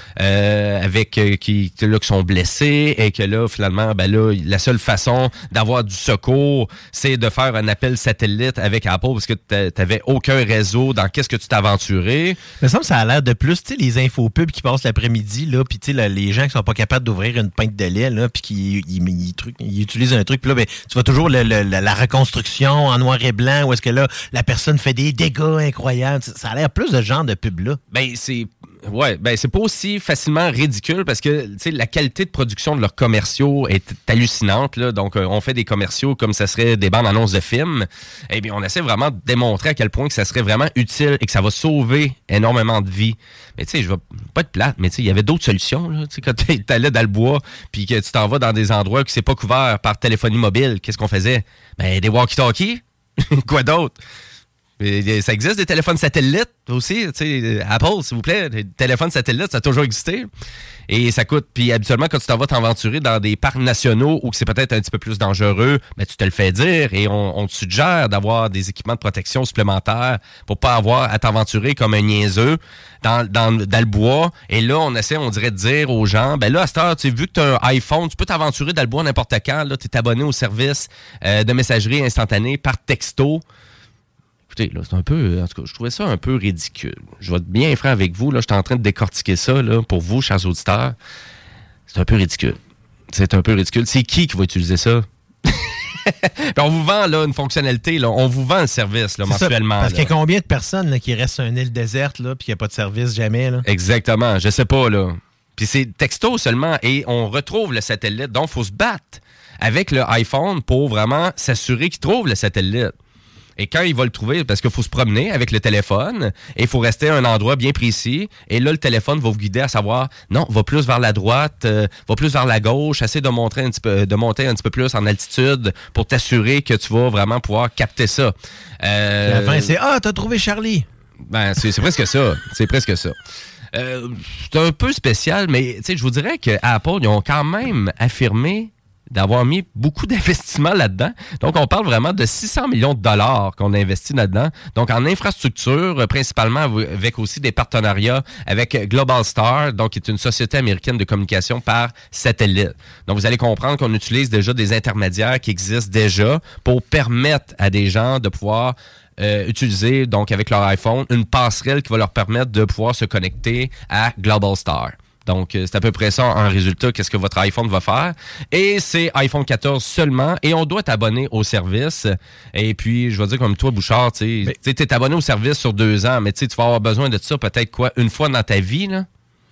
qui sont blessés et que là, finalement, ben là, la seule façon d'avoir du secours, c'est de faire un appel satellite avec Apple parce que t'avais aucun réseau dans qu'est-ce que tu t'es aventuré. Il me semble que ça a l'air de plus, tu sais, les infopubs qui passent l'après-midi, là, puis tu sais, les gens qui sont pas capables d'ouvrir une pinte de lait, là, puis qui ils utilisent un truc, puis là, ben, tu vois toujours la reconstruction en noir et blanc, où est-ce que là, la personne fait des dégâts incroyables. Ça a l'air plus de ce genre de pub-là. Ben, c'est pas aussi facilement ridicule parce que, tu sais, la qualité de production de leurs commerciaux est hallucinante, là. Donc, on fait des commerciaux comme ça serait des bandes annonces de films. Eh bien, on essaie vraiment de démontrer à quel point que ça serait vraiment utile et que ça va sauver énormément de vies. Mais tu sais, je vais pas être plate, mais tu sais, il y avait d'autres solutions, là. Tu sais, quand t'allais dans le bois puis que tu t'en vas dans des endroits que c'est pas couvert par téléphonie mobile, qu'est-ce qu'on faisait? Ben, des walkie-talkies. Quoi d'autre? Ça existe des téléphones satellites aussi, tu sais, Apple, s'il vous plaît, des téléphones satellites, ça a toujours existé. Et ça coûte, puis habituellement, quand tu t'en vas t'aventurer dans des parcs nationaux où c'est peut-être un petit peu plus dangereux, ben, tu te le fais dire et on te suggère d'avoir des équipements de protection supplémentaires pour pas avoir à t'aventurer comme un niaiseux dans le bois. Et là, on dirait de dire aux gens, ben là, à cette heure, tu sais, vu que tu as un iPhone, tu peux t'aventurer dans le bois n'importe quand, là, tu es abonné au service de messagerie instantanée par texto. Écoutez, là, c'est un peu, en tout cas, je trouvais ça un peu ridicule. Je vais être bien franc avec vous, là, je suis en train de décortiquer ça, là, pour vous, chers auditeurs. C'est un peu ridicule. C'est un peu ridicule. C'est qui va utiliser ça? On vous vend là, une fonctionnalité, là, on vous vend le service là, mensuellement. Ça, parce qu'il y a combien de personnes là, qui restent sur une île déserte là, puis qu'il n'y a pas de service jamais? Là? Exactement, je sais pas. Là. Puis c'est texto seulement et on retrouve le satellite. Donc, il faut se battre avec le iPhone pour vraiment s'assurer qu'il trouve le satellite. Et quand il va le trouver, parce qu'il faut se promener avec le téléphone, et il faut rester à un endroit bien précis, et là, le téléphone va vous guider à savoir, non, va plus vers la droite, va plus vers la gauche, essaie de monter un petit peu plus en altitude pour t'assurer que tu vas vraiment pouvoir capter ça. À la fin, c'est « Ah, t'as trouvé Charlie! » Ben, c'est presque ça. C'est presque ça. C'est un peu spécial, mais tu sais, je vous dirais que Apple, ils ont quand même affirmé d'avoir mis beaucoup d'investissements là-dedans. Donc, on parle vraiment de 600 millions de dollars qu'on a investi là-dedans. Donc, en infrastructure, principalement avec aussi des partenariats avec Global Star, donc qui est une société américaine de communication par satellite. Donc, vous allez comprendre qu'on utilise déjà des intermédiaires qui existent déjà pour permettre à des gens de pouvoir utiliser, donc avec leur iPhone, une passerelle qui va leur permettre de pouvoir se connecter à Global Star. Donc, c'est à peu près ça en résultat, qu'est-ce que votre iPhone va faire. Et c'est iPhone 14 seulement, et on doit être abonné au service. Et puis, je vais dire comme toi, Bouchard, tu sais, t'es abonné au service sur 2 ans, mais tu vas avoir besoin de ça peut-être une fois dans ta vie, là?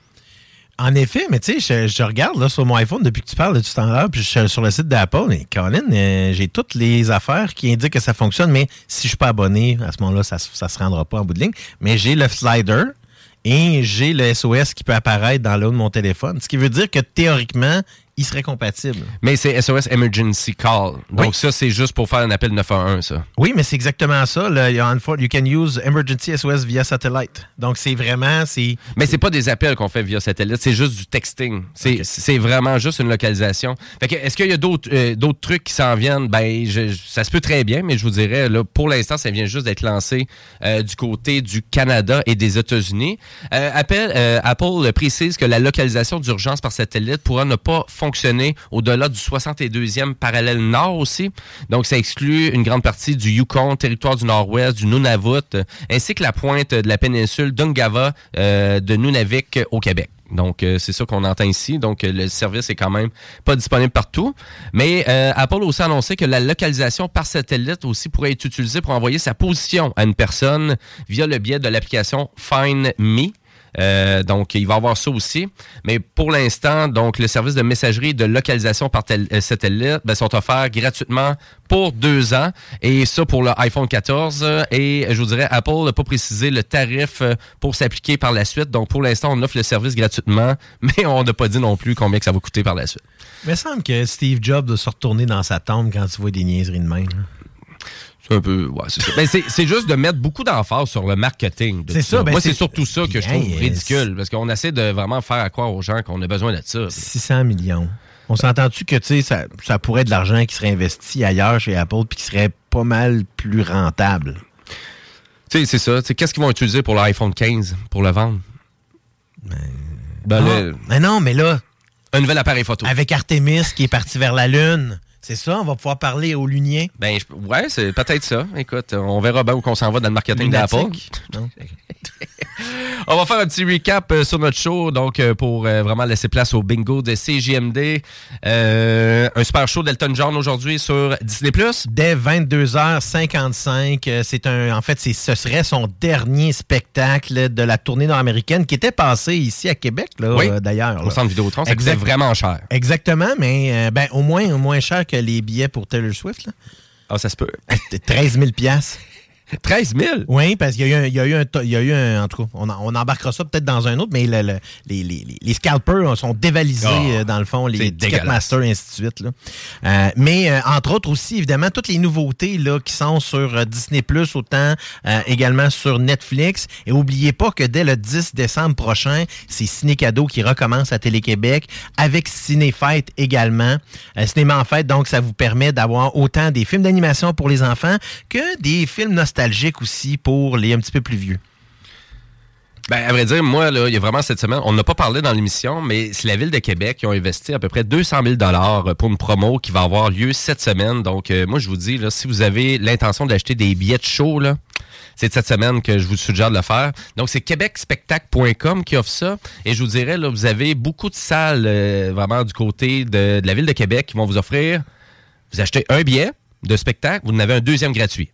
En effet, mais tu sais, je regarde là, sur mon iPhone depuis que tu parles de tout en l'heure, puis je suis sur le site d'Apple, et Colin, j'ai toutes les affaires qui indiquent que ça fonctionne, mais si je suis pas abonné, à ce moment-là, ça se rendra pas en bout de ligne. Mais j'ai le slider, et j'ai le SOS qui peut apparaître dans le haut de mon téléphone. Ce qui veut dire que théoriquement, il serait compatible. Mais c'est SOS Emergency Call. Donc ça, c'est juste pour faire un appel 911, ça. Oui, mais c'est exactement ça. Là, you can use Emergency SOS via satellite. Donc c'est vraiment... Mais c'est pas des appels qu'on fait via satellite, c'est juste du texting. C'est vraiment juste une localisation. Fait que, est-ce qu'il y a d'autres trucs qui s'en viennent? Ben, ça se peut très bien, mais je vous dirais, là, pour l'instant, ça vient juste d'être lancé du côté du Canada et des États-Unis. Apple précise que la localisation d'urgence par satellite pourra ne pas fonctionner au-delà du 62e parallèle nord aussi. Donc, ça exclut une grande partie du Yukon, territoire du Nord-Ouest, du Nunavut, ainsi que la pointe de la péninsule d'Ungava de Nunavik au Québec. Donc, c'est ça qu'on entend ici. Donc, le service est quand même pas disponible partout. Mais Apple a aussi annoncé que la localisation par satellite aussi pourrait être utilisée pour envoyer sa position à une personne via le biais de l'application Find Me. Donc, il va y avoir ça aussi. Mais pour l'instant, donc le service de messagerie et de localisation par satellite sont offerts gratuitement pour 2 ans. Et ça pour le iPhone 14. Et je vous dirais, Apple n'a pas précisé le tarif pour s'appliquer par la suite. Donc, pour l'instant, on offre le service gratuitement, mais on n'a pas dit non plus combien que ça va coûter par la suite. Mais il semble que Steve Jobs doit se retourner dans sa tombe quand tu vois des niaiseries de même. C'est un peu... Ouais, c'est ça. Ben, c'est juste de mettre beaucoup d'emphase sur le marketing. C'est ça. Ben moi, c'est surtout ça que je trouve ridicule. Parce qu'on essaie de vraiment faire croire aux gens qu'on a besoin de ça. 600 millions. On s'entend-tu que ça pourrait être de l'argent qui serait investi ailleurs chez Apple puis qui serait pas mal plus rentable? Tu sais, c'est ça. T'sais, qu'est-ce qu'ils vont utiliser pour l'iPhone 15 pour le vendre? Mais non, mais là... Un nouvel appareil photo. Avec Artemis qui est parti vers la Lune. C'est ça? On va pouvoir parler aux Luniens? Ben, ouais, c'est peut-être ça. Écoute, on verra bien où qu'on s'en va dans le marketing d'Apple. Non. On va faire un petit recap sur notre show, donc pour vraiment laisser place au bingo de CJMD. Un super show d'Elton John aujourd'hui sur Disney+. Dès 22h55, en fait, ce serait son dernier spectacle de la tournée nord-américaine qui était passé ici à Québec, là, oui, d'ailleurs. Au centre Vidéotron, ça coûtait vraiment cher. Exactement, mais au moins cher que les billets pour Taylor Swift. Là. Ah, ça se peut. 13 000 13 000? Oui, parce qu'il y a eu un... En tout cas, on embarquera ça peut-être dans un autre, mais les scalpers sont dévalisés, dans le fond, les Ticketmaster et ainsi de suite. Là. Mais, entre autres aussi, évidemment, toutes les nouveautés là, qui sont sur Disney+, autant également sur Netflix. Et n'oubliez pas que dès le 10 décembre prochain, c'est Ciné-Cadeau qui recommence à Télé-Québec avec Ciné-Fête également. Cinéma en fête, donc ça vous permet d'avoir autant des films d'animation pour les enfants que des films nostalgique aussi pour les un petit peu plus vieux. Ben, à vrai dire, moi, là, il y a vraiment cette semaine, on n'a pas parlé dans l'émission, mais c'est la Ville de Québec qui ont investi à peu près 200 000 $ pour une promo qui va avoir lieu cette semaine. Donc, moi, je vous dis, là, si vous avez l'intention d'acheter des billets de show, là, c'est cette semaine que je vous suggère de le faire. Donc, c'est québecspectacle.com qui offre ça. Et je vous dirais, là, vous avez beaucoup de salles vraiment du côté de la Ville de Québec qui vont vous offrir, vous achetez un billet de spectacle, vous en avez un deuxième gratuit.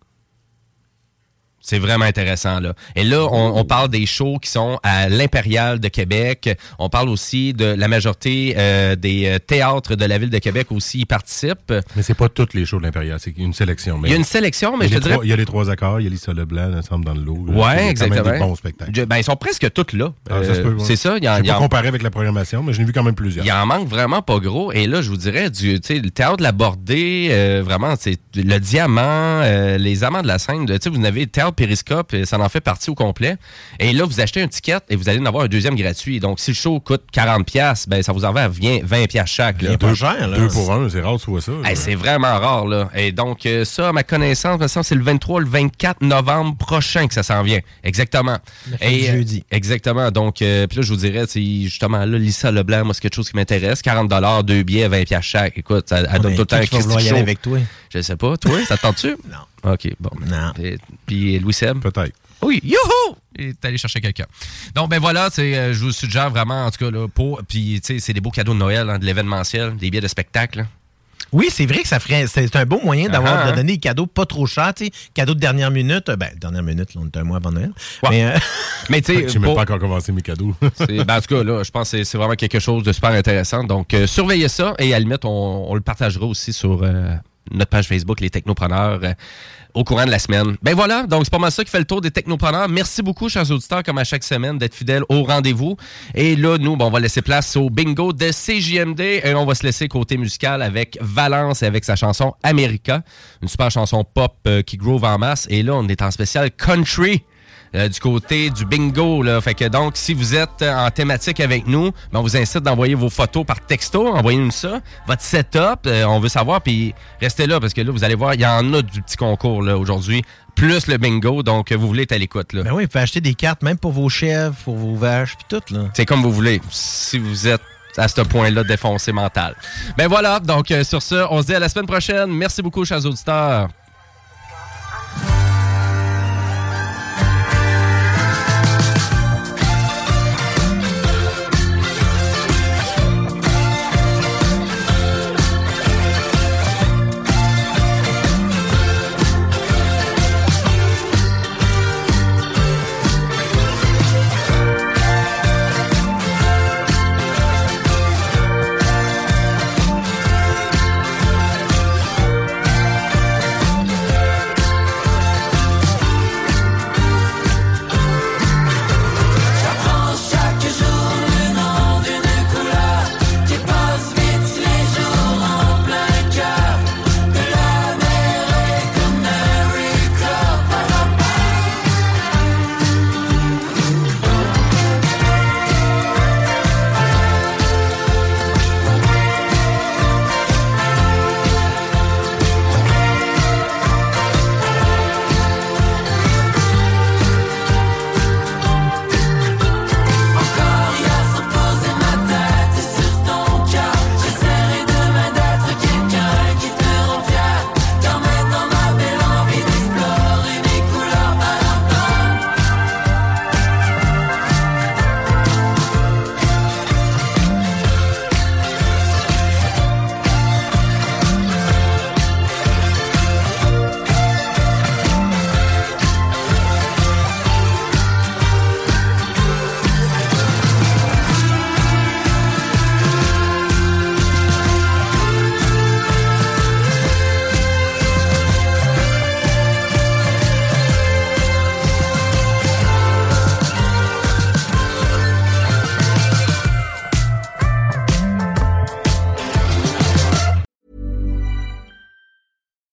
C'est vraiment intéressant, là. Et là, on parle des shows qui sont à l'Impérial de Québec. On parle aussi de la majorité des théâtres de la Ville de Québec aussi y participent. Mais c'est pas tous les shows de l'Impérial, c'est une sélection. Il y a une sélection, mais je te dirais... Il y a les Trois Accords, il y a Lisa Leblanc, ensemble dans le lot. Ouais, exactement. Il y a quand même des bons spectacles. Ils sont presque tous là. Ça se peut, ouais. C'est ça. Je n'ai pas comparé avec la programmation, mais je n'ai vu quand même plusieurs. Il en manque vraiment pas gros. Et là, je vous dirais, le théâtre de la Bordée, vraiment, c'est le Diamant, les Amants de la Seine. Vous en avez le théâtre Périscope, ça en fait partie au complet. Et là, vous achetez un ticket et vous allez en avoir un deuxième gratuit. Donc, si le show coûte 40$, ben ça vous en va à 20$ chaque. Là. Pas cher, là. 2 pour 1, c'est rare que tu vois ça. C'est vraiment rare, là. Et donc, ça, à ma connaissance, c'est le 23, le 24 novembre prochain que ça s'en vient. Exactement. Jeudi. Exactement. Donc, puis là, je vous dirais, justement, là, Lisa Leblanc, moi, c'est quelque chose qui m'intéresse. 40$, 2 billets, 20$ chaque. Écoute, ça donne tout le temps un Christy Show. Avec toi? Je sais pas. Toi, ça te tente-tu? Non. OK, bon. Non. Puis Louis Seb? Peut-être. Oui, youhou! Il est allé chercher quelqu'un. Donc, ben voilà, je vous suggère vraiment, en tout cas, là, puis, tu sais, c'est des beaux cadeaux de Noël, hein, de l'événementiel, des billets de spectacle. Là. Oui, c'est vrai que c'est un beau moyen de donner des cadeaux pas trop chers, tu sais, cadeaux de dernière minute. Dernière minute, là, on est un mois avant Noël. Ouais. Mais tu sais, j'ai même pas encore commencé mes cadeaux. En tout cas, là, je pense que c'est vraiment quelque chose de super intéressant. Donc, surveillez ça et à la limite, on le partagera aussi sur notre page Facebook, les Technopreneurs. Au courant de la semaine. Ben voilà, donc c'est pas mal ça qui fait le tour des Technopreneurs. Merci beaucoup, chers auditeurs, comme à chaque semaine, d'être fidèles au rendez-vous. Et là, nous, on va laisser place au bingo de CJMD et on va se laisser côté musical avec Valence et avec sa chanson America, une super chanson pop qui groove en masse. Et là, on est en spécial country. Du côté du bingo, là. Fait que donc, si vous êtes en thématique avec nous, ben on vous incite d'envoyer vos photos par texto. Envoyez-nous ça. Votre setup, on veut savoir. Puis restez là parce que là, vous allez voir, il y en a du petit concours là aujourd'hui. Plus le bingo. Donc, vous voulez être à l'écoute, là. Ben oui, vous pouvez acheter des cartes même pour vos chèvres, pour vos vaches, puis tout, là. C'est comme vous voulez. Si vous êtes à ce point-là défoncé mental. Ben voilà. Donc, sur ce, on se dit à la semaine prochaine. Merci beaucoup, chers auditeurs.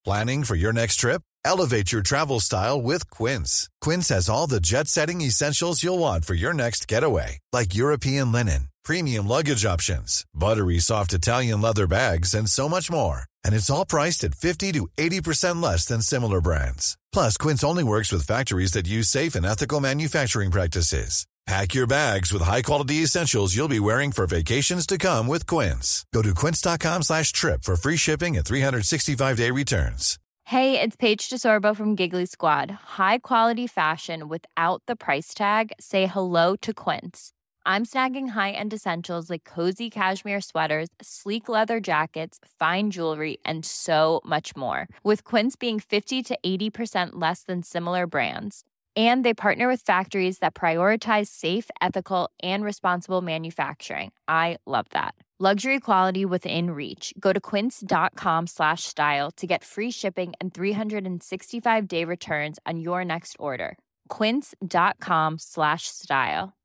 Planning for your next trip? Elevate your travel style with Quince. Quince has all the jet-setting essentials you'll want for your next getaway, like European linen, premium luggage options, buttery soft Italian leather bags, and so much more. And it's all priced at 50 to 80% less than similar brands. Plus, Quince only works with factories that use safe and ethical manufacturing practices. Pack your bags with high-quality essentials you'll be wearing for vacations to come with Quince. Go to quince.com/trip for free shipping and 365-day returns. Hey, it's Paige DeSorbo from Giggly Squad. High quality fashion without the price tag. Say hello to Quince. I'm snagging high-end essentials like cozy cashmere sweaters, sleek leather jackets, fine jewelry, and so much more. With Quince being 50 to 80% less than similar brands. And they partner with factories that prioritize safe, ethical, and responsible manufacturing. I love that. Luxury quality within reach. Go to quince.com/style to get free shipping and 365-day returns on your next order. Quince.com/style.